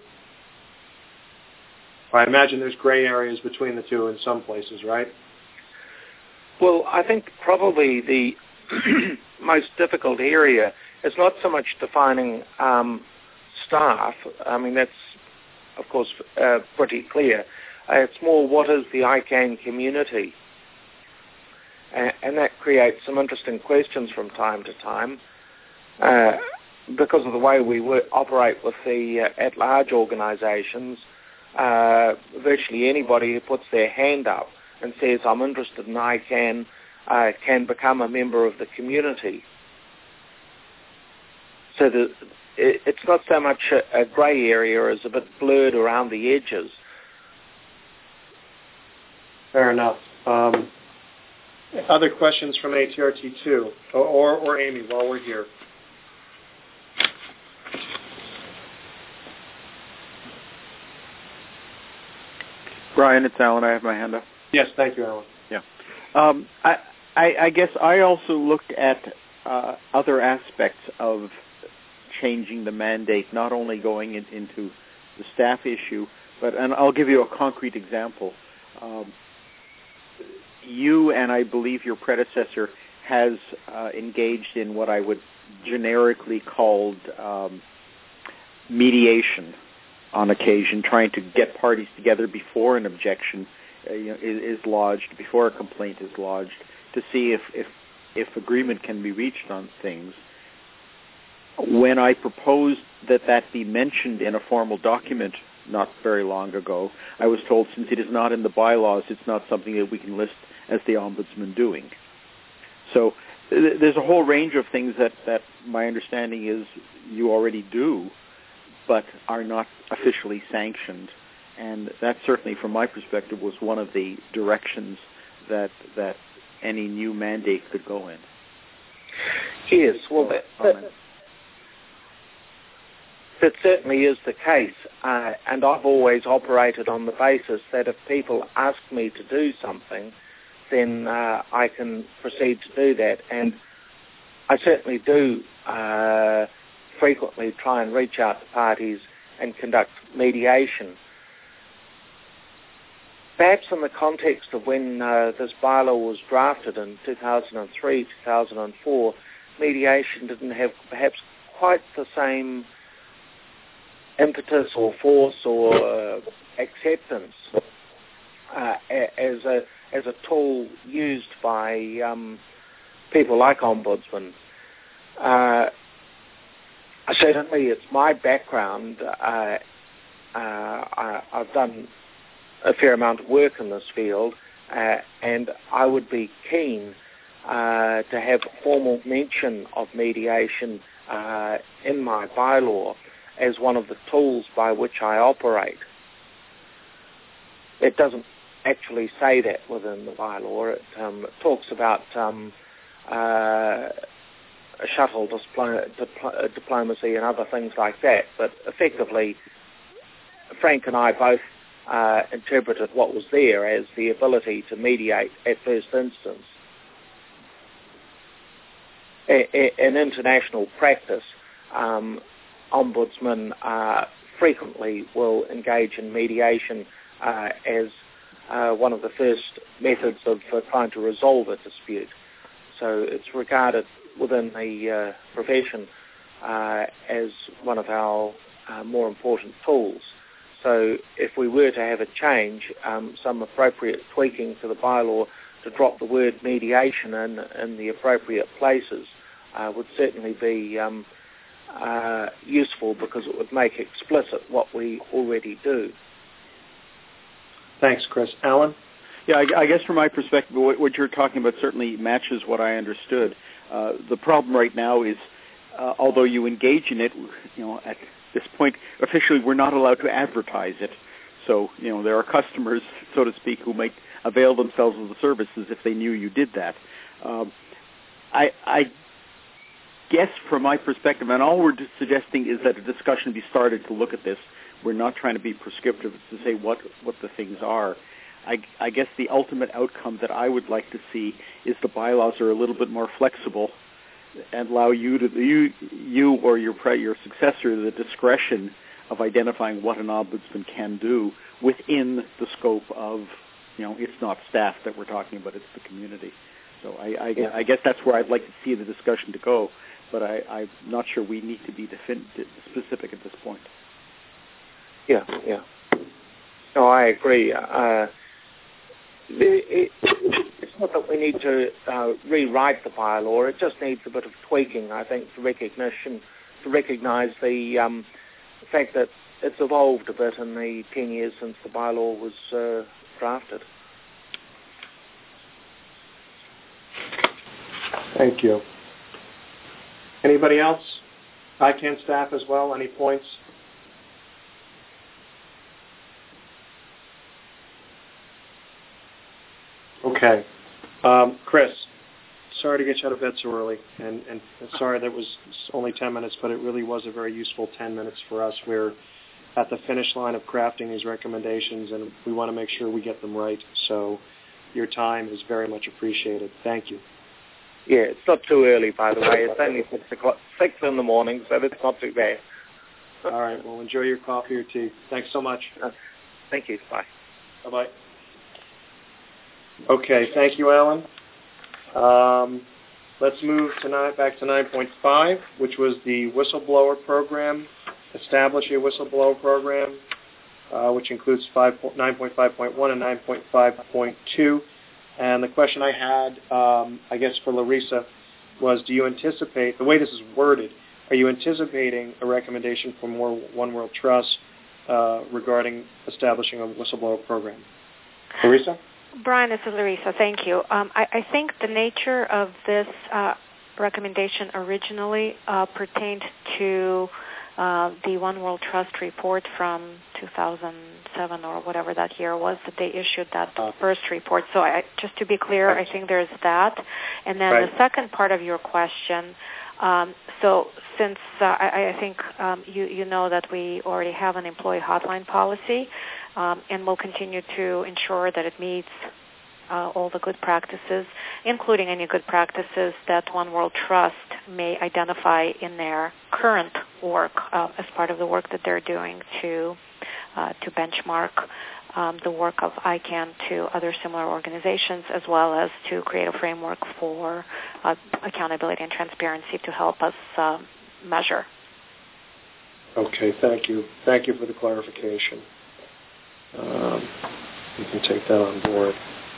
I imagine there's gray areas between the two in some places, right? Well, I think probably the most difficult area is not so much defining um, staff. I mean, that's, of course, uh, pretty clear. Uh, it's more what is the I CAN community? Uh, and that creates some interesting questions from time to time uh, because of the way we work, operate with the uh, at-large organisations. Uh, virtually anybody who puts their hand up and says, I'm interested in I CAN, uh, can become a member of the community. So the, it, it's not so much a, a grey area as a bit blurred around the edges. Fair enough. Um, other questions from A T R T two, or, or, or Amy, while we're here? Brian, it's Alan. I have my hand up. Yes, thank you, Alan. Yeah. Um, I, I, I guess I also looked at uh, other aspects of changing the mandate, not only going in, into the staff issue, but, and I'll give you a concrete example. Um, you and I believe your predecessor has uh, engaged in what I would generically called um, mediation on occasion, trying to get parties together before an objection uh, you know, is, is lodged, before a complaint is lodged, to see if, if, if agreement can be reached on things. When I proposed that that be mentioned in a formal document not very long ago, I was told since it is not in the bylaws, it's not something that we can list as the Ombudsman doing. So th- there's a whole range of things that, that my understanding is you already do, but are not officially sanctioned. And that certainly, from my perspective, was one of the directions that that any new mandate could go in. Yes, well, that, that, that certainly is the case, uh, and I've always operated on the basis that if people ask me to do something, then uh, I can proceed to do that, and I certainly do uh, frequently try and reach out to parties and conduct mediation. Perhaps in the context of when uh, this bylaw was drafted in two thousand three, two thousand four, mediation didn't have perhaps quite the same impetus or force or uh, acceptance uh, as a as a tool used by um, people like ombudsmen. Uh, certainly, it's my background. Uh, uh, I, I've done a fair amount of work in this field, uh, and I would be keen uh, to have formal mention of mediation uh, in my bylaw as one of the tools by which I operate. It doesn't actually say that within the bylaw. It, um, it talks about um, uh, shuttle diplo- dipl- diplomacy and other things like that, but effectively, Frank and I both uh, interpreted what was there as the ability to mediate at first instance. In international practice, um, ombudsmen uh, frequently will engage in mediation uh, as uh, one of the first methods of uh, trying to resolve a dispute. So it's regarded within the uh, profession uh, as one of our uh, more important tools. So if we were to have a change, um, some appropriate tweaking to the bylaw to drop the word mediation in, in the appropriate places uh, would certainly be um, uh, useful, because it would make explicit what we already do. Thanks, Chris. Alan? Yeah, I, I guess from my perspective, what, what you're talking about certainly matches what I understood. Uh, the problem right now is, uh, although you engage in it, you know, at this point, officially, we're not allowed to advertise it. So, you know, there are customers, so to speak, who might avail themselves of the services if they knew you did that. Um, I, I guess from my perspective, and all we're suggesting is that a discussion be started to look at this. We're not trying to be prescriptive to say what, what the things are. I, I guess the ultimate outcome that I would like to see is the bylaws are a little bit more flexible and allow you to you you or your your successor the discretion of identifying what an ombudsman can do within the scope of, you know, it's not staff that we're talking about, it's the community. So I, I, yeah. I guess that's where I'd like to see the discussion to go, but I, I'm not sure we need to be defin- specific at this point. Yeah, yeah. No, I agree. Uh, it, it's not that we need to uh, rewrite the bylaw. It just needs a bit of tweaking, I think, for recognition, to recognise the um, fact that it's evolved a bit in the ten years since the bylaw was uh, drafted. Thank you. Anybody else? I C A N staff as well, any points? Okay. Um, Chris, sorry to get you out of bed so early, and, and sorry that was only ten minutes, but it really was a very useful ten minutes for us. We're at the finish line of crafting these recommendations, and we want to make sure we get them right. So your time is very much appreciated. Thank you. Yeah, it's not too early, by the way. It's only six o'clock, six in the morning, so it's not too bad. All right. Well, enjoy your coffee or tea. Thanks so much. Uh, thank you. Bye. Bye-bye. Okay. Thank you, Alan. Um, let's move tonight back to nine point five, which was the whistleblower program. Establish a whistleblower program, uh, which includes nine point five point one and nine point five point two. And the question I had, um, I guess for Larissa, was do you anticipate, the way this is worded, are you anticipating a recommendation from One World Trust uh, regarding establishing a whistleblower program? Larissa? Brian, this is Larissa. Thank you. Um, I, I think the nature of this uh, recommendation originally uh, pertained to uh, the One World Trust report from two thousand seven or whatever that year was that they issued that uh, first report. So I, just to be clear, right. I think there's that. And then right. the second part of your question, um, so since uh, I, I think um, you, you know that we already have an employee hotline policy, um, and we'll continue to ensure that it meets Uh, all the good practices, including any good practices that One World Trust may identify in their current work uh, as part of the work that they're doing to uh, to benchmark um, the work of I CAN to other similar organizations, as well as to create a framework for uh, accountability and transparency to help us uh, measure. Okay, thank you. Thank you for the clarification. Um, you can take that on board.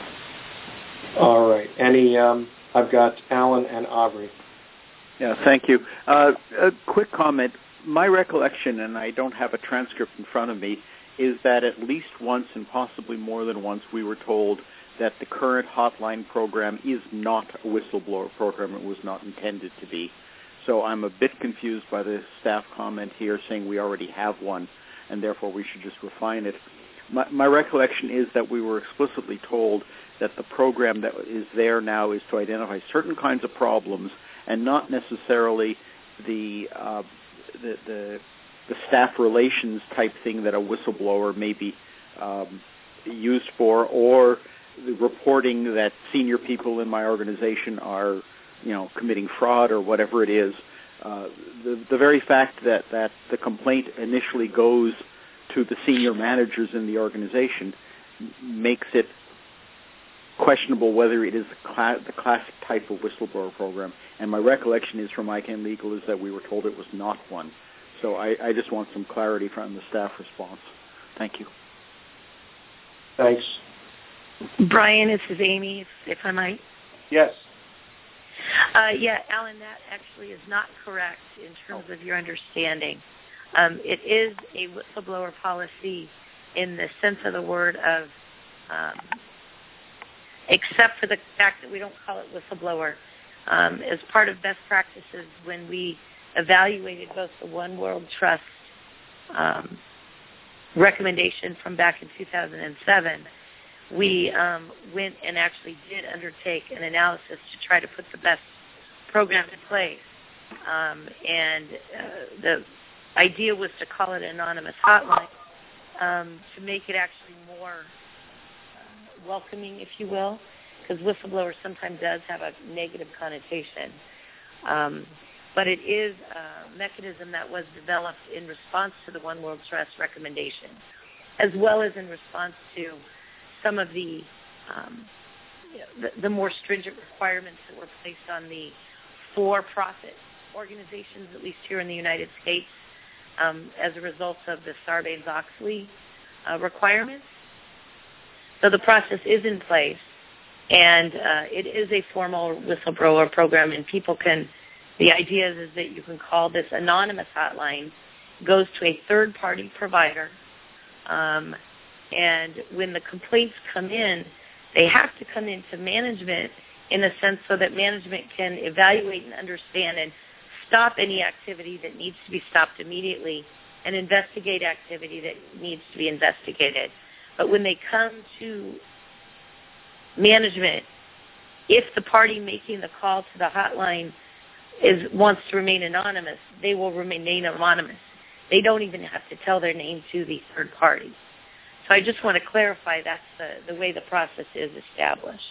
All right. Any? Um, I've got Alan and Aubrey. Yeah, thank you. Uh, a quick comment. My recollection, and I don't have a transcript in front of me, is that at least once and possibly more than once we were told that the current hotline program is not a whistleblower program. It was not intended to be. So I'm a bit confused by the staff comment here saying we already have one, and therefore we should just refine it. My, my recollection is that we were explicitly told that the program that is there now is to identify certain kinds of problems and not necessarily the uh, the, the the staff relations type thing that a whistleblower may be um, used for, or the reporting that senior people in my organization are, you know, committing fraud or whatever it is. Uh, the the very fact that, that the complaint initially goes to the senior managers in the organization makes it questionable whether it is the, cla- the classic type of whistleblower program. And my recollection is from I CAN Legal is that we were told it was not one. So I, I just want some clarity from the staff response. Thank you. Thanks. Brian, this is Amy, if, if I might. Yes. Uh, yeah, Alan, that actually is not correct in terms of your understanding. Um, it is a whistleblower policy in the sense of the word of, um, except for the fact that we don't call it whistleblower. Um, as part of best practices, when we evaluated both the One World Trust um, recommendation from back in two thousand seven, we um, went and actually did undertake an analysis to try to put the best program in place. Um, and uh, the idea was to call it an anonymous hotline um, to make it actually more uh, welcoming, if you will, because whistleblower sometimes does have a negative connotation. Um, but it is a mechanism that was developed in response to the One World Trust recommendation, as well as in response to some of the, um, you know, the, the more stringent requirements that were placed on the for-profit organizations, at least here in the United States, um, as a result of the Sarbanes-Oxley uh, requirements. So the process is in place, and uh, it is a formal whistleblower program, and people can, the idea is, is that you can call this anonymous hotline, goes to a third-party provider, um, and when the complaints come in, they have to come into management in a sense so that management can evaluate and understand and stop any activity that needs to be stopped immediately and investigate activity that needs to be investigated. But when they come to management, if the party making the call to the hotline is wants to remain anonymous, they will remain anonymous. They don't even have to tell their name to the third party. So I just want to clarify that's the, the way the process is established.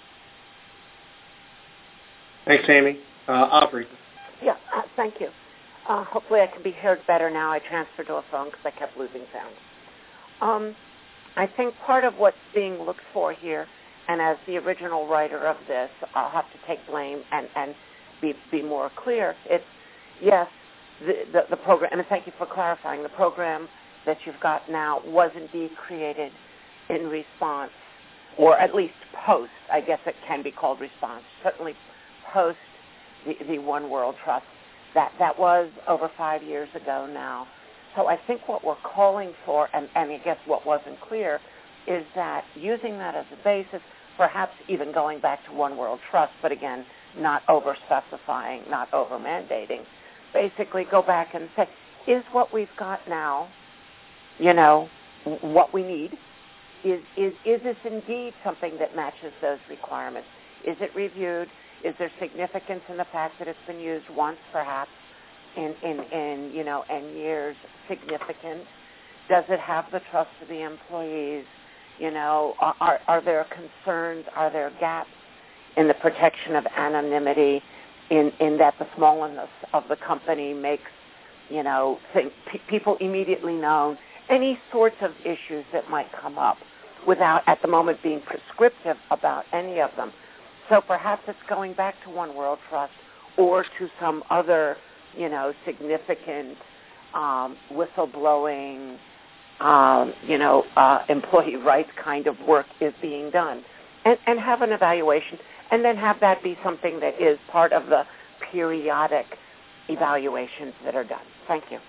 Thanks, Amy. Uh, Aubrey. Yeah, uh, thank you. Uh, hopefully I can be heard better now. I transferred to a phone because I kept losing sound. Um, I think part of what's being looked for here, and as the original writer of this, I'll have to take blame and, and be, be more clear. It's, yes, the, the, the program, and thank you for clarifying, the program that you've got now was indeed created in response, or at least post, I guess it can be called response, certainly post the, the One World Trust. That, that was over five years ago now. So I think what we're calling for, and, and I guess what wasn't clear, is that using that as a basis, perhaps even going back to One World Trust, but again, not over-specifying, not over-mandating, basically go back and say, is what we've got now, you know, what we need? Is, is, is this indeed something that matches those requirements? Is it reviewed? Is there significance in the fact that it's been used once, perhaps, in, in, in you know, in years significant? Does it have the trust of the employees? You know, are, are there concerns? Are there gaps in the protection of anonymity, in, in that the smallness of the company makes, you know, think, p- people immediately known? Any sorts of issues that might come up without, at the moment, being prescriptive about any of them. So perhaps it's going back to One World Trust or to some other, you know, significant um, whistleblowing, um, you know, uh, employee rights kind of work is being done. And, and have an evaluation, and then have that be something that is part of the periodic evaluations that are done. Thank you.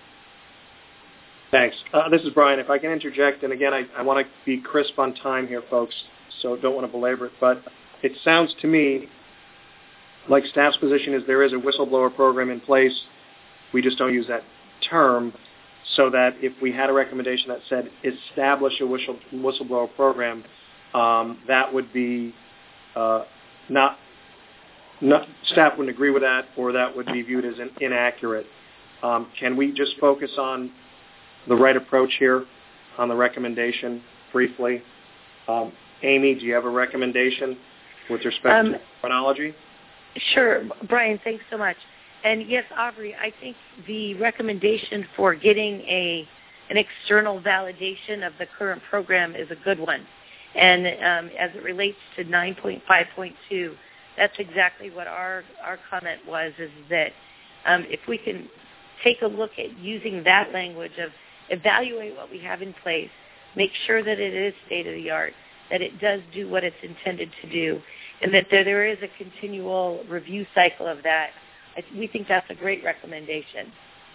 Thanks. Uh, this is Brian. If I can interject, and again, I, I want to be crisp on time here, folks, so don't want to belabor it, but it sounds to me like staff's position is there is a whistleblower program in place. We just don't use that term, so that if we had a recommendation that said establish a whistle, whistleblower program, um, that would be uh, not, not, staff wouldn't agree with that, or that would be viewed as an inaccurate. Um, can we just focus on the right approach here on the recommendation briefly? Um, Amy, do you have a recommendation with respect um, to chronology? Sure. Brian, thanks so much. And yes, Aubrey, I think the recommendation for getting a an external validation of the current program is a good one. And um, as it relates to nine point five point two, that's exactly what our, our comment was, is that um, if we can take a look at using that language of evaluate what we have in place, make sure that it is state-of-the-art, that it does do what it's intended to do, and that there, there is a continual review cycle of that. I, we think that's a great recommendation.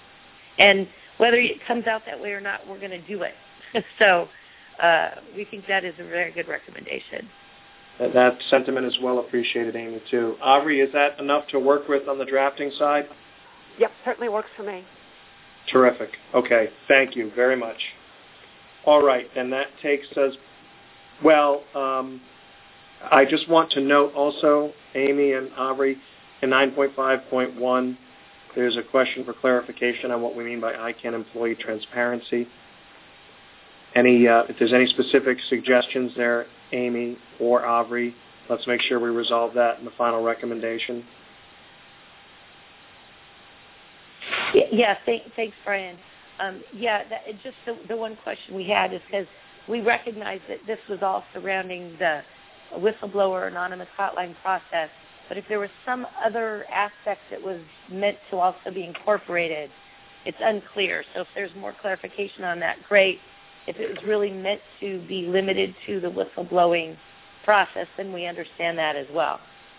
And whether it comes out that way or not, we're going to do it. so uh, we think that is a very good recommendation. That, that sentiment is well appreciated, Amy, too. Aubrey, is that enough to work with on the drafting side? Yep, certainly works for me. Terrific. Okay, thank you very much. All right, and that takes us, well, um, I just want to note also, Amy and Aubrey, in nine point five point one, there's a question for clarification on what we mean by I CANN employee transparency. Any, uh, if there's any specific suggestions there, Amy or Aubrey, let's make sure we resolve that in the final recommendation. Yeah, thank, thanks, Brian. Um, yeah, that, just the, the one question we had is because we recognize that this was all surrounding the whistleblower anonymous hotline process, but if there was some other aspect that was meant to also be incorporated, it's unclear. So if there's more clarification on that, great. If it was really meant to be limited to the whistleblowing process, then we understand that as well.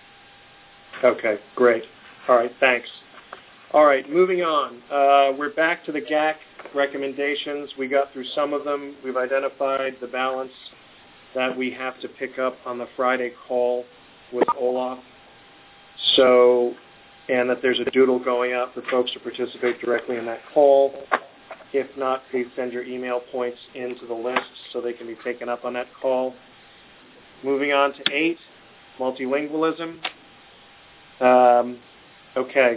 Okay, great. All right, thanks. All right, moving on. Uh, we're back to the G A C recommendations. We got through some of them. We've identified the balance that we have to pick up on the Friday call with Olaf. So, and that there's a doodle going out for folks to participate directly in that call. If not, please send your email points into the list so they can be taken up on that call. Moving on to eight, multilingualism. Um, okay.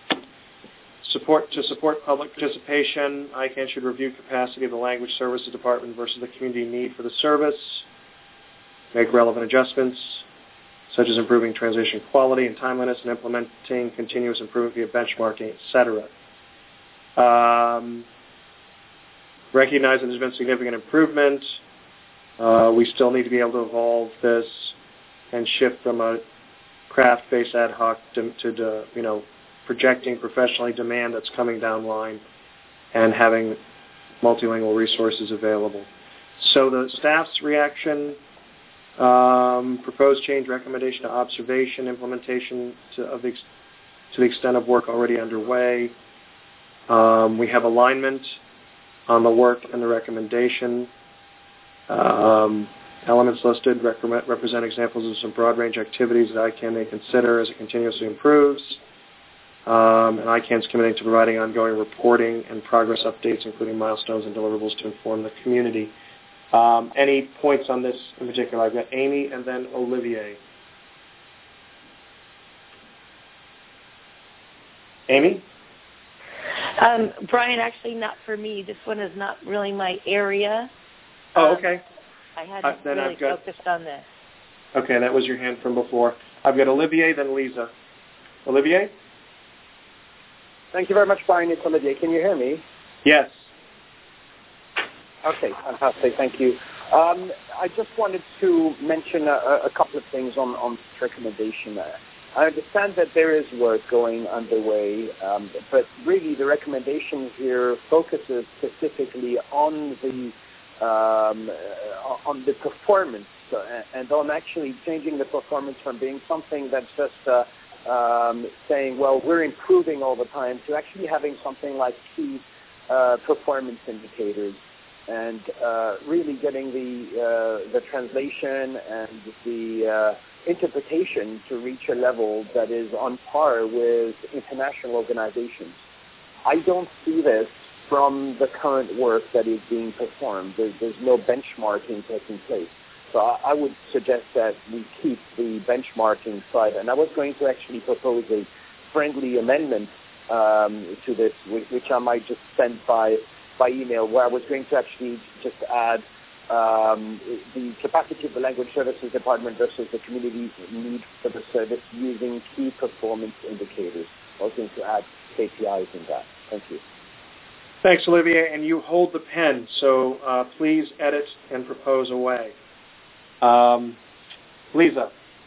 Support to support public participation, I CANN should review capacity of the Language Services Department versus the community need for the service, make relevant adjustments, such as improving transition quality and timeliness and implementing continuous improvement via benchmarking, et cetera. Um, recognize that there's been significant improvement. Uh, we still need to be able to evolve this and shift from a craft-based ad hoc to, to, to you know, projecting professionally demand that's coming down line and having multilingual resources available. So the staff's reaction, um, proposed change, recommendation to observation, implementation to, of the, to the extent of work already underway. Um, we have alignment on the work and the recommendation. Um, elements listed rec- represent examples of some broad range activities that I CANN may consider as it continuously improves. Um, and I CAN's committing to providing ongoing reporting and progress updates, including milestones and deliverables to inform the community. Um, any points on this in particular? I've got Amy and then Olivier. Amy? Um, Brian, actually not for me. This one is not really my area. Oh, okay. Um, I hadn't uh, then really I've got, focused on this. Okay, that was your hand from before. I've got Olivier, then Lisa. Olivier? Thank you very much, Brian. It's Olivier. Can you hear me? Yes. Okay, fantastic. Thank you. Um, I just wanted to mention a, a couple of things on, on this recommendation. I understand that there is work going underway, um, but really the recommendation here focuses specifically on the um, on the performance uh, and on actually changing the performance from being something that's just uh, um, saying, well, we're improving all the time, to actually having something like key uh, performance indicators, and uh, really getting the uh, the translation and the uh, interpretation to reach a level that is on par with international organizations. I don't see this from the current work that is being performed. There, there's no benchmarking taking place. So I, I would suggest that we keep the benchmarking side. And I was going to actually propose a friendly amendment um, to this, which, which I might just send by by email, where I was going to actually just add um, the capacity of the Language Services Department versus the community need for the service using key performance indicators. I was going to add K P Is in that. Thank you. Thanks, Olivier. And you hold the pen, so uh, please edit and propose away. Um, Lisa.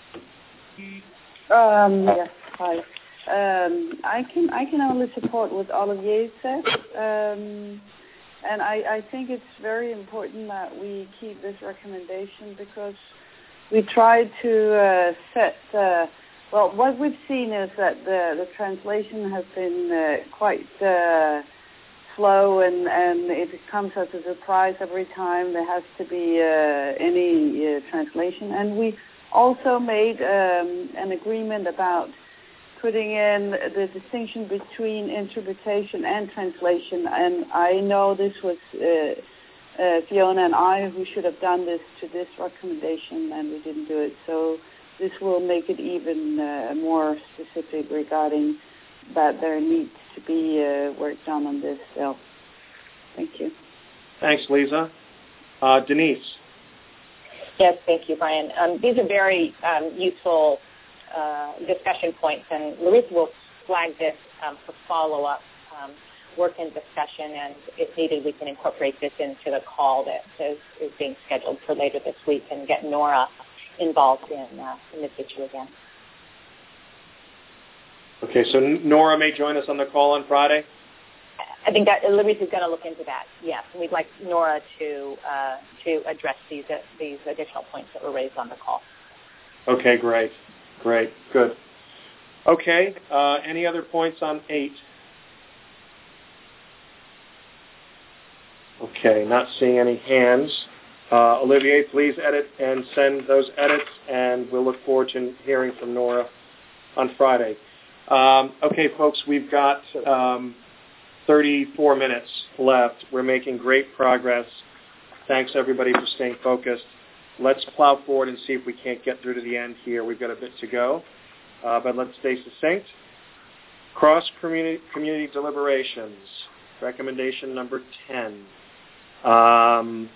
Um, yes, hi. Um, I can I can only support what Olivier said. Um, And I, I think it's very important that we keep this recommendation, because we try to uh, set, uh, well, what we've seen is that the, the translation has been uh, quite uh, slow, and, and it comes as a surprise every time there has to be uh, any uh, translation. And we also made um, an agreement about putting in the distinction between interpretation and translation, and I know this was uh, uh, Fiona and I who should have done this to this recommendation, and we didn't do it. So this will make it even uh, more specific regarding that there needs to be uh, work done on this. So thank you. Thanks, Lisa. Uh, Denise. Yes, thank you, Brian. Um, these are very um, useful Uh, discussion points, and Larissa will flag this um, for follow-up um, work and discussion, and if needed, we can incorporate this into the call that is, is being scheduled for later this week and get Nora involved in, uh, in this issue again. Okay, so Nora may join us on the call on Friday? I think that Larissa is going to look into that, yes, and we'd like Nora to uh, to address these, uh, these additional points that were raised on the call. Okay, great. Great, good. Okay, uh, any other points on eight? Okay, not seeing any hands. Uh, Olivier, please edit and send those edits, and we'll look forward to hearing from Nora on Friday. Um, okay, folks, we've got um, thirty-four minutes left. We're making great progress. Thanks, everybody, for staying focused. Let's plow forward and see if we can't get through to the end here. We've got a bit to go, uh, but let's stay succinct. Cross-community community deliberations, recommendation number ten. Um,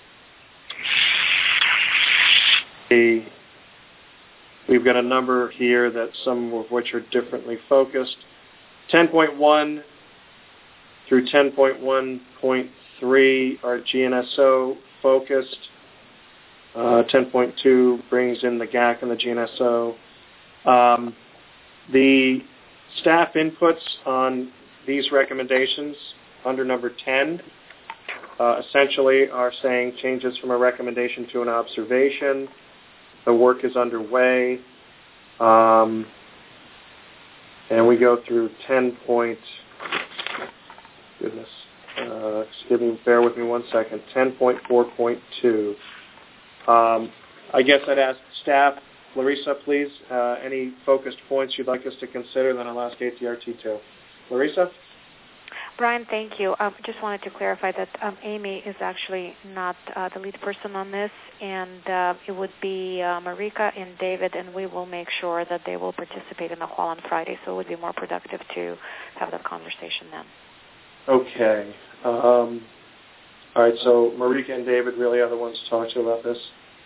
the, we've got a number here that some of which are differently focused. ten point one through ten point one point three are G N S O focused. Uh, ten point two brings in the G A C and the G N S O. Um, the staff inputs on these recommendations under number ten uh, essentially are saying changes from a recommendation to an observation. The work is underway. Um, and we go through ten point, goodness, uh, excuse me, bear with me one second, ten point four point two. Um, I guess I'd ask staff, Larissa, please, uh, any focused points you'd like us to consider, then I'll ask A T R T two. Larissa? Brian, thank you. I um, just wanted to clarify that um, Amy is actually not uh, the lead person on this, and uh, it would be uh, Marika and David, and we will make sure that they will participate in the hall on Friday, so it would be more productive to have that conversation then. Okay. Um, all right, so Marika and David really are the ones to talk to about this?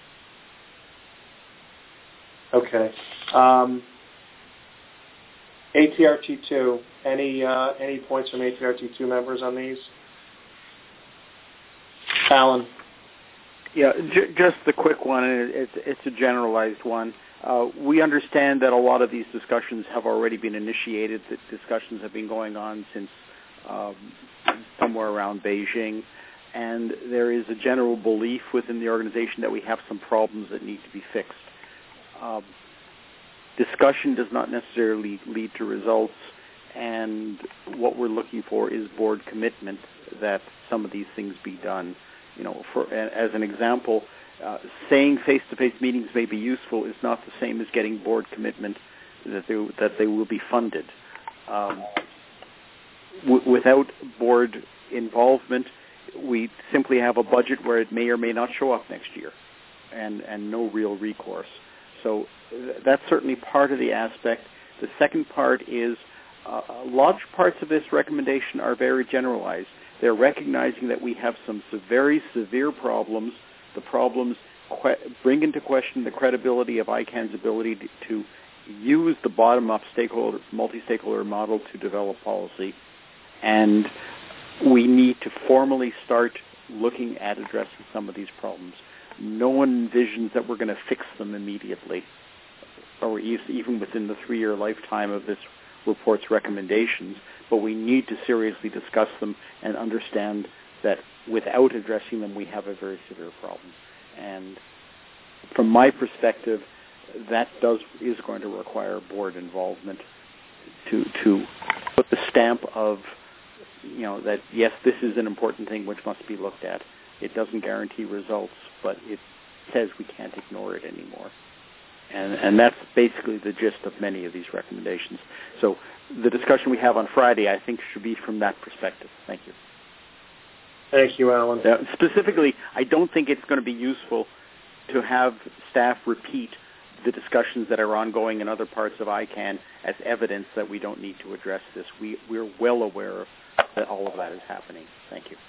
Okay. Um, A T R T two, any uh, any points from A T R T two members on these? Alan? Yeah, j- just the quick one, and it's, it's a generalized one. Uh, we understand that a lot of these discussions have already been initiated. The discussions have been going on since um, somewhere around Beijing, and there is a general belief within the organization that we have some problems that need to be fixed. Um, discussion does not necessarily lead to results, and what we're looking for is board commitment that some of these things be done. You know, for as an example, uh, saying face-to-face meetings may be useful is not the same as getting board commitment that they that they will be funded. Um, w- without board involvement, we simply have a budget where it may or may not show up next year, and and no real recourse. So that's certainly part of the aspect. The second part is uh, large parts of this recommendation are very generalized. They're recognizing that we have some very severe problems. The problems que- bring into question the credibility of I CANN's ability to, to use the bottom-up stakeholder, multi-stakeholder model to develop policy. And we need to formally start looking at addressing some of these problems. No one envisions that we're going to fix them immediately, or even within the three-year lifetime of this report's recommendations, but we need to seriously discuss them and understand that without addressing them, we have a very severe problem. And from my perspective, that does is going to require board involvement to to put the stamp of, you know, that yes, this is an important thing which must be looked at. It doesn't guarantee results, but it says we can't ignore it anymore. And, and that's basically the gist of many of these recommendations. So the discussion we have on Friday, I think, should be from that perspective. Thank you. Thank you, Alan. Uh, specifically, I don't think it's going to be useful to have staff repeat the discussions that are ongoing in other parts of I CANN as evidence that we don't need to address this. We, we're well aware of that all of that is happening. Thank you.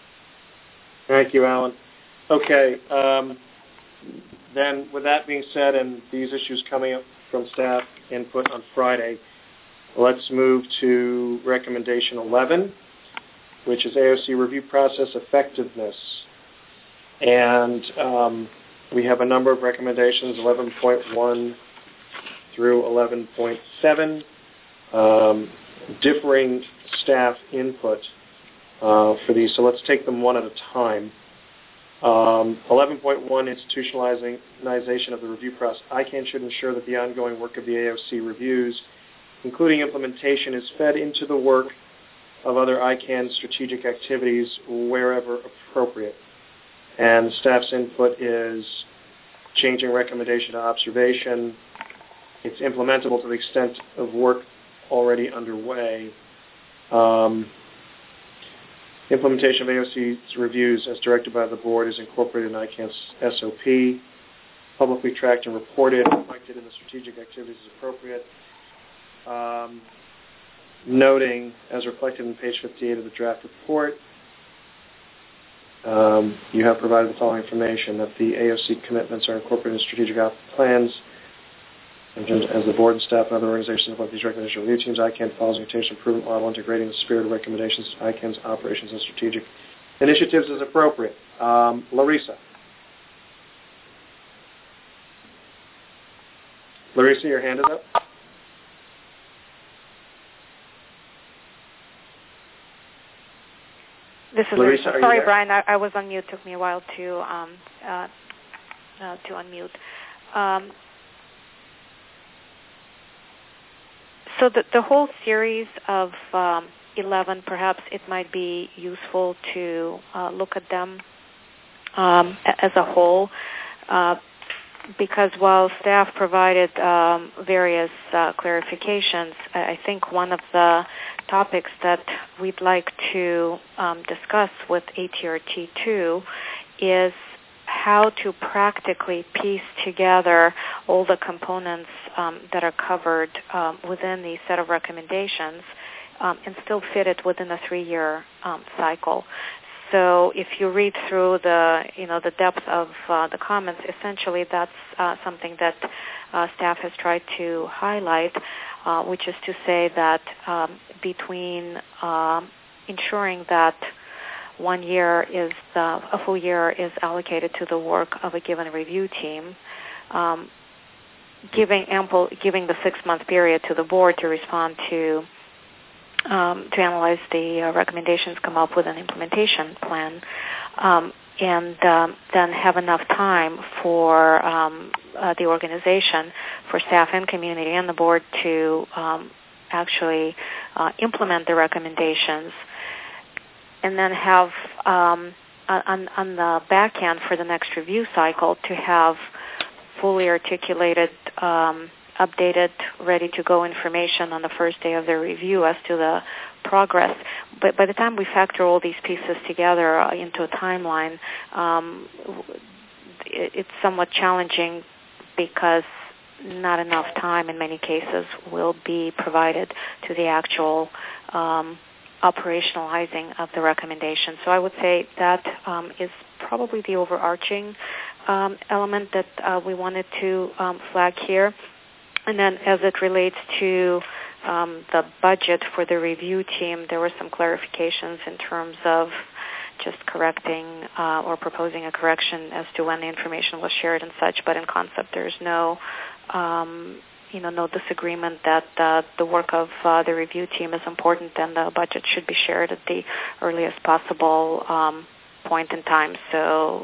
Thank you, Alan. Okay. Um, then with that being said and these issues coming up from staff input on Friday, let's move to recommendation eleven, which is A O C review process effectiveness. And um, we have a number of recommendations, eleven point one through eleven point seven, um, differing staff input uh, for these. So let's take them one at a time. Um, eleven point one, institutionalization of the review process. I CANN should ensure that the ongoing work of the A O C reviews, including implementation, is fed into the work of other I CANN strategic activities wherever appropriate. And the staff's input is changing recommendation to observation. It's implementable to the extent of work already underway. Um, implementation of A O C's reviews as directed by the board is incorporated in I CANN's S O P. Publicly tracked and reported, reflected in the strategic activities as appropriate. Um, noting, as reflected in page fifty-eight of the draft report, um, you have provided the following information, that the A O C commitments are incorporated in strategic op plans. And as the board and staff and other organizations implement these recommendation review teams, I CANN follows the continuous improvement model, integrating the spirit of recommendations to I CANN's operations and strategic initiatives as appropriate. Um, Larissa. Larissa, your hand is up. This is Larissa. Larissa. Sorry, Brian, I, I was on mute. It took me a while to um, uh, uh, to unmute. Um, so the, the whole series of um, eleven, perhaps it might be useful to uh, look at them um, as a whole. Uh, because while staff provided um, various uh, clarifications, I think one of the topics that we'd like to um, discuss with A T R T two is how to practically piece together all the components um, that are covered um, within the set of recommendations um, and still fit it within a three-year um, cycle. So if you read through the, you know, the depth of uh, the comments, essentially that's uh, something that uh, staff has tried to highlight, uh, which is to say that um, between uh, ensuring that one year is the, a full year is allocated to the work of a given review team, um, giving ample, giving the six-month period to the board to respond to, um, to analyze the uh, recommendations, come up with an implementation plan, um, and um, then have enough time for um, uh, the organization, for staff and community and the board to um, actually uh, implement the recommendations, and then have um, on, on the back end for the next review cycle to have fully articulated, um, updated, ready-to-go information on the first day of the review as to the progress. But by the time we factor all these pieces together uh, into a timeline, um, it, it's somewhat challenging because not enough time in many cases will be provided to the actual um, operationalizing of the recommendation. So I would say that um, is probably the overarching um, element that uh, we wanted to um, flag here. And then as it relates to um, the budget for the review team, there were some clarifications in terms of just correcting uh, or proposing a correction as to when the information was shared and such, but in concept there's no um, you know, no disagreement that uh, the work of uh, the review team is important and the budget should be shared at the earliest possible um, point in time. So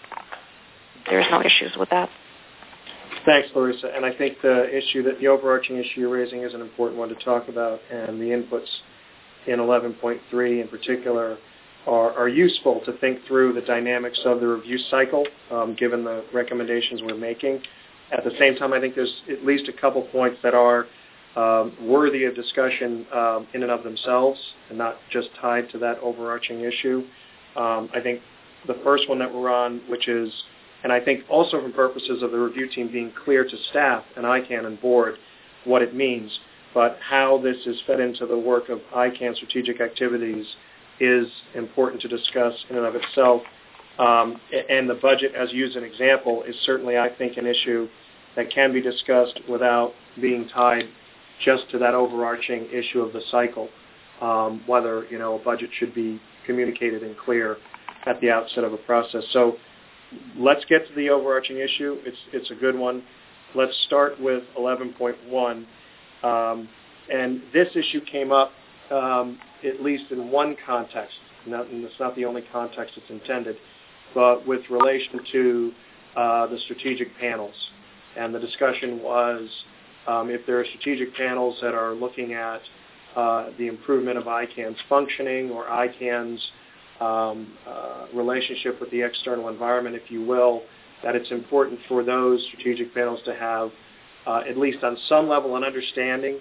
there's no issues with that. Thanks, Larissa. And I think the issue that the overarching issue you're raising is an important one to talk about, and the inputs in eleven point three in particular are, are useful to think through the dynamics of the review cycle, um, given the recommendations we're making. At the same time, I think there's at least a couple points that are um, worthy of discussion um, in and of themselves and not just tied to that overarching issue. Um, I think the first one that we're on, which is, and I think also for purposes of the review team being clear to staff and I CAN and board what it means, but how this is fed into the work of I CAN strategic activities is important to discuss in and of itself. Um, and the budget, as used an example, is certainly, I think, an issue that can be discussed without being tied just to that overarching issue of the cycle, um, whether, you know, a budget should be communicated and clear at the outset of a process. So let's get to the overarching issue. It's, it's a good one. Let's start with eleven point one. Um, and this issue came up um, at least in one context, not, and it's not the only context it's intended, but with relation to uh, the strategic panels. And the discussion was um, if there are strategic panels that are looking at uh, the improvement of I CAN's functioning or I CAN's um, uh, relationship with the external environment, if you will, that it's important for those strategic panels to have uh, at least on some level an understanding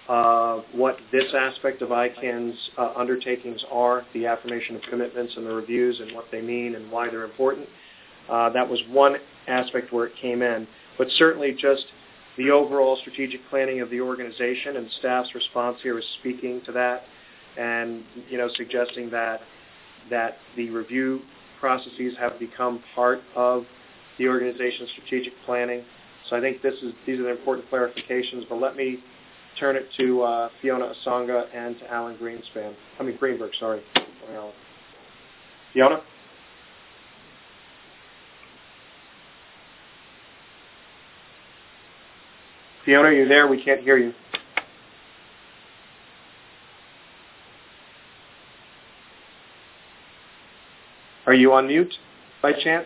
of what this aspect of I CAN's uh, undertakings are, the affirmation of commitments and the reviews and what they mean and why they're important. Uh, that was one aspect where it came in. But certainly just the overall strategic planning of the organization, and staff's response here is speaking to that and, you know, suggesting that that the review processes have become part of the organization's strategic planning. So I think this is these are the important clarifications, but let me turn it to uh, Fiona Asanga and to Alan Greenspan. I mean, Greenberg, sorry. Fiona? Fiona, are you there? We can't hear you. Are you on mute by chance?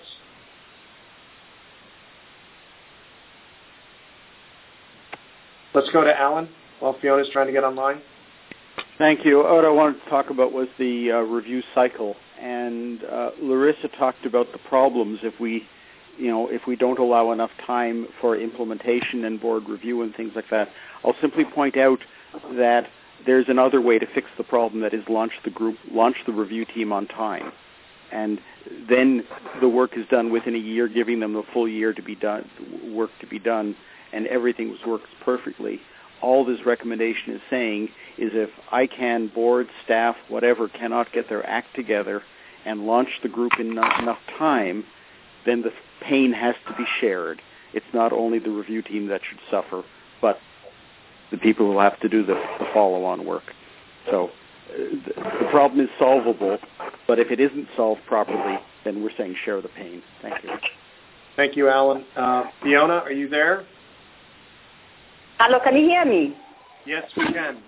Let's go to Alan while Fiona's trying to get online. Thank you. What I wanted to talk about was the uh, review cycle. And uh, Larissa talked about the problems if we you know, if we don't allow enough time for implementation and board review and things like that, I'll simply point out that there's another way to fix the problem, that is launch the group, launch the review team on time. And then the work is done within a year, giving them the full year to be done, work to be done, and everything works perfectly. All this recommendation is saying is if I can, board, staff, whatever, cannot get their act together and launch the group in not enough time, then the pain has to be shared. It's not only the review team that should suffer, but the people who will have to do the, the follow-on work. So uh, the, the problem is solvable, but if it isn't solved properly, then we're saying share the pain. Thank you. Thank you, Alan. Uh, Fiona, are you there? Hello, can you hear me? Yes, we can.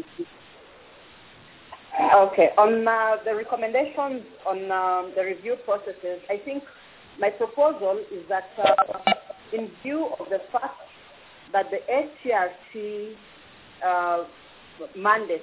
Okay. On uh, the recommendations on um, the review processes, I think my proposal is that uh, in view of the fact that the H C R T uh, mandate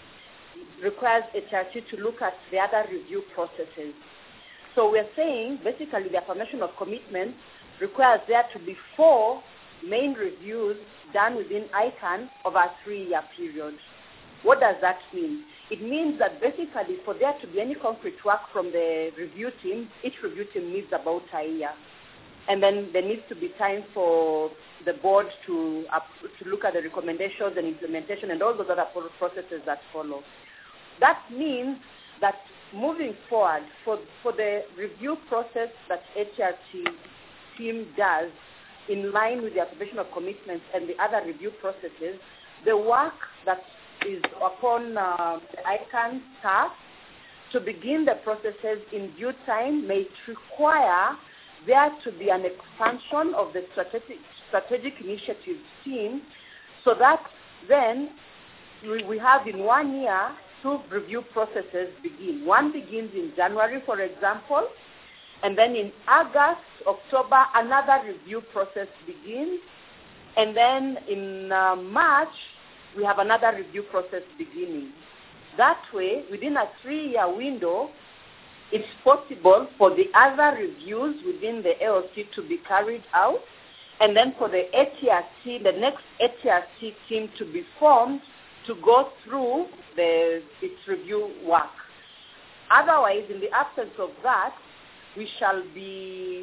requires H R T to look at the other review processes. So we're saying basically the affirmation of commitment requires there to be four main reviews done within I CAN over a three-year period. What does that mean? It means that basically for there to be any concrete work from the review team, each review team needs about a year. And then there needs to be time for the board to, uh, to look at the recommendations and implementation and all those other processes that follow. That means that moving forward, for, for the review process that H R T team does in line with the affirmation of commitments and the other review processes, the work that is upon uh, the I CAN staff to begin the processes in due time may require there to be an expansion of the strategic, strategic initiatives team so that then we, we have in one year two review processes begin. One begins in January, for example, and then in August, October, another review process begins, and then in uh, March, we have another review process beginning. That way, within a three-year window, it's possible for the other reviews within the A O C to be carried out, and then for the A T R T, the next A T R T team to be formed to go through the, its review work. Otherwise, in the absence of that, we shall be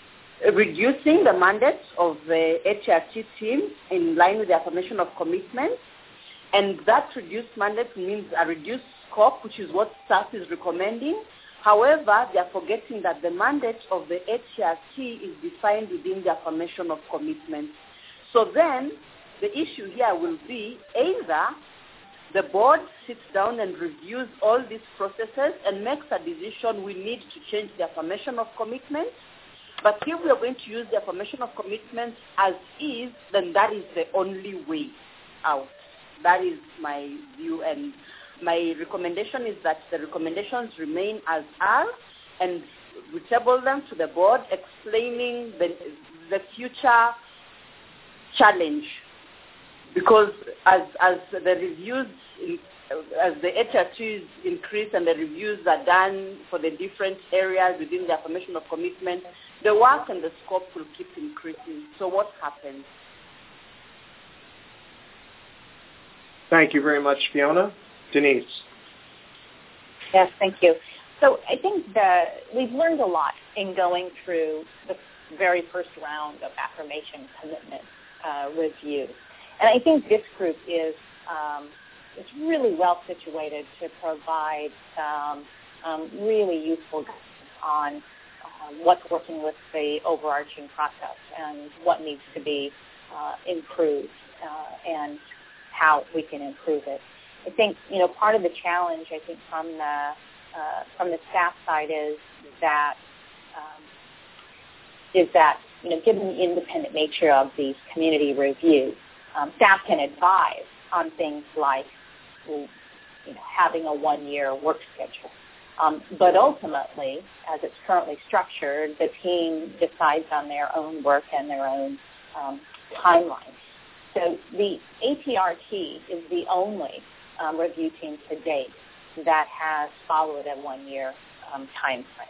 reducing the mandates of the H R T team in line with the affirmation of commitment. And that reduced mandate means a reduced scope, which is what staff is recommending. However, they are forgetting that the mandate of the H R T is defined within the affirmation of commitment. So then the issue here will be either the board sits down and reviews all these processes and makes a decision we need to change the affirmation of commitment. But if we are going to use the affirmation of commitment as is, then that is the only way out. That is my view, and my recommendation is that the recommendations remain as are, and we table them to the board explaining the, the future challenge. Because as as the reviews, as the H R Ts increase and the reviews are done for the different areas within the affirmation of commitment, the work and the scope will keep increasing. So what happens? Thank you very much, Fiona. Denise. Yes, thank you. So I think that we've learned a lot in going through the very first round of affirmation commitment uh, review. And I think this group is um, is really well situated to provide some um, really useful guidance on um, what's working with the overarching process and what needs to be uh, improved uh, and how we can improve it. I think, you know, part of the challenge, I think, from the uh, from the staff side is that um, is that, you know, given the independent nature of these community reviews, um, staff can advise on things like, you know, having a one-year work schedule. Um, but ultimately, as it's currently structured, the team decides on their own work and their own um, timeline. So the A T R T is the only um, review team to date that has followed a one-year um, time frame.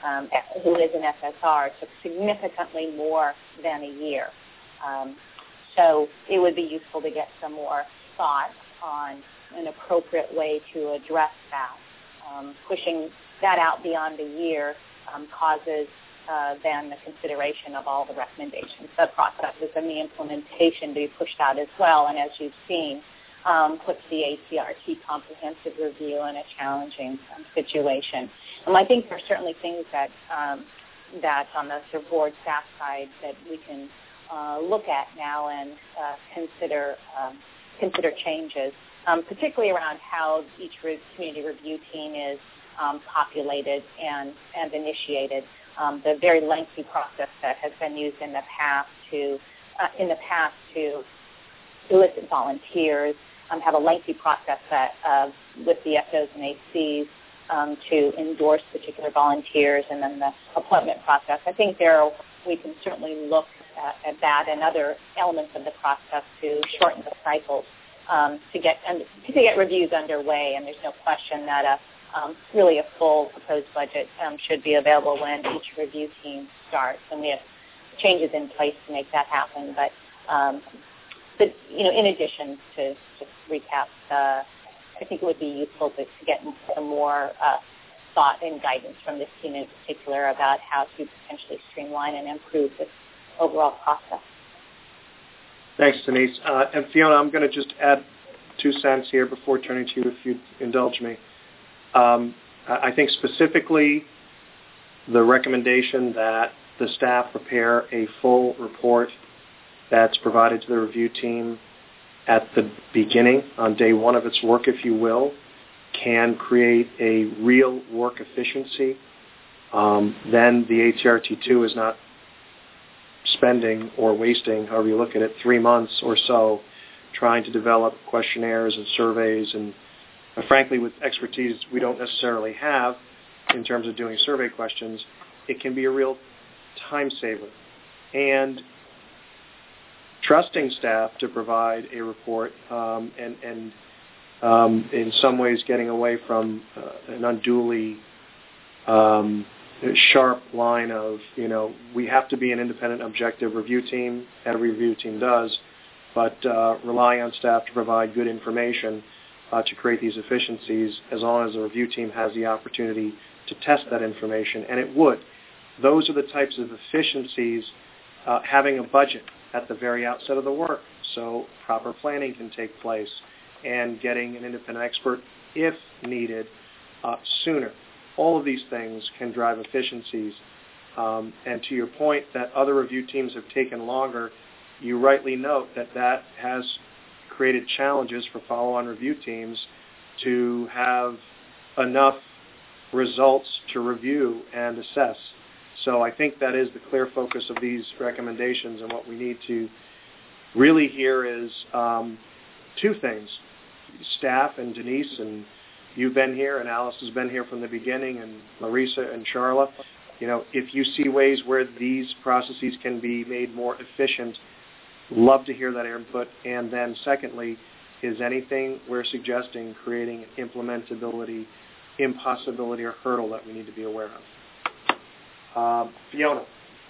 um, who is an F S R, took significantly more than a year. Um, so it would be useful to get some more thought on an appropriate way to address that. Um, pushing that out beyond a year um, causes uh, then the consideration of all the recommendations, the processes, and the implementation to be pushed out as well. And as you've seen, um, puts the A C R T comprehensive review in a challenging um, situation. And I think there are certainly things that um, that on the sort of board staff side that we can uh, look at now and uh, consider um, consider changes, um, particularly around how each re- community review team is um, populated and, and initiated. Um, the very lengthy process that has been used in the past to uh, in the past to elicit volunteers, um, have a lengthy process that uh, with the F Os and A Cs um, to endorse particular volunteers, and then the appointment process. I think there we can certainly look at, at that and other elements of the process to shorten the cycles um, to get and to get reviews underway. And there's no question that a Um, really a full proposed budget um, should be available when each review team starts, and we have changes in place to make that happen. But, um, but you know, in addition to just recap, uh, I think it would be useful to, to get some more uh, thought and guidance from this team in particular about how to potentially streamline and improve this overall process. Thanks, Denise. Uh, and Fiona, I'm going to just add two cents here before turning to you, if you'd indulge me. Um, I think specifically the recommendation that the staff prepare a full report that's provided to the review team at the beginning, on day one of its work, if you will, can create a real work efficiency. Um, then the A T R T two is not spending or wasting, however you look at it, three months or so trying to develop questionnaires and surveys and Uh, frankly, with expertise we don't necessarily have in terms of doing survey questions, it can be a real time saver. And trusting staff to provide a report um, and, and um, in some ways getting away from uh, an unduly um, sharp line of, you know, we have to be an independent, objective review team. Every review team does. But uh, relying on staff to provide good information Uh, to create these efficiencies, as long as the review team has the opportunity to test that information, and it would. Those are the types of efficiencies, uh, having a budget at the very outset of the work, so proper planning can take place, and getting an independent expert, if needed, uh, sooner. All of these things can drive efficiencies. Um, and to your point that other review teams have taken longer, you rightly note that that has created challenges for follow-on review teams to have enough results to review and assess. So I think that is the clear focus of these recommendations, and what we need to really hear is um, two things. Staff and Denise, and you've been here, and Alice has been here from the beginning, and Larissa and Charla. You know, if you see ways where these processes can be made more efficient, love to hear that input. And then secondly, is anything we're suggesting creating an implementability, impossibility, or hurdle that we need to be aware of? Um, Fiona.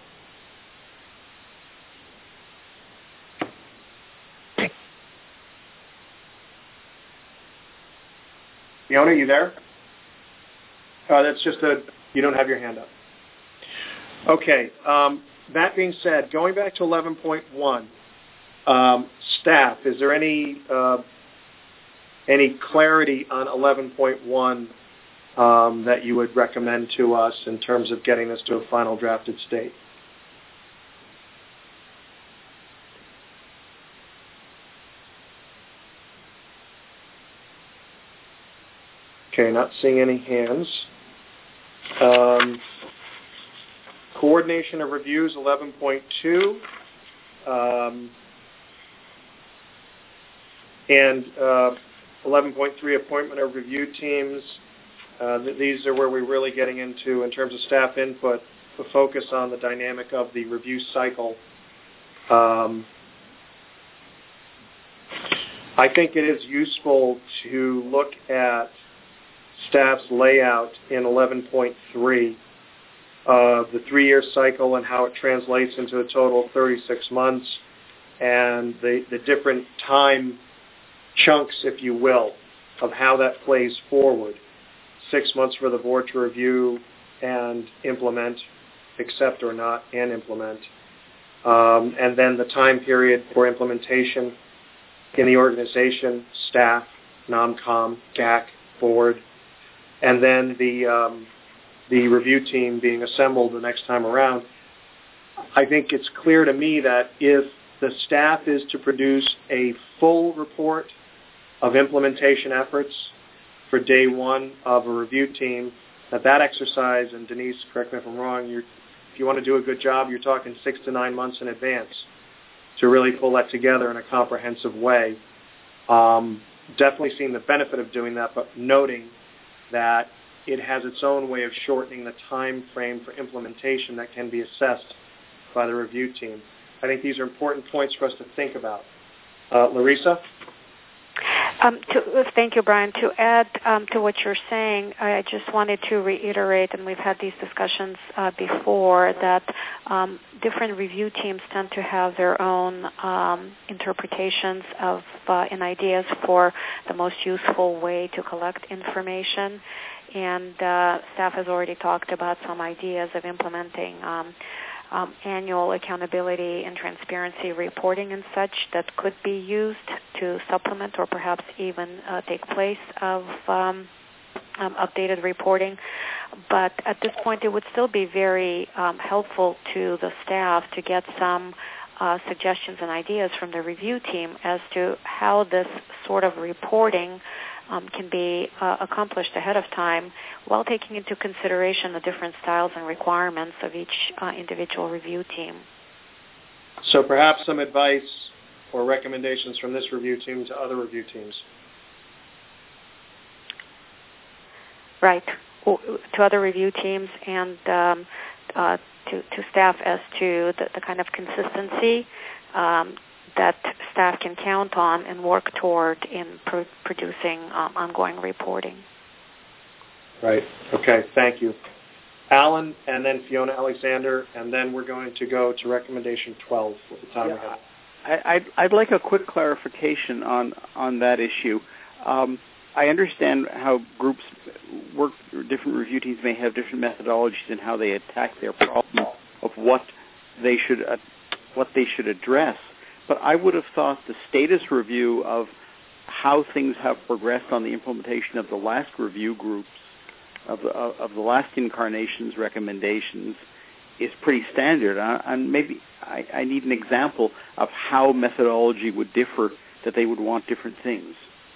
Fiona, you there? Uh, that's just a, you don't have your hand up. Okay. Um, that being said, going back to eleven point one, Um, staff, is there any uh, any clarity on eleven point one um, that you would recommend to us in terms of getting this to a final drafted state? Okay, not seeing any hands. Um, coordination of reviews, eleven point two. Um, And uh, eleven point three, appointment of review teams. Uh, th- these are where we're really getting into, in terms of staff input, the focus on the dynamic of the review cycle. Um, I think it is useful to look at staff's layout in eleven point three of the three-year cycle and how it translates into a total of thirty-six months, and the, the different time chunks, if you will, of how that plays forward. Six months for the board to review and implement, accept or not, and implement. Um, and then the time period for implementation in the organization, staff, NOMCOM, G A C, board, and then the um, the review team being assembled the next time around. I think it's clear to me that if the staff is to produce a full report of implementation efforts for day one of a review team, that that exercise, and Denise, correct me if I'm wrong, you're, if you want to do a good job, you're talking six to nine months in advance to really pull that together in a comprehensive way. Um, definitely seeing the benefit of doing that, but noting that it has its own way of shortening the time frame for implementation that can be assessed by the review team. I think these are important points for us to think about. Uh, Larissa? Um, to, thank you, Brian. To add um, to what you're saying, I just wanted to reiterate, and we've had these discussions uh, before, that um, different review teams tend to have their own um, interpretations of uh, and ideas for the most useful way to collect information. And uh, staff has already talked about some ideas of implementing um, Um, annual accountability and transparency reporting and such that could be used to supplement or perhaps even uh, take place of um, um, updated reporting. But at this point, it would still be very um, helpful to the staff to get some uh, suggestions and ideas from the review team as to how this sort of reporting Um, can be uh, accomplished ahead of time while taking into consideration the different styles and requirements of each uh, individual review team. So perhaps some advice or recommendations from this review team to other review teams. Right, to other review teams and um, uh, to, to staff as to the, the kind of consistency um, that staff can count on and work toward in pro- producing um, ongoing reporting. Right. Okay. Thank you. Alan, and then Fiona Alexander, and then we're going to go to recommendation twelve with the time yeah, we have. I, I'd, I'd like a quick clarification on, on that issue. Um, I understand how groups work, or different review teams may have different methodologies in how they attack their problem of what they should uh, what they should address. But I would have thought the status review of how things have progressed on the implementation of the last review groups, of the, of the last incarnation's recommendations, is pretty standard. And maybe I, I need an example of how methodology would differ, that they would want different things.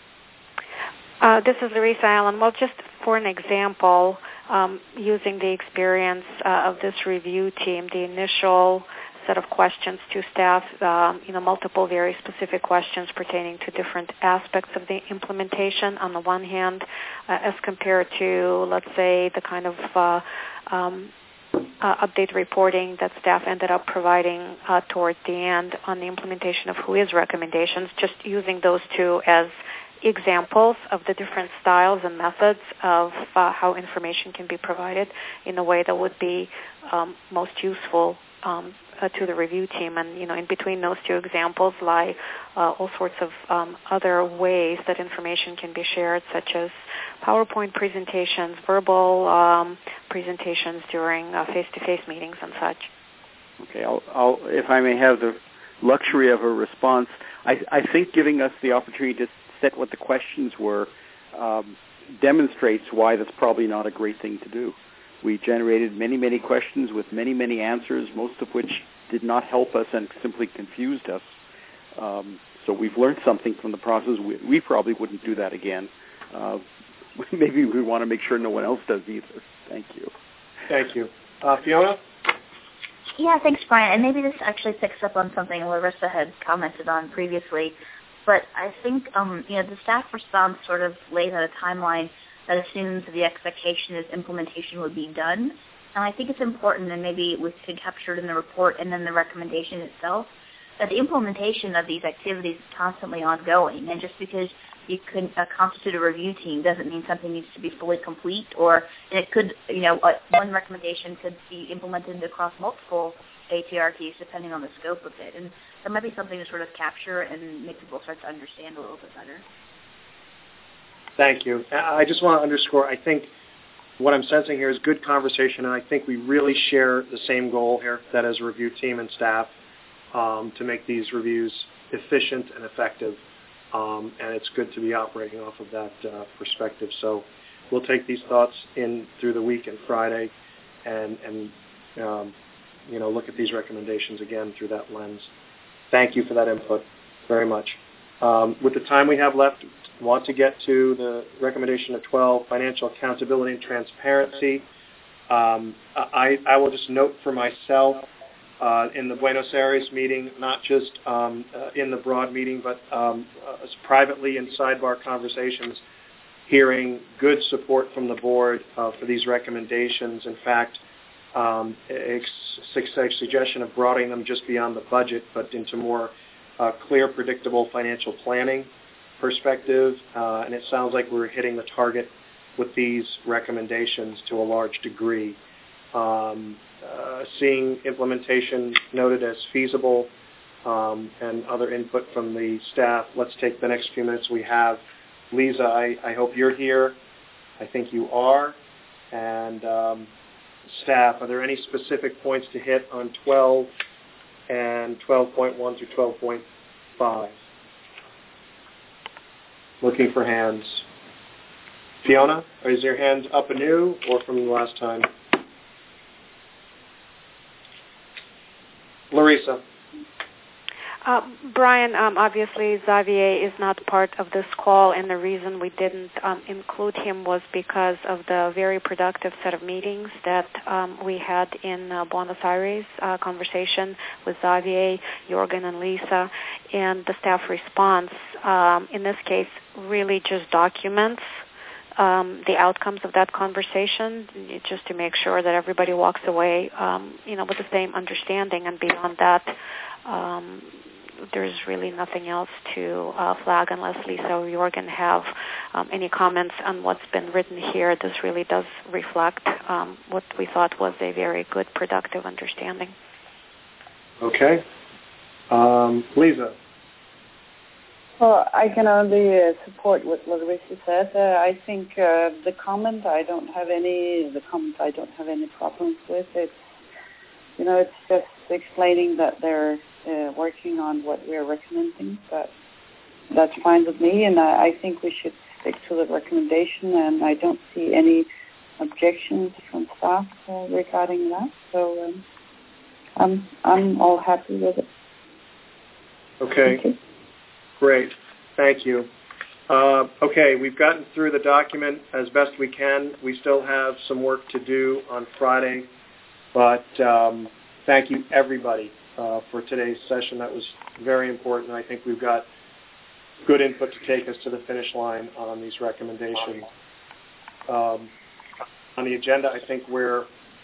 Uh, this is Larissa Allen. Well, just for an example, um, using the experience uh, of this review team, the initial set of questions to staff, um, you know, multiple very specific questions pertaining to different aspects of the implementation on the one hand, uh, as compared to, let's say, the kind of uh, um, uh, update reporting that staff ended up providing uh, towards the end on the implementation of W H O I S recommendations, just using those two as examples of the different styles and methods of uh, how information can be provided in a way that would be um, most useful um, uh, to the review team. And, you know, in between those two examples lie uh, all sorts of um, other ways that information can be shared, such as PowerPoint presentations, verbal um, presentations during uh, face-to-face meetings and such. Okay, I'll, I'll, if I may have the luxury of a response, I, I think giving us the opportunity to set what the questions were um, demonstrates why that's probably not a great thing to do. We generated many, many questions with many, many answers, most of which did not help us and simply confused us. Um, so we've learned something from the process. We, we probably wouldn't do that again. Uh, maybe we want to make sure no one else does either. Thank you. Thank you. Uh, Fiona? Yeah, thanks, Brian. And maybe this actually picks up on something Larissa had commented on previously. But I think, um, you know, the staff response sort of lays out a timeline that assumes the expectation is implementation would be done. And I think it's important, and maybe we could capture it in the report and then the recommendation itself, that the implementation of these activities is constantly ongoing. And just because you can uh, constitute a review team doesn't mean something needs to be fully complete, or it could, you know, uh, one recommendation could be implemented across multiple A T R Ts depending on the scope of it. And that might be something to sort of capture and make people start to understand a little bit better. Thank you. I just want to underscore, I think what I'm sensing here is good conversation, and I think we really share the same goal here, that as a review team and staff, um, to make these reviews efficient and effective. Um, and it's good to be operating off of that uh, perspective. So we'll take these thoughts in through the week and Friday and, and um, you know, look at these recommendations again through that lens. Thank you for that input very much. Um, with the time we have left, I want to get to the recommendation of twelve, financial accountability and transparency. Um, I, I will just note for myself uh, in the Buenos Aires meeting, not just um, uh, in the broad meeting, but um, uh, privately in sidebar conversations, hearing good support from the board uh, for these recommendations. In fact, um, a, a suggestion of broadening them just beyond the budget, but into more uh, clear, predictable financial planning perspective, uh, and it sounds like we're hitting the target with these recommendations to a large degree. Um, uh, seeing implementation noted as feasible um, and other input from the staff, let's take the next few minutes we have. Lisa, I, I hope you're here. I think you are. And um, staff, are there any specific points to hit on twelve and twelve point one through twelve point five? Looking for hands. Fiona, is your hand up anew or from the last time? Larissa. Uh, Brian, um, obviously Xavier is not part of this call, and the reason we didn't um, include him was because of the very productive set of meetings that um, we had in uh, Buenos Aires, uh, conversation with Xavier, Jorgen, and Lisa, and the staff response, um, in this case, really just documents um, the outcomes of that conversation, just to make sure that everybody walks away, um, you know, with the same understanding, and beyond that, um, there's really nothing else to uh, flag unless Lisa or Jorgen have um, any comments on what's been written here. This really does reflect um, what we thought was a very good, productive understanding. Okay. Um, Lisa. Well, I can only uh, support what Larissa said. Uh, I think uh, the comment I don't have any the comment I don't have any problems with. It's you know it's just explaining that they're uh, working on what we're recommending. But that's fine with me, and I, I think we should stick to the recommendation. And I don't see any objections from staff uh, regarding that. So um, I'm I'm all happy with it. Okay. Thank you. Great. Thank you. Uh, okay, we've gotten through the document as best we can. We still have some work to do on Friday, but um, thank you, everybody, uh, for today's session. That was very important. I think we've got good input to take us to the finish line on these recommendations. Um, on the agenda, I think we're,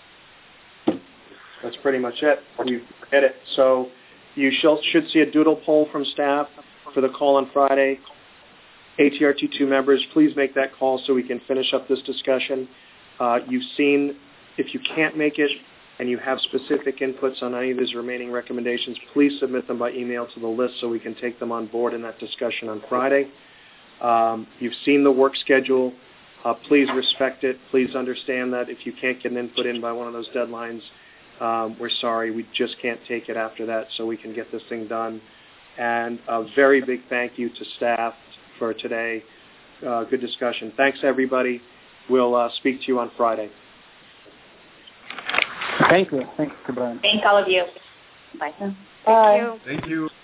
that's pretty much it. We've hit it. So you shall, should see a doodle poll from staff for the call on Friday. A T R T two members, please make that call so we can finish up this discussion. Uh, you've seen, if you can't make it and you have specific inputs on any of these remaining recommendations, please submit them by email to the list so we can take them on board in that discussion on Friday. Um, you've seen the work schedule. Uh, please respect it. Please understand that if you can't get an input in by one of those deadlines, um, we're sorry. We just can't take it after that so we can get this thing done. And a very big thank you to staff for today. Uh, good discussion. Thanks, everybody. We'll uh, speak to you on Friday. Thank you. Thank you, Brian. Thank all of you. Bye. Bye. Thank you. Thank you.